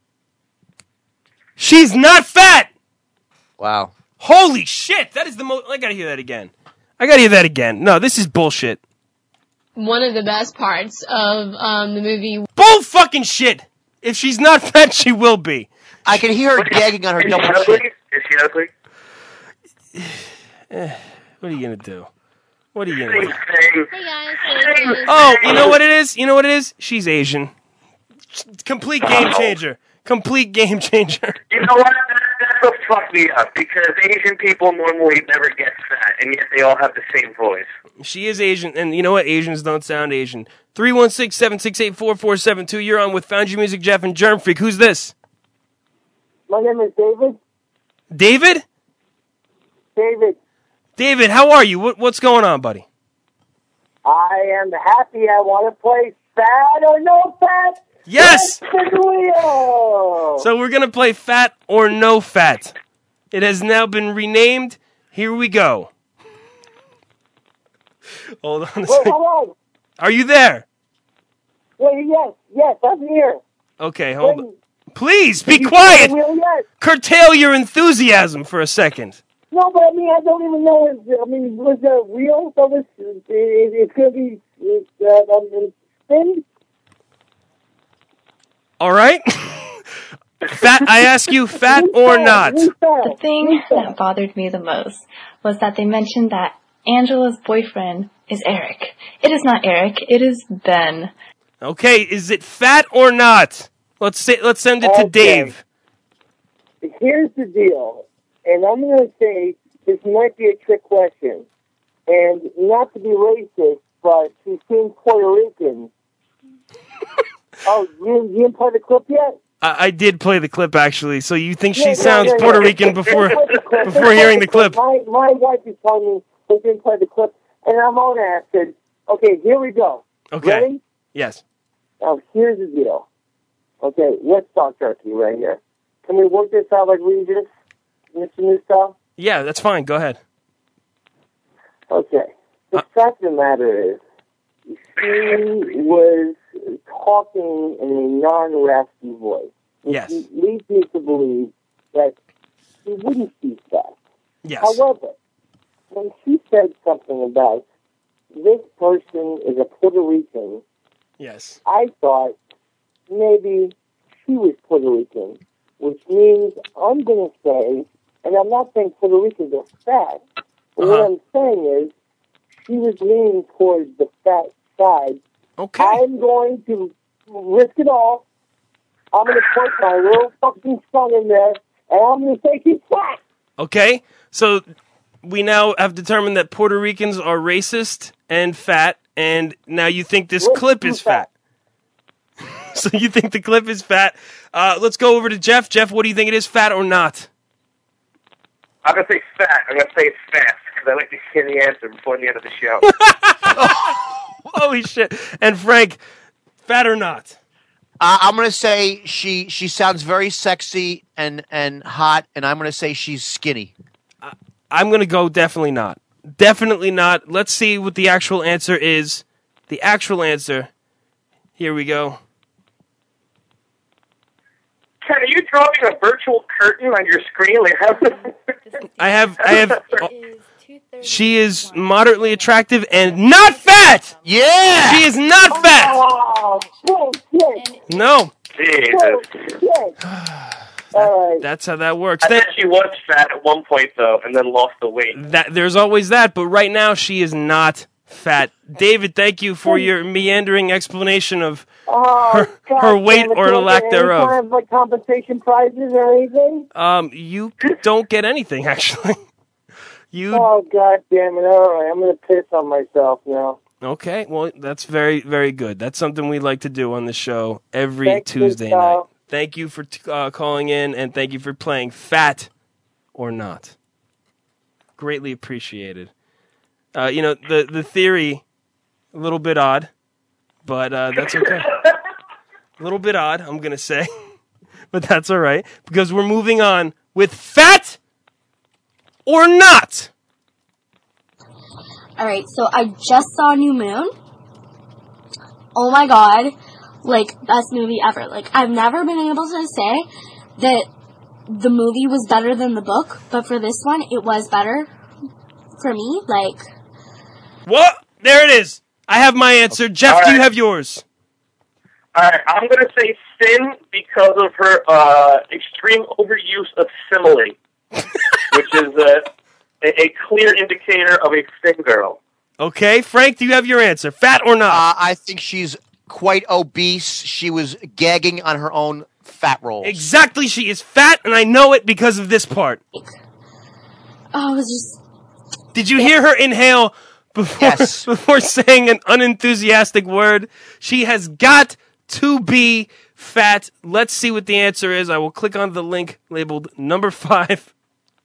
Speaker 1: She's not fat!
Speaker 11: Wow.
Speaker 1: Holy shit! That is the most... I gotta hear that again. I gotta hear that again. No, this is bullshit.
Speaker 5: One of the best parts of um, the movie...
Speaker 1: Bull fucking shit! If she's not fat, she will be.
Speaker 11: I can hear her gagging on her
Speaker 6: Is she
Speaker 11: double
Speaker 6: ugly?
Speaker 11: chin.
Speaker 6: Is she ugly?
Speaker 1: Eh, what are you gonna do? What are you gonna do?
Speaker 5: Hey guys, so
Speaker 1: Oh, you know what it is? You know what it is? She's Asian. Complete game changer. Complete game changer.
Speaker 6: You know what? That, that's what fucked me up, because Asian people normally never get fat, and yet they all have the same voice.
Speaker 1: She is Asian, and you know what? Asians don't sound Asian. three one six, seven six eight, four four seven two. You're on with Foundry Music, Jeff, and Germ Freak. Who's this?
Speaker 22: My name is David.
Speaker 1: David?
Speaker 22: David.
Speaker 1: David, how are you? What, what's going on, buddy?
Speaker 22: I am happy. I want to play fat or no fat.
Speaker 1: Yes!
Speaker 22: Let's the wheel.
Speaker 1: So we're going to play Fat or No Fat. It has now been renamed. Here we go. Hold on a
Speaker 22: Wait,
Speaker 1: second.
Speaker 22: hold on.
Speaker 1: Are you there?
Speaker 22: Wait, yes, yes, I'm here.
Speaker 1: Okay, hold
Speaker 22: Wait.
Speaker 1: on. Please, be
Speaker 22: Did you
Speaker 1: quiet!
Speaker 22: spin the wheel yet?
Speaker 1: Curtail your enthusiasm for a second.
Speaker 22: No, but I mean, I don't even know. Is, I mean, was there a wheel? So this, it, it's going to be it's, uh, um, spin?
Speaker 1: All right? Fat. I ask you, fat or not?
Speaker 23: The thing that bothered me the most was that they mentioned that Angela's boyfriend is Eric. It is not Eric. It is Ben.
Speaker 1: Okay, is it fat or not? Let's say. Let's send it to
Speaker 22: Okay.
Speaker 1: Dave.
Speaker 22: Here's the deal, and I'm going to say this might be a trick question, and not to be racist, but she seems Puerto Rican. Oh, you, you didn't play the clip yet?
Speaker 1: I, I did play the clip actually. So you think she
Speaker 22: Yeah, yeah,
Speaker 1: sounds
Speaker 22: yeah, yeah.
Speaker 1: Puerto Rican before
Speaker 22: They played the clip.
Speaker 1: before
Speaker 22: They
Speaker 1: hearing
Speaker 22: played
Speaker 1: the clip?
Speaker 22: My, my wife is telling me they didn't play the clip, and I'm on it. I said, okay, here we go.
Speaker 1: Okay.
Speaker 22: Ready?
Speaker 1: Yes.
Speaker 22: Now, here's the deal. Okay, let's talk turkey right here. Can we work this out like Regis, Mister New Style?
Speaker 1: Yeah, that's fine. Go ahead.
Speaker 22: Okay. The
Speaker 1: Uh,
Speaker 22: fact of the matter is, she was talking in a non-raspy voice. Which
Speaker 1: Yes.
Speaker 22: leads me to believe that she wouldn't be fat.
Speaker 1: Yes.
Speaker 22: However, when she said something about this person is a Puerto Rican,
Speaker 1: Yes.
Speaker 22: I thought maybe she was Puerto Rican, which means I'm going to say, and I'm not saying Puerto Ricans are fat, but what
Speaker 1: Uh-huh.
Speaker 22: I'm saying is she was leaning towards the fat side.
Speaker 1: Okay.
Speaker 22: I'm going to risk it all. I'm going to put my little fucking son in there, and I'm going to say she's fat.
Speaker 1: Okay. So we now have determined that Puerto Ricans are racist and fat, and now you think this
Speaker 22: Let's
Speaker 1: clip
Speaker 22: do
Speaker 1: is fat. So you think the clip is fat? Uh, let's go over to Jeff. Jeff, what do you think it is, fat or not?
Speaker 6: I'm going to say fat. I'm going to say it's fast, because I like to hear the answer before the end of the show.
Speaker 1: Holy shit! And Frank, fat or not?
Speaker 11: Uh, I'm going to say she she sounds very sexy and, and hot, and I'm going to say she's skinny.
Speaker 1: I'm going to go definitely not. Definitely not. Let's see what the actual answer is. the actual answer. Here we go.
Speaker 6: Ken, are you drawing a virtual curtain on your screen? Like, how-
Speaker 1: I have, I have. oh, she is moderately attractive and not fat.
Speaker 11: Yeah,
Speaker 1: she is not fat.
Speaker 22: Oh, bullshit.
Speaker 1: No.
Speaker 6: Jesus.
Speaker 22: Bullshit. All right.
Speaker 1: That's how that works.
Speaker 6: I
Speaker 1: That,
Speaker 6: bet she was fat at one point, though, and then lost the weight.
Speaker 1: that there's always that, but right now she is not fat. David, thank you for your meandering explanation of
Speaker 22: Oh,
Speaker 1: her,
Speaker 22: God
Speaker 1: her weight
Speaker 22: damn it,
Speaker 1: or
Speaker 22: do I
Speaker 1: lack
Speaker 22: get any
Speaker 1: thereof.
Speaker 22: kind of, like, compensation prizes or anything?
Speaker 1: Um, you don't get anything actually. You
Speaker 22: Oh, God damn it. All right, I'm going to piss on myself now.
Speaker 1: okay? Well, that's very, very good. That's something we like to do on the show every
Speaker 22: Thanks,
Speaker 1: Tuesday
Speaker 22: Mister
Speaker 1: night.
Speaker 22: Kyle.
Speaker 1: Thank you for t- uh, calling in, and thank you for playing Fat or Not. Greatly appreciated. Uh, you know, the the theory, a little bit odd, but uh, that's okay. A little bit odd, I'm gonna say, but that's all right because we're moving on with Fat or Not.
Speaker 4: Alright, so I just saw New Moon. Oh my god. Like, best movie ever. Like, I've never been able to say that the movie was better than the book, but for this one, it was better for me. Like,
Speaker 1: What? There it is. I have my answer. Jeff,
Speaker 6: All
Speaker 1: do you
Speaker 6: right.
Speaker 1: have yours?
Speaker 6: All right, I'm going to say Sin because of her uh, extreme overuse of simile, which is a, a, a clear indicator of a thin girl.
Speaker 1: Okay, Frank, do you have your answer? Fat or not?
Speaker 11: Uh, I think she's quite obese. She was gagging on her own fat rolls.
Speaker 1: Exactly, she is fat, and I know it because of this part.
Speaker 4: oh, it was just,
Speaker 1: Did you hear her inhale before,
Speaker 11: Yes.
Speaker 1: before saying an unenthusiastic word? She has got to be fat. Let's see what the answer is. I will click on the link labeled number five.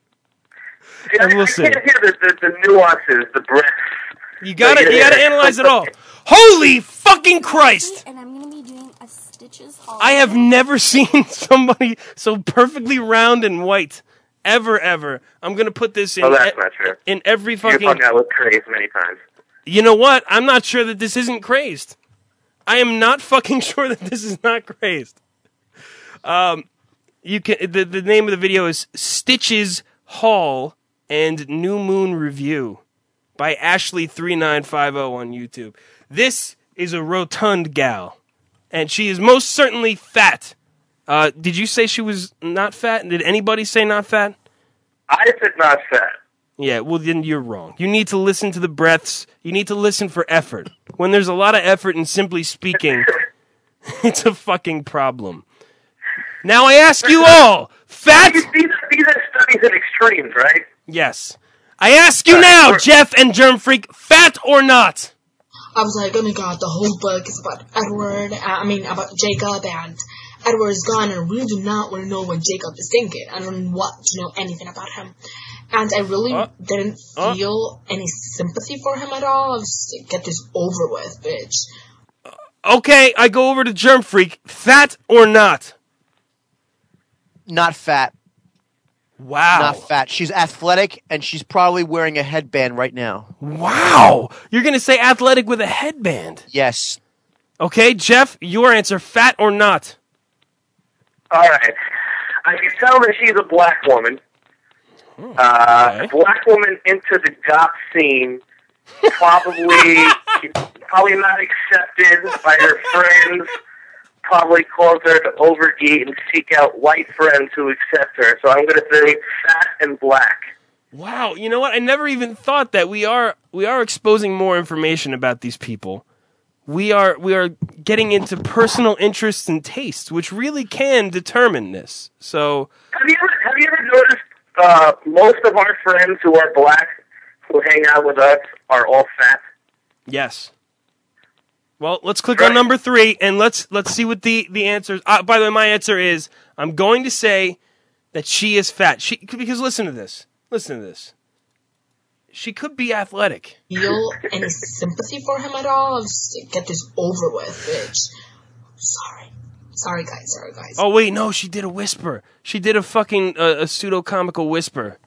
Speaker 6: See,
Speaker 1: And
Speaker 6: I,
Speaker 1: we'll
Speaker 6: I
Speaker 1: see.
Speaker 6: can't hear the, the, the nuances, the breaths.
Speaker 1: You gotta,
Speaker 6: Yeah,
Speaker 1: you gotta
Speaker 6: yeah.
Speaker 1: analyze it all. Holy fucking Christ!
Speaker 4: and I'm gonna be doing a Stitches haul.
Speaker 1: I have never seen somebody so perfectly round and white. Ever, ever. I'm gonna put this in,
Speaker 6: Oh, that's
Speaker 1: e-
Speaker 6: not true.
Speaker 1: in every
Speaker 6: You've
Speaker 1: fucking...
Speaker 6: hung out with Craze many times.
Speaker 1: You know what? I'm not sure that this isn't crazed. I am not fucking sure that this is not crazed. Um, you can the the name of the video is Stitches Haul and New Moon Review by Ashley three nine five zero on YouTube. This is a rotund gal, and she is most certainly fat. Uh, did you say she was not fat? Did anybody say not fat?
Speaker 6: I said not fat.
Speaker 1: Yeah, well then you're wrong. You need to listen to the breaths. You need to listen for effort. When there's a lot of effort in simply speaking, it's a fucking problem. Now I ask you all, fat?
Speaker 6: These, these, these are studies in extremes, right?
Speaker 1: Yes. I ask you now, Jeff and Germ Freak, fat or not?
Speaker 9: I was like, oh my god, the whole book is about Edward, uh, I mean, about Jacob, and Edward is gone, and I really do not want to know what Jacob is thinking. I don't want to know anything about him. And I really
Speaker 1: Uh,
Speaker 9: didn't
Speaker 1: uh.
Speaker 9: feel any sympathy for him at all. I was just like, get this over with, bitch.
Speaker 1: Okay, I go over to Germ Freak, fat or not?
Speaker 11: Not fat.
Speaker 1: Wow.
Speaker 11: Not fat. She's athletic, and she's probably wearing a headband right now.
Speaker 1: Wow. You're going to say athletic with a headband.
Speaker 11: Yes.
Speaker 1: Okay, Jeff, your answer, fat or not?
Speaker 6: All right. I can tell that she's a black woman. Uh, a black woman into the goth scene, probably, probably not accepted by her friends. Probably caused her to overeat and seek out white friends who accept her. So I'm going to say fat and black.
Speaker 1: Wow, you know what? I never even thought that we are we are exposing more information about these people. We are we are getting into personal interests and tastes, which really can determine this. So
Speaker 6: Have you ever, have you ever noticed uh, most of our friends who are black who hang out with us are all fat?
Speaker 1: yes. Well, let's click on number three and let's let's see what the the answers. Uh, by the way, my answer is I'm going to say that she is fat. She because listen to this. Listen to this. She could be athletic.
Speaker 9: Feel any sympathy for him at all? I was just like, get this over with, bitch. Sorry. Sorry, guys. Sorry, guys.
Speaker 1: Oh wait, no, she did a whisper. She did a fucking uh, a pseudo comical whisper.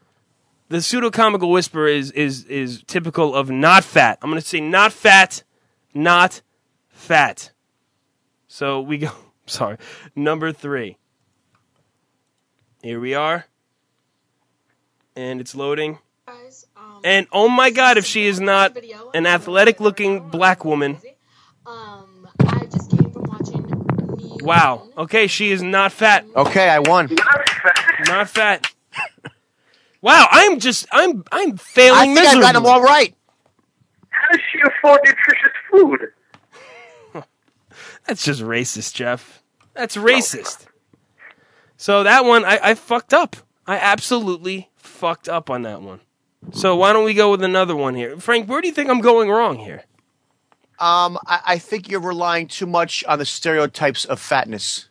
Speaker 1: The pseudo comical whisper is is is typical of not fat. I'm gonna say not fat, not fat. So we go, sorry, number three. Here we are. And it's loading. And oh my god, if she is not an athletic looking black woman. Wow. Okay, she is not fat.
Speaker 11: Okay, I won.
Speaker 1: Not fat. Wow, I'm just, I'm, I'm failing
Speaker 11: I think
Speaker 1: miserably.
Speaker 11: I got them all right.
Speaker 6: How does she afford nutritious food?
Speaker 1: That's just racist, Jeff. That's racist. So that one, I, I fucked up. I absolutely fucked up on that one. So why don't we go with another one here? Frank, where do you think I'm going wrong here?
Speaker 11: Um, I, I think you're relying too much on the stereotypes of fatness.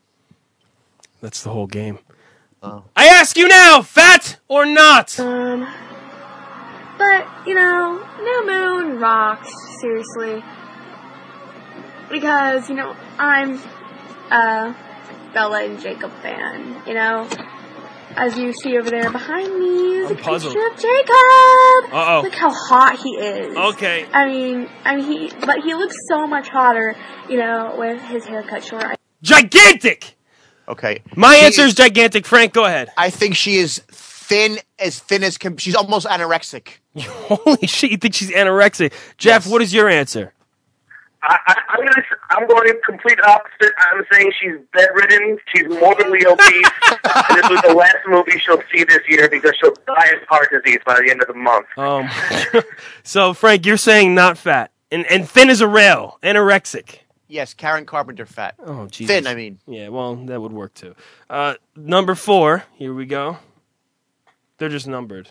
Speaker 1: That's the whole game. Oh. I ask you now, fat or not?
Speaker 4: Um, but, you know, New Moon rocks, seriously. Because, you know, I'm a Bella and Jacob fan, you know? As you see over there behind me is
Speaker 1: I'm
Speaker 4: a
Speaker 1: puzzled.
Speaker 4: picture of Jacob.
Speaker 1: Uh-oh.
Speaker 4: Look how hot he is.
Speaker 1: Okay.
Speaker 4: I mean, I mean, he, but he looks so much hotter, you know, with his haircut short.
Speaker 1: Gigantic!
Speaker 11: Okay.
Speaker 1: My
Speaker 11: She
Speaker 1: answer is gigantic. Frank, go ahead.
Speaker 11: I think she is thin, as thin as can. She's almost anorexic.
Speaker 1: Holy shit, you think she's anorexic? Jeff,
Speaker 11: Yes.
Speaker 1: what is your answer?
Speaker 6: I, I, I'm gonna. I'm going complete opposite. I'm saying she's bedridden. She's morbidly obese. And this was the last movie she'll see this year because she'll die of heart disease by the end of the month.
Speaker 1: Um, so, Frank, you're saying not fat. And, and thin as a rail. Anorexic.
Speaker 11: Yes, Karen Carpenter fat.
Speaker 1: Oh, Jesus.
Speaker 11: Thin, I mean.
Speaker 1: Yeah, well, that would work too. Uh, number four. Here we go. They're just numbered.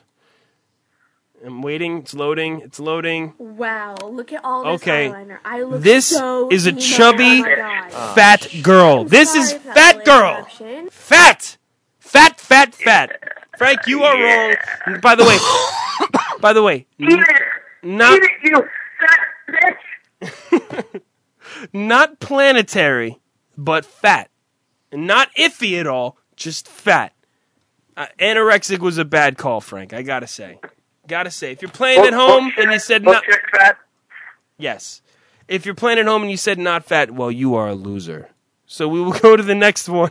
Speaker 1: I'm waiting. It's loading. It's loading.
Speaker 4: Wow, look at all this
Speaker 1: Okay.
Speaker 4: eyeliner. I look
Speaker 1: This
Speaker 4: so
Speaker 1: is a
Speaker 4: emo.
Speaker 1: chubby,
Speaker 4: Oh my God.
Speaker 1: fat girl.
Speaker 4: I'm
Speaker 1: This
Speaker 4: sorry
Speaker 1: is
Speaker 4: for that
Speaker 1: fat
Speaker 4: little
Speaker 1: girl.
Speaker 4: interruption.
Speaker 1: Fat. Fat, fat, fat. Frank, you are wrong. By the way, by the way, n- not,
Speaker 6: You fat bitch.
Speaker 1: not planetary, but fat. And not iffy at all, just fat. Uh, anorexic was a bad call, Frank, I gotta say. Gotta say. If you're playing at home and you said not...
Speaker 6: fat.
Speaker 1: Yes. If you're playing at home and you said not fat, well, you are a loser. So we will go to the next one.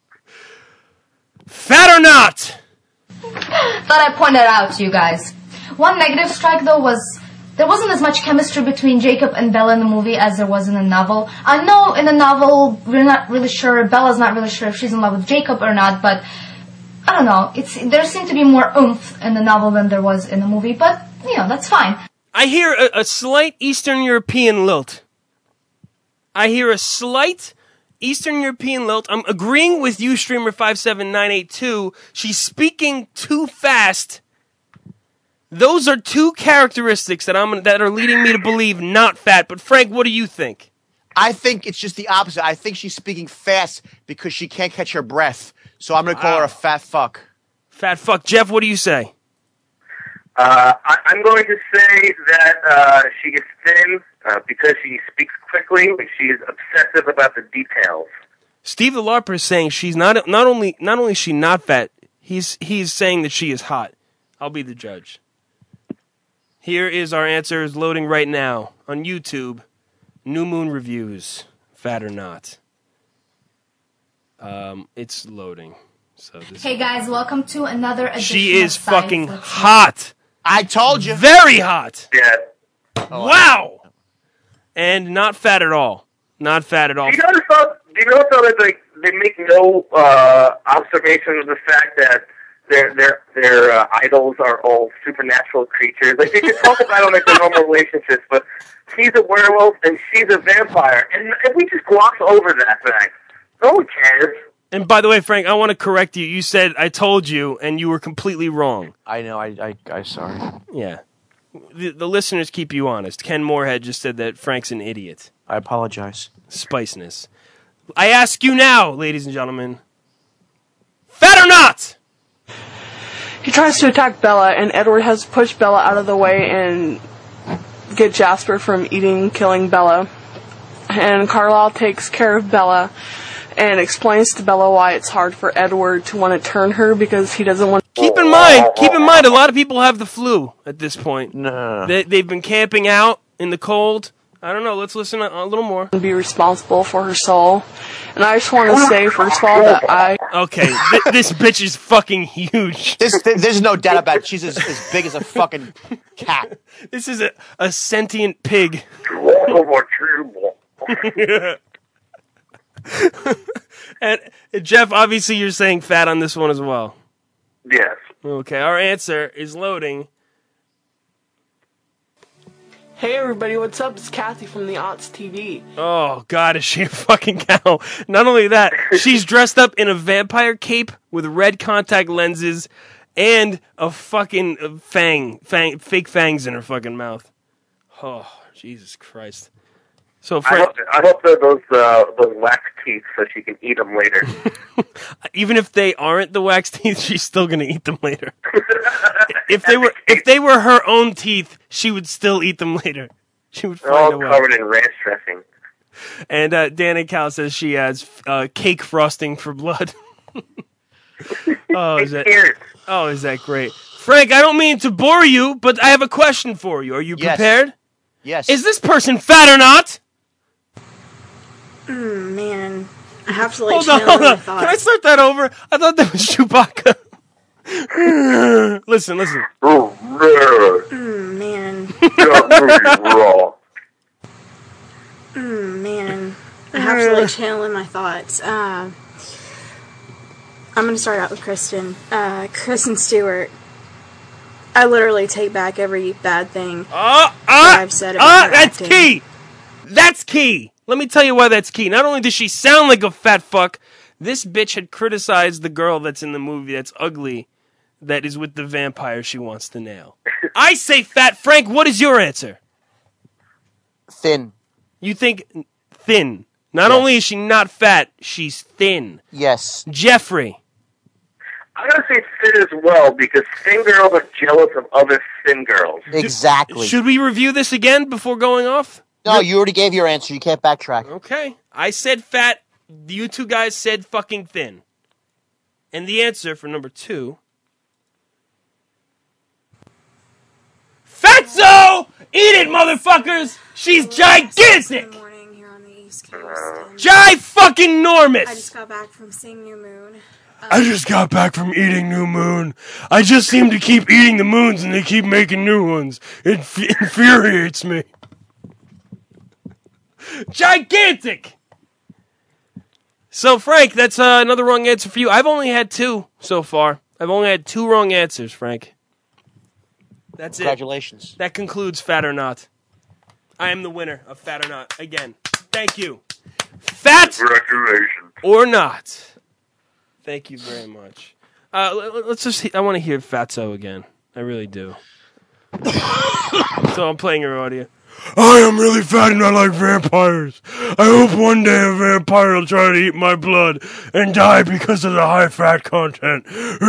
Speaker 1: Fat or not?
Speaker 8: Thought I pointed out to you guys. One negative strike, though, was there wasn't as much chemistry between Jacob and Bella in the movie as there was in the novel. I know in the novel we're not really sure, Bella's not really sure if she's in love with Jacob or not, but I don't know. It's there seemed to be more oomph in the novel than there was in the movie, but, you know, that's fine.
Speaker 1: I hear a, a slight Eastern European lilt. I hear a slight Eastern European lilt. I'm agreeing with you, Streamer five seven nine eight two. She's speaking too fast. Those are two characteristics that I'm that are leading me to believe not fat. But Frank, what do you think?
Speaker 11: I think it's just the opposite. I think she's speaking fast because she can't catch her breath. So I'm going to call her a fat fuck.
Speaker 1: Fat fuck. Jeff, what do you say?
Speaker 6: Uh, I, I'm going to say that uh, she is thin uh, because she speaks quickly and she is obsessive about the details.
Speaker 1: Steve the LARPer is saying she's not not only not only is she not fat, he's he's saying that she is hot. I'll be the judge. Here is our answer is loading right now on YouTube. New Moon Reviews, fat or not. Um, it's loading. So this
Speaker 8: Hey guys, welcome to another edition
Speaker 1: She is
Speaker 8: of Science
Speaker 1: fucking
Speaker 8: Looks
Speaker 1: hot.
Speaker 11: I told you.
Speaker 1: Very hot.
Speaker 6: Yeah.
Speaker 1: Wow. And not fat at all. Not fat at all.
Speaker 6: Do you notice though, do you notice though that they, they make no uh, observation of the fact that their their their uh, idols are all supernatural creatures? Like they just talk about them like they're normal relationships, but he's a werewolf and she's a vampire, and, and we just gloss over that fact. No one cares.
Speaker 1: And by the way, Frank, I want to correct you. You said I told you, and you were completely wrong.
Speaker 11: I know. I I I sorry.
Speaker 1: Yeah. The, the listeners keep you honest. Ken Moorhead just said that Frank's an idiot.
Speaker 11: I apologize.
Speaker 1: Spiciness. I ask you now, ladies and gentlemen, fat or not?
Speaker 10: He tries to attack Bella, and Edward has to push Bella out of the way and get Jasper from eating, killing Bella. And Carlisle takes care of Bella and explains to Bella why it's hard for Edward to want to turn her because he doesn't want to...
Speaker 1: Keep in mind, keep in mind, a lot of people have the flu at this point.
Speaker 11: No.
Speaker 1: They, they've been camping out in the cold. I don't know. Let's listen a, a little more.
Speaker 10: Be responsible for her soul. And I just want to say, first of all, that I...
Speaker 1: Okay, th- this bitch is fucking huge.
Speaker 11: This, th- there's no doubt about it. She's as, as big as a fucking cat.
Speaker 1: This is a, a sentient pig. And uh, Jeff, obviously you're saying fat on this one as well.
Speaker 6: Yes.
Speaker 1: Okay, our answer is loading.
Speaker 10: Hey everybody, what's up? It's Kathy from the Aughts T V.
Speaker 1: Oh god, is she a fucking cow? Not only that, she's dressed up in a vampire cape with red contact lenses and a fucking fang, fang fake fangs in her fucking mouth. Oh, Jesus Christ. So
Speaker 6: I
Speaker 1: Frank,
Speaker 6: hope, I hope they're those uh, those wax teeth so she can eat them later.
Speaker 1: even if they aren't the wax teeth, she's still gonna eat them later. If they were if they were her own teeth, she would still eat them later. She would
Speaker 6: They're
Speaker 1: find
Speaker 6: all
Speaker 1: a way.
Speaker 6: covered in ranch dressing.
Speaker 1: And uh, Dan and Cal says she has uh, cake frosting for blood. oh, is that? Oh, is that great, Frank? I don't mean to bore you, but I have a question for you. Are you
Speaker 11: Yes.
Speaker 1: prepared?
Speaker 11: Yes.
Speaker 1: Is this person fat or not?
Speaker 7: Mm, man, I have to like
Speaker 1: Hold on,
Speaker 7: channel
Speaker 1: hold
Speaker 7: my
Speaker 1: on.
Speaker 7: thoughts.
Speaker 1: Can I start that over? I thought that was Chewbacca. listen, listen.
Speaker 7: Mm, man. mm, man, I have to like channel in my thoughts. Uh, I'm gonna start out with Kristen. Uh, Kristen Stewart. I literally take back every bad thing
Speaker 1: Ah,
Speaker 7: that
Speaker 1: ah,
Speaker 7: I've said about
Speaker 1: ah,
Speaker 7: her
Speaker 1: that's
Speaker 7: acting.
Speaker 1: key. That's key. Let me tell you why that's key. Not only does she sound like a fat fuck, this bitch had criticized the girl that's in the movie that's ugly, that is with the vampire she wants to nail. I say fat. Frank, what is your answer?
Speaker 11: Thin.
Speaker 1: You think thin. Not
Speaker 11: Yes.
Speaker 1: only is she not fat, she's thin.
Speaker 11: Yes.
Speaker 1: Jeffrey.
Speaker 6: I'm going to say thin as well because thin girls are jealous of other thin girls.
Speaker 11: Exactly.
Speaker 1: Should we review this again before going off?
Speaker 11: No, you already gave your answer. You can't backtrack.
Speaker 1: Okay. I said fat. You two guys said fucking thin. And the answer for number two... Fatso! Eat it, motherfuckers! She's gigantic! Jai fucking enormous!
Speaker 7: I just got back from seeing New Moon.
Speaker 1: I just got back from eating New Moon. I just seem to keep eating the moons and they keep making new ones. It f- infuriates me. Gigantic! So, Frank, that's uh, another wrong answer for you. I've only had two so far. I've only had two wrong answers, Frank. That's
Speaker 11: Congratulations.
Speaker 1: it. That concludes Fat or Not. I am the winner of Fat or Not. Again, thank you. Fat
Speaker 6: Congratulations.
Speaker 1: or not. Thank you very much. Uh, let- let's just. I want to hear Fatso again. I really do. So I'm playing her audio. I am really fat and I like vampires. I hope one day a vampire will try to eat my blood and die because of the high fat content.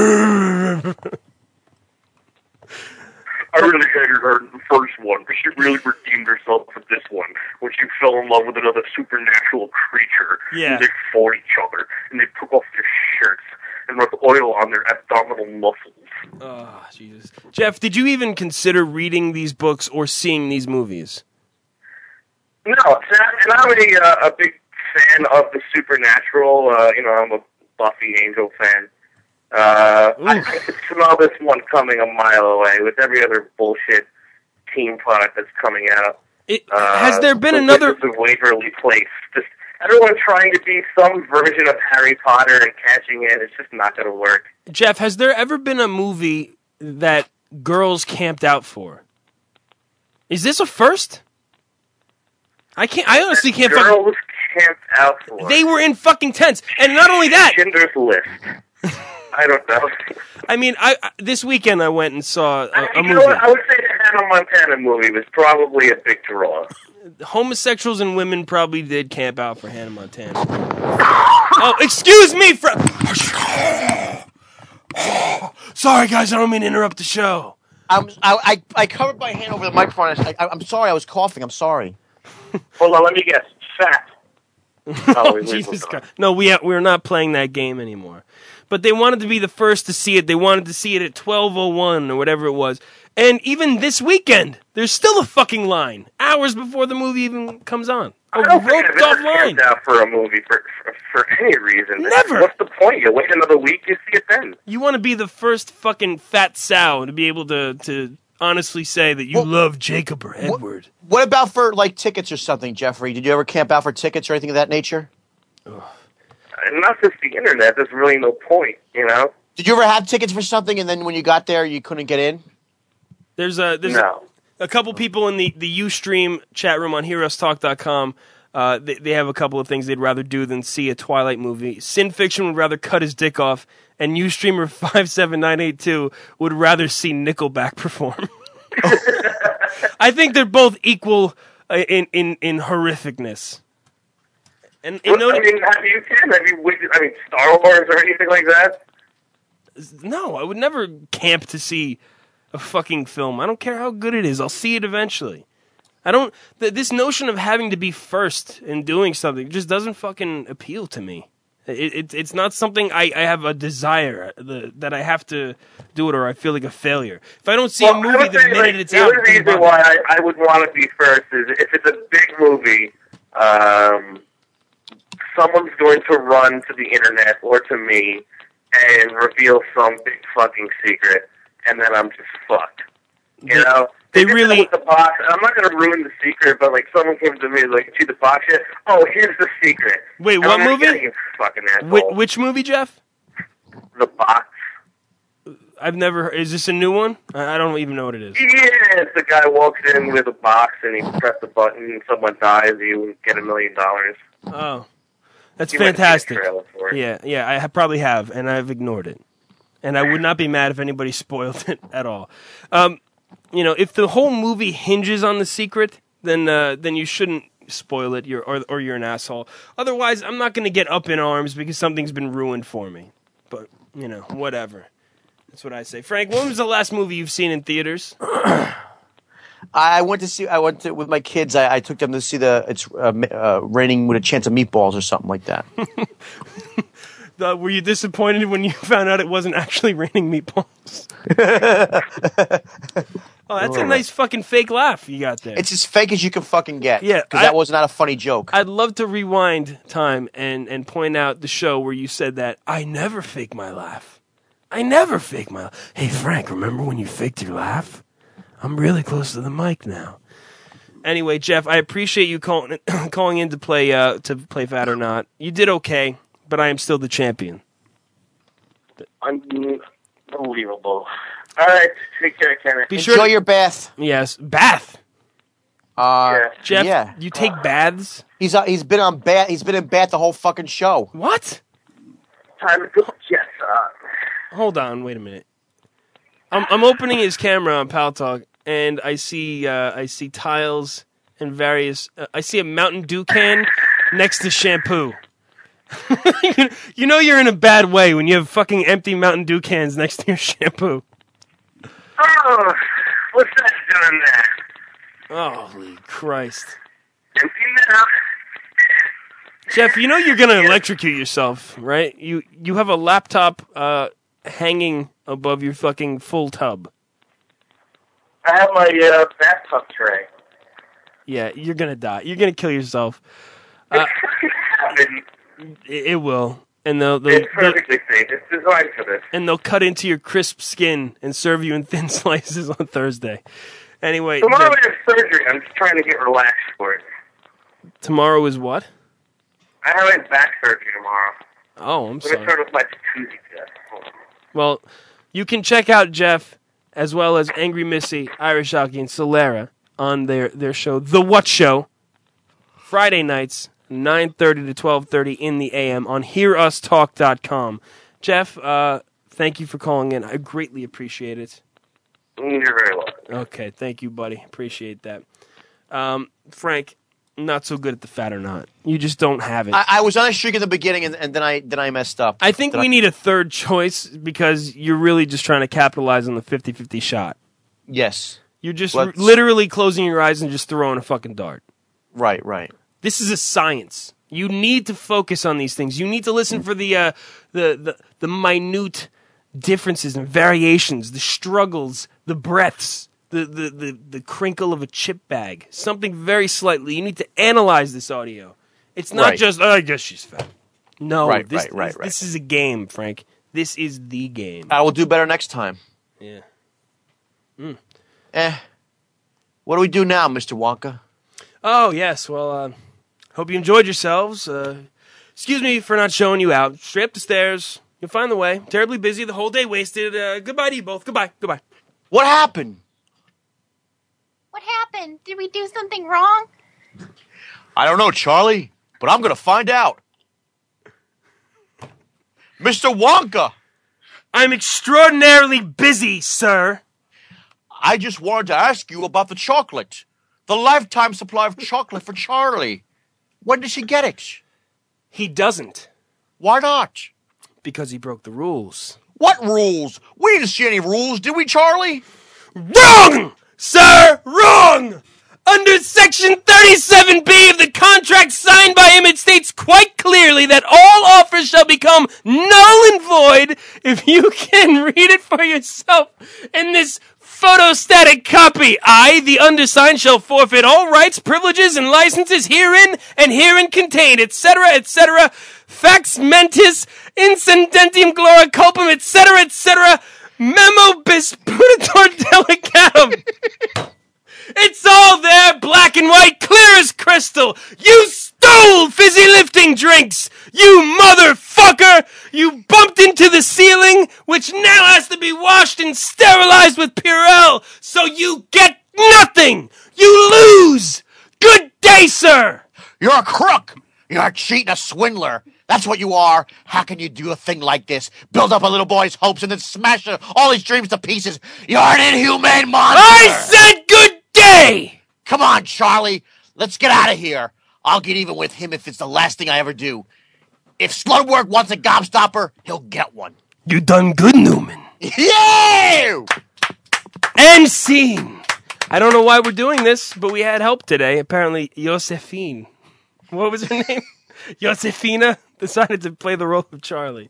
Speaker 6: I really hated her in the first one, but she really redeemed herself with this one when she fell in love with another supernatural creature.
Speaker 1: Yeah.
Speaker 6: And they fought each other, and they took off their shirts and rubbed oil on their abdominal muscles.
Speaker 1: Oh, Jesus. Jeff, did you even consider reading these books or seeing these movies?
Speaker 6: No, and I'm a, uh, a big fan of the supernatural. Uh, you know, I'm a Buffy Angel fan. Uh, I, I could smell this one coming a mile away with every other bullshit team product that's coming out.
Speaker 1: It,
Speaker 6: uh,
Speaker 1: has there been
Speaker 6: the
Speaker 1: another...
Speaker 6: Wizards of Waverly Place. Just everyone trying to be some version of Harry Potter and catching it. It's just not going to work.
Speaker 1: Jeff, has there ever been a movie that girls camped out for? Is this a first? I can't. I honestly can't.
Speaker 6: Girls
Speaker 1: fucking,
Speaker 6: camped out for.
Speaker 1: They were in fucking tents, and not only that.
Speaker 6: Schindler's List. I don't know.
Speaker 1: I mean, I, I this weekend I went and saw a, a
Speaker 6: you
Speaker 1: movie.
Speaker 6: know what? I would say the Hannah Montana movie was probably a big draw.
Speaker 1: Homosexuals and women probably did camp out for Hannah Montana. Oh, excuse me, for. Sorry, guys, I don't mean to interrupt the show.
Speaker 11: I'm, I, I I covered my hand over the microphone. I, I, I'm sorry. I was coughing. I'm sorry.
Speaker 6: Hold on, let me guess. Fat.
Speaker 1: Oh, Jesus Christ. No, we ha- we're not playing that game anymore. but they wanted to be the first to see it. They wanted to see it at twelve oh one or whatever it was. And even this weekend, there's still a fucking line, hours before the movie even comes on.
Speaker 6: I don't think I've ever camped out for a movie for, for for any reason.
Speaker 1: Never.
Speaker 6: What's the point? You wait another week, you see it then.
Speaker 1: You want to be the first fucking fat sow to be able to, to honestly say that you well, love Jacob or Edward.
Speaker 11: What, what about for, like, tickets or something, Jeffrey? Did you ever camp out for tickets or anything of that nature?
Speaker 6: Ugh. Not just the internet. There's really no point, you know?
Speaker 11: Did you ever have tickets for something and then when you got there you couldn't get in?
Speaker 1: There's a there's
Speaker 6: no.
Speaker 1: a, a couple people in the, the Ustream chat room on heroes talk dot com. Uh, they, they have a couple of things they'd rather do than see a Twilight movie. Sin Fiction would rather cut his dick off, and Ustreamer five seven nine eight two would rather see Nickelback perform. I think they're both equal uh, in, in, in horrificness. And, and
Speaker 6: well, I mean, have you seen, have you, I mean, Star Wars or anything like that?
Speaker 1: No, I would never camp to see a fucking film. I don't care how good it is. I'll see it eventually. I don't... Th- this notion of having to be first in doing something just doesn't fucking appeal to me. It, it, it's not something I, I have a desire the, that I have to do it or I feel like a failure. If I don't see
Speaker 6: well,
Speaker 1: a movie the minute
Speaker 6: like,
Speaker 1: it's
Speaker 6: the
Speaker 1: out...
Speaker 6: The only reason why I, I would want to be first is if it's a big movie, um, someone's going to run to the internet or to me and reveal some big fucking secret, and then I'm just fucked. You they, know?
Speaker 1: They really...
Speaker 6: With the box, I'm not going to ruin the secret, but like someone came to me like, see the box yet? Oh, here's the secret.
Speaker 1: Wait,
Speaker 6: and
Speaker 1: what
Speaker 6: I'm
Speaker 1: movie?
Speaker 6: Like, you fucking asshole.
Speaker 1: Wh- which movie, Jeff?
Speaker 6: The Box.
Speaker 1: I've never heard... Is this a new one? I, I don't even know what it is.
Speaker 6: Yeah, it's the guy walks in with a box and he presses the button and someone dies, you get a million dollars.
Speaker 1: Oh. That's
Speaker 6: you
Speaker 1: fantastic.
Speaker 6: For it.
Speaker 1: Yeah, yeah, I ha- probably have, and I've ignored it. And I would not be mad if anybody spoiled it at all. Um, you know, if the whole movie hinges on the secret, then uh, then you shouldn't spoil it, you're, or, or you're an asshole. Otherwise, I'm not going to get up in arms because something's been ruined for me. But, you know, whatever. That's what I say. Frank, when was the last movie you've seen in theaters?
Speaker 11: I went to see. I went to with my kids. I, I took them to see the. It's uh, uh, Raining with a Chance of Meatballs or something like that.
Speaker 1: the, were you disappointed when you found out it wasn't actually Raining Meatballs? Oh, that's a nice fucking fake laugh you got there.
Speaker 11: It's as fake as you can fucking get.
Speaker 1: Yeah,
Speaker 11: because that was not a funny joke.
Speaker 1: I'd love to rewind time and and point out the show where you said that I never fake my laugh. I never fake my laugh. Hey Frank, remember when you faked your laugh? I'm really close to the mic now. Anyway, Jeff, I appreciate you calling calling in to play uh, to play Fat or Not. You did okay, but I am still the champion.
Speaker 6: Unbelievable. All right, take care, Kenneth.
Speaker 11: Be Enjoy sure to, your bath.
Speaker 1: Yes, bath.
Speaker 11: Uh,
Speaker 6: yeah.
Speaker 1: Jeff,
Speaker 11: yeah.
Speaker 1: you take baths?
Speaker 11: He's uh, he's been on bath. He's been in bath the whole fucking show.
Speaker 1: What?
Speaker 6: Time to put Jess up.
Speaker 1: Hold on, wait a minute. I'm I'm opening his camera on Pal Talk. And I see, uh, I see tiles and various. Uh, I see a Mountain Dew can next to shampoo. You know you're in a bad way when you have fucking empty Mountain Dew cans next to your shampoo.
Speaker 6: Oh, what's that doing there?
Speaker 1: Holy Christ!
Speaker 6: Empty now.
Speaker 1: Jeff, you know you're gonna electrocute yourself, right? You you have a laptop uh, hanging above your fucking full tub.
Speaker 6: I have my uh, bathtub tray.
Speaker 1: Yeah, you're gonna die. You're gonna kill yourself. Uh, it, it will, and they'll, they'll
Speaker 6: it's perfectly they'll, safe. It's designed for this.
Speaker 1: And they'll cut into your crisp skin and serve you in thin slices on Thursday. Anyway,
Speaker 6: tomorrow I have surgery. I'm just trying to get relaxed for it.
Speaker 1: Tomorrow is what?
Speaker 6: I have my back surgery tomorrow.
Speaker 1: Oh, I'm
Speaker 6: Let
Speaker 1: sorry.
Speaker 6: me start with my jacuzzi test.
Speaker 1: Well, you can check out Jeff as well as Angry Missy, Irish Hockey, and Solera on their, their show, The What Show, Friday nights, nine thirty to twelve thirty in the A M on hear us talk dot com. Jeff, uh, thank you for calling in. I greatly appreciate it.
Speaker 6: You're very welcome.
Speaker 1: Okay, thank you, buddy. Appreciate that. Um, Frank, not so good at the Fat or Not. You just don't have it.
Speaker 11: I, I was on a streak at the beginning, and, and then I then I messed up.
Speaker 1: I think
Speaker 11: Did
Speaker 1: we
Speaker 11: I...
Speaker 1: need a third choice because you're really just trying to capitalize on the fifty-fifty shot.
Speaker 11: Yes.
Speaker 1: You're just
Speaker 11: Let's...
Speaker 1: r- literally closing your eyes and just throwing a fucking dart.
Speaker 11: Right, right.
Speaker 1: This is a science. You need to focus on these things. You need to listen for the uh, the, the the minute differences and variations, the struggles, the breaths, the, the, the, the crinkle of a chip bag. Something very slightly. You need to analyze this audio. It's not
Speaker 11: Right.
Speaker 1: just, oh, I guess she's fat. No,
Speaker 11: Right,
Speaker 1: this,
Speaker 11: right, right,
Speaker 1: this,
Speaker 11: right.
Speaker 1: this is a game, Frank. This is the game.
Speaker 11: I will do better next time.
Speaker 1: Yeah. Mm.
Speaker 11: Eh. What do we do now, Mister Wonka?
Speaker 1: Oh, yes. Well, uh, hope you enjoyed yourselves. Uh, excuse me for not showing you out. Straight up the stairs. You'll find the way. Terribly busy. The whole day wasted. Uh, goodbye to you both. Goodbye. Goodbye.
Speaker 11: What happened?
Speaker 12: What happened? Did we do something wrong?
Speaker 11: I don't know, Charlie, but I'm going to find out. Mister Wonka!
Speaker 1: I'm extraordinarily busy, sir.
Speaker 11: I just wanted to ask you about the chocolate. The lifetime supply of chocolate for Charlie. When did she get it?
Speaker 1: He doesn't.
Speaker 11: Why not?
Speaker 1: Because he broke the rules.
Speaker 11: What rules? We didn't see any rules, did we, Charlie?
Speaker 1: Wrong! Sir, wrong! Under Section thirty-seven B of the contract signed by him, it states quite clearly that all offers shall become null and void if you can read it for yourself in this photostatic copy. I, the undersigned, shall forfeit all rights, privileges, and licenses herein and herein contained, et cetera, et cetera, fax mentis, incendentium glora culpum, et cetera, et cetera, memo bis putator delicatum. It's all there, black and white, clear as crystal. You stole fizzy lifting drinks, you motherfucker! You bumped into the ceiling, which now has to be washed and sterilized with Purell, so you get nothing! You lose! Good day, sir!
Speaker 11: You're a crook! You're a cheat and a swindler! That's what you are! How can you do a thing like this? Build up a little boy's hopes and then smash all his dreams to pieces? You're an inhumane monster!
Speaker 1: I said good day!
Speaker 11: Come on, Charlie. Let's get out of here. I'll get even with him if it's the last thing I ever do. If Slugworth wants a gobstopper, he'll get one.
Speaker 1: You done good, Newman.
Speaker 11: Yeah!
Speaker 1: And scene. I don't know why we're doing this, but we had help today. Apparently, Josephine. What was her name? Josefina decided to play the role of Charlie.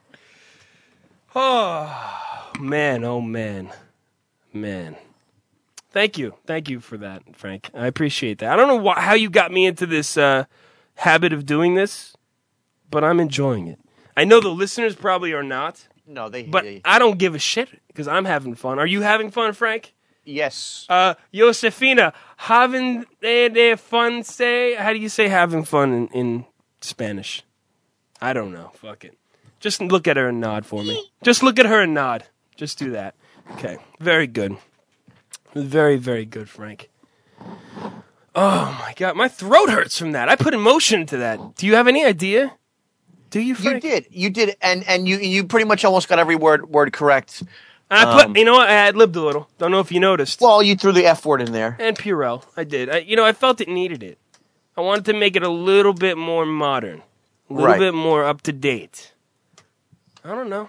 Speaker 1: Oh, man, oh, man. Man. Thank you. Thank you for that, Frank. I appreciate that. I don't know wh- how you got me into this uh, habit of doing this, but I'm enjoying it. I know the listeners probably are not.
Speaker 11: No, they
Speaker 1: But
Speaker 11: they-
Speaker 1: I don't give a shit because I'm having fun. Are you having fun, Frank?
Speaker 11: Yes.
Speaker 1: Uh, Josefina, having they, they fun say? How do you say having fun in, in Spanish? I don't know. Fuck it. Just look at her and nod for me. Just look at her and nod. Just do that. Okay. Very good. Very, very good, Frank. Oh my God, my throat hurts from that. I put emotion into that. Do you have any idea? Do you, Frank?
Speaker 11: You did. You did, and and you you pretty much almost got every word word correct.
Speaker 1: I put,
Speaker 11: Um,
Speaker 1: you know what? I ad-libbed a little. Don't know if you noticed.
Speaker 11: Well, you threw the F word in there.
Speaker 1: And Purell. I did. I, you know, I felt it needed it. I wanted to make it a little bit more modern. A little
Speaker 11: Right.
Speaker 1: bit more up to date. I don't know.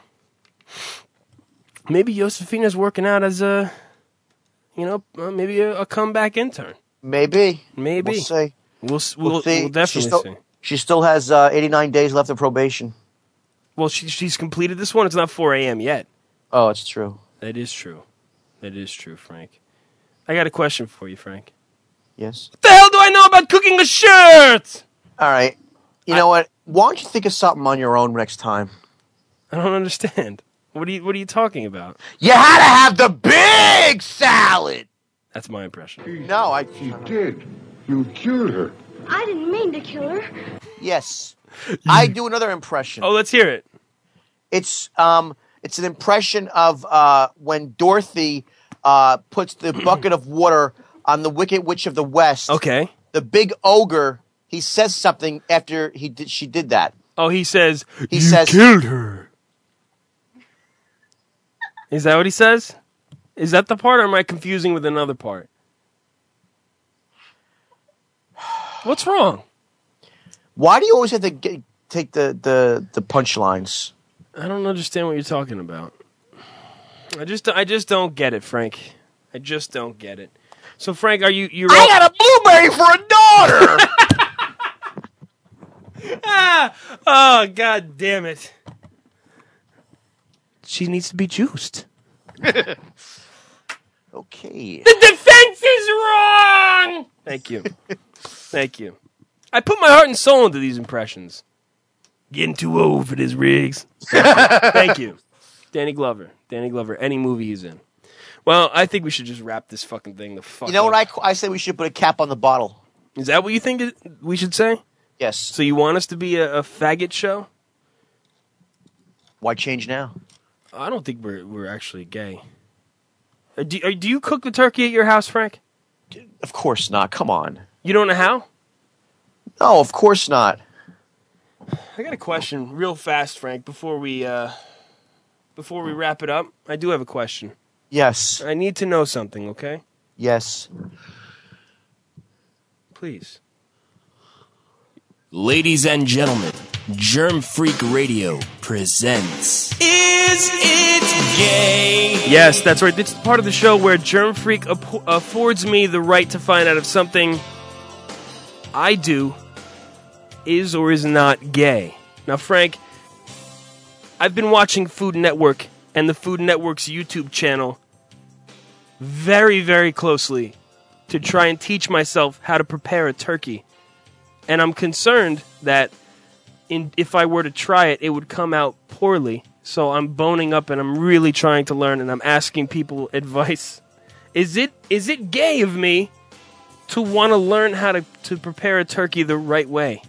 Speaker 1: Maybe Josefina's working out as a, you know, uh, maybe a, a comeback intern.
Speaker 11: Maybe.
Speaker 1: Maybe.
Speaker 11: We'll see.
Speaker 1: We'll, s- we'll,
Speaker 11: see.
Speaker 1: we'll definitely
Speaker 11: she still,
Speaker 1: see.
Speaker 11: She still has uh, eighty-nine days left of probation.
Speaker 1: Well, she, she's completed this one. It's not four a.m. yet.
Speaker 11: Oh, it's true.
Speaker 1: That is true. That is true, Frank. I got a question for you, Frank.
Speaker 11: Yes.
Speaker 1: What the hell do I know about cooking a shirt?
Speaker 11: All right. You know what? Why don't you think of something on your own next time?
Speaker 1: I don't understand. What are you What are you talking about?
Speaker 11: You had to have the big salad.
Speaker 1: That's my impression.
Speaker 11: No, I.
Speaker 14: You did. You killed her.
Speaker 12: I didn't mean to kill her.
Speaker 11: Yes. I do another impression.
Speaker 1: Oh, let's hear it.
Speaker 11: It's um, it's an impression of uh, when Dorothy uh, puts the bucket of water on the Wicked Witch of the West.
Speaker 1: Okay.
Speaker 11: The big ogre. He says something after he did. She did that.
Speaker 1: Oh, he says.
Speaker 11: He
Speaker 1: you
Speaker 11: says
Speaker 1: killed her. Is that what he says? Is that the part, or am I confusing with another part? What's wrong?
Speaker 11: Why do you always have to get, take the, the, the punchlines?
Speaker 1: I don't understand what you're talking about. I just I just don't get it, Frank. I just don't get it. So, Frank, are you you?
Speaker 11: I got a blueberry for a daughter.
Speaker 1: ah, oh, god damn it. She needs to be juiced.
Speaker 11: Okay.
Speaker 1: The defense is wrong! Thank you. Thank you. I put my heart and soul into these impressions. Getting too old for this, Riggs. Thank you. Thank you. Danny Glover. Danny Glover. Any movie he's in. Well, I think we should just wrap this fucking thing the fuck
Speaker 11: You know
Speaker 1: up.
Speaker 11: what? I, I say we should put a cap on the bottle.
Speaker 1: Is that what you think it, we should say?
Speaker 11: Yes.
Speaker 1: So you want us to be a, a faggot show?
Speaker 11: Why change now?
Speaker 1: I don't think we're we're actually gay. Uh, Do, uh, do you cook the turkey at your house, Frank?
Speaker 11: Of course not. Come on.
Speaker 1: You don't know how?
Speaker 11: No, of course not.
Speaker 1: I got a question real fast, Frank, before we uh, before we wrap it up. I do have a question.
Speaker 11: Yes.
Speaker 1: I need to know something, okay?
Speaker 11: Yes.
Speaker 1: Please.
Speaker 13: Ladies and gentlemen, Germ Freak Radio presents Is It Gay?
Speaker 1: Yes, that's right. It's part of the show where Germ Freak ap- affords me the right to find out if something I do is or is not gay. Now, Frank, I've been watching Food Network and the Food Network's YouTube channel very, very closely to try and teach myself how to prepare a turkey. And I'm concerned that in, if I were to try it, it would come out poorly. So I'm boning up and I'm really trying to learn and I'm asking people advice. Is it is it gay of me to want to learn how to, to prepare a turkey the right way?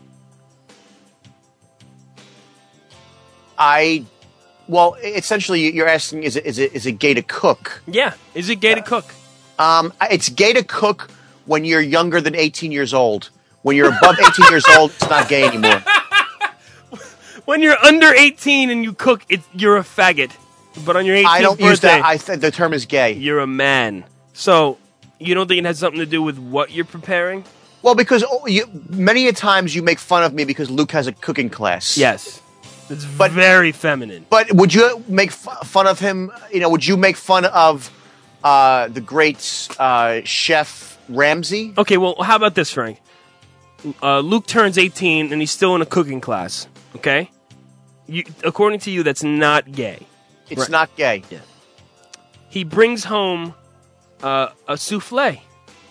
Speaker 11: I, well, essentially, you're asking, is it is it is it gay to cook?
Speaker 1: Yeah, is it gay to cook?
Speaker 11: Um, it's gay to cook when you're younger than eighteen years old. When you're above eighteen years old, it's not gay anymore.
Speaker 1: When you're under eighteen and you cook, it's, you're a faggot. But on your eighteenth
Speaker 11: I don't
Speaker 1: birthday,
Speaker 11: use that. I th- the term is gay.
Speaker 1: You're a man. So you don't think it has something to do with what you're preparing?
Speaker 11: Well, because oh, you, many a times you make fun of me because Luke has a cooking class.
Speaker 1: Yes. It's but, very feminine.
Speaker 11: But would you make f- fun of him? You know, would you make fun of uh, the great uh, chef Ramsay?
Speaker 1: Okay, well, how about this, Frank? Uh, Luke turns eighteen and he's still in a cooking class. Okay, you, according to you, that's not gay.
Speaker 11: It's
Speaker 1: right.
Speaker 11: not gay.
Speaker 1: Yeah. He brings home uh, a souffle.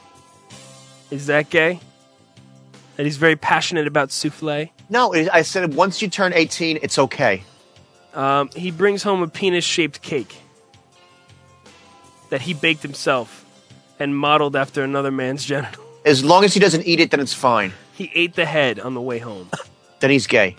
Speaker 1: Is that gay? That he's very passionate about souffle?
Speaker 11: No, it, I said once you turn eighteen, it's okay.
Speaker 1: Um, he brings home a penis-shaped cake that he baked himself and modeled after another man's genital.
Speaker 11: As long as he doesn't eat it, then it's fine.
Speaker 1: He ate the head on the way home.
Speaker 11: Then he's gay.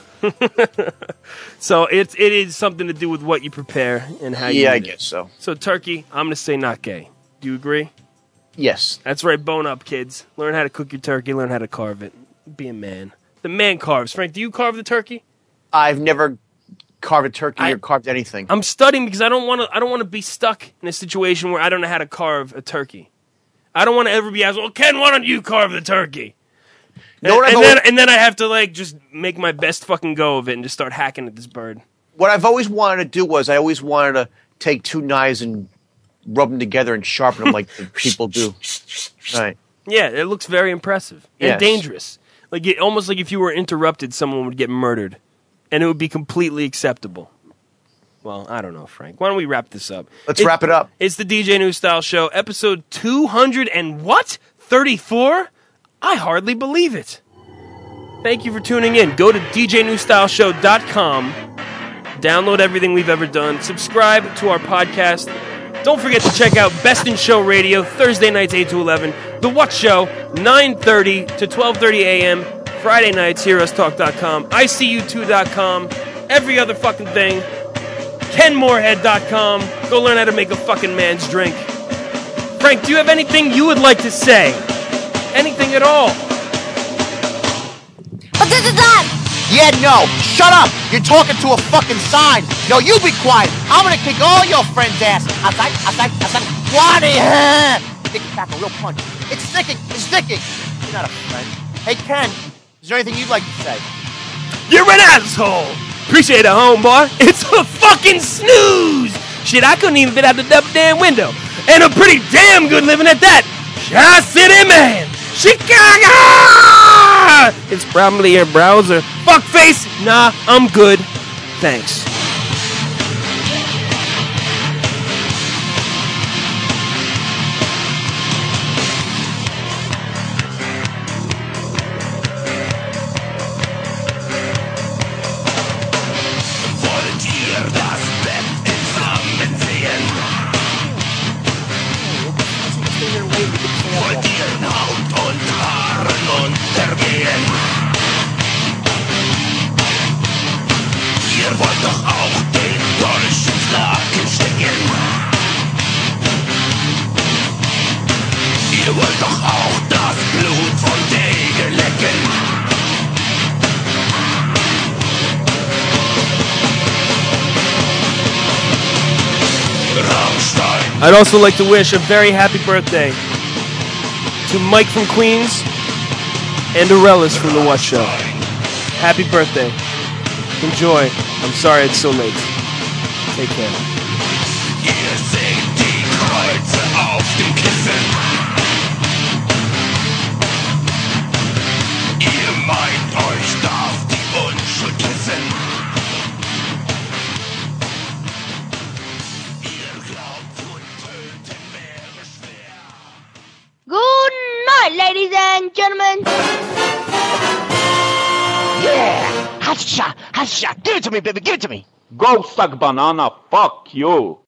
Speaker 1: So it's it is something to do with what you prepare and how you
Speaker 11: Yeah,
Speaker 1: eat
Speaker 11: I guess
Speaker 1: it.
Speaker 11: so.
Speaker 1: So turkey, I'm going to say not gay. Do you agree?
Speaker 11: Yes.
Speaker 1: That's right, bone up, kids. Learn how to cook your turkey, learn how to carve it. Be a man. The man carves. Frank, do you carve the turkey?
Speaker 11: I've never carved a turkey
Speaker 1: I-
Speaker 11: or carved anything.
Speaker 1: I'm studying because I don't want to I don't want to be stuck in a situation where I don't know how to carve a turkey. I don't want to ever be asked, well, Ken, why don't you carve the turkey?
Speaker 11: You know
Speaker 1: And,
Speaker 11: what I've
Speaker 1: and, then,
Speaker 11: always-
Speaker 1: and then I have to, like, just make my best fucking go of it and just start hacking at this bird.
Speaker 11: What I've always wanted to do was I always wanted to take two knives and rub them together and sharpen them like the people do. Right.
Speaker 1: Yeah, it looks very impressive and
Speaker 11: Yes.
Speaker 1: dangerous. Like it, almost like if you were interrupted, someone would get murdered, and it would be completely acceptable. Well, I don't know, Frank. Why don't we wrap this up?
Speaker 11: Let's wrap it up.
Speaker 1: It's the D J New Style Show, episode two hundred and what? thirty-four? I hardly believe it. Thank you for tuning in. Go to d j new style show dot com. Download everything we've ever done. Subscribe to our podcast. Don't forget to check out Best in Show Radio, Thursday nights eight to eleven. The What Show, nine thirty to twelve thirty a.m. Friday nights, hear us talk dot com, I C U two dot com, every other fucking thing. ken moorhead dot com. Go learn how to make a fucking man's drink. Frank, do you have anything you would like to say? Anything at all?
Speaker 11: But this is that! Yeah, no. Shut up! You're talking to a fucking sign. No, you be quiet. I'm gonna kick all your friends' ass. Outside, outside, outside. Waddy! Kick it back a real punch. It's sticking. It's sticking. You're not a friend. Hey, Ken, is there anything you'd like to say?
Speaker 1: You're an asshole! Appreciate it, homeboy. It's a fucking snooze! Shit, I couldn't even fit out the double damn window. And a pretty damn good living at that. Chi City man! Chicago! It's probably your browser. Fuckface! Nah, I'm good. Thanks. I'd also like to wish a very happy birthday to Mike from Queens and Arelis from The What Show. Happy birthday. Enjoy. I'm sorry it's so late. Take care.
Speaker 15: Good night, ladies and gentlemen.
Speaker 16: Yeah! Hasha! Hasha! Give it to me, baby! Give it to me! Go suck banana! Fuck you!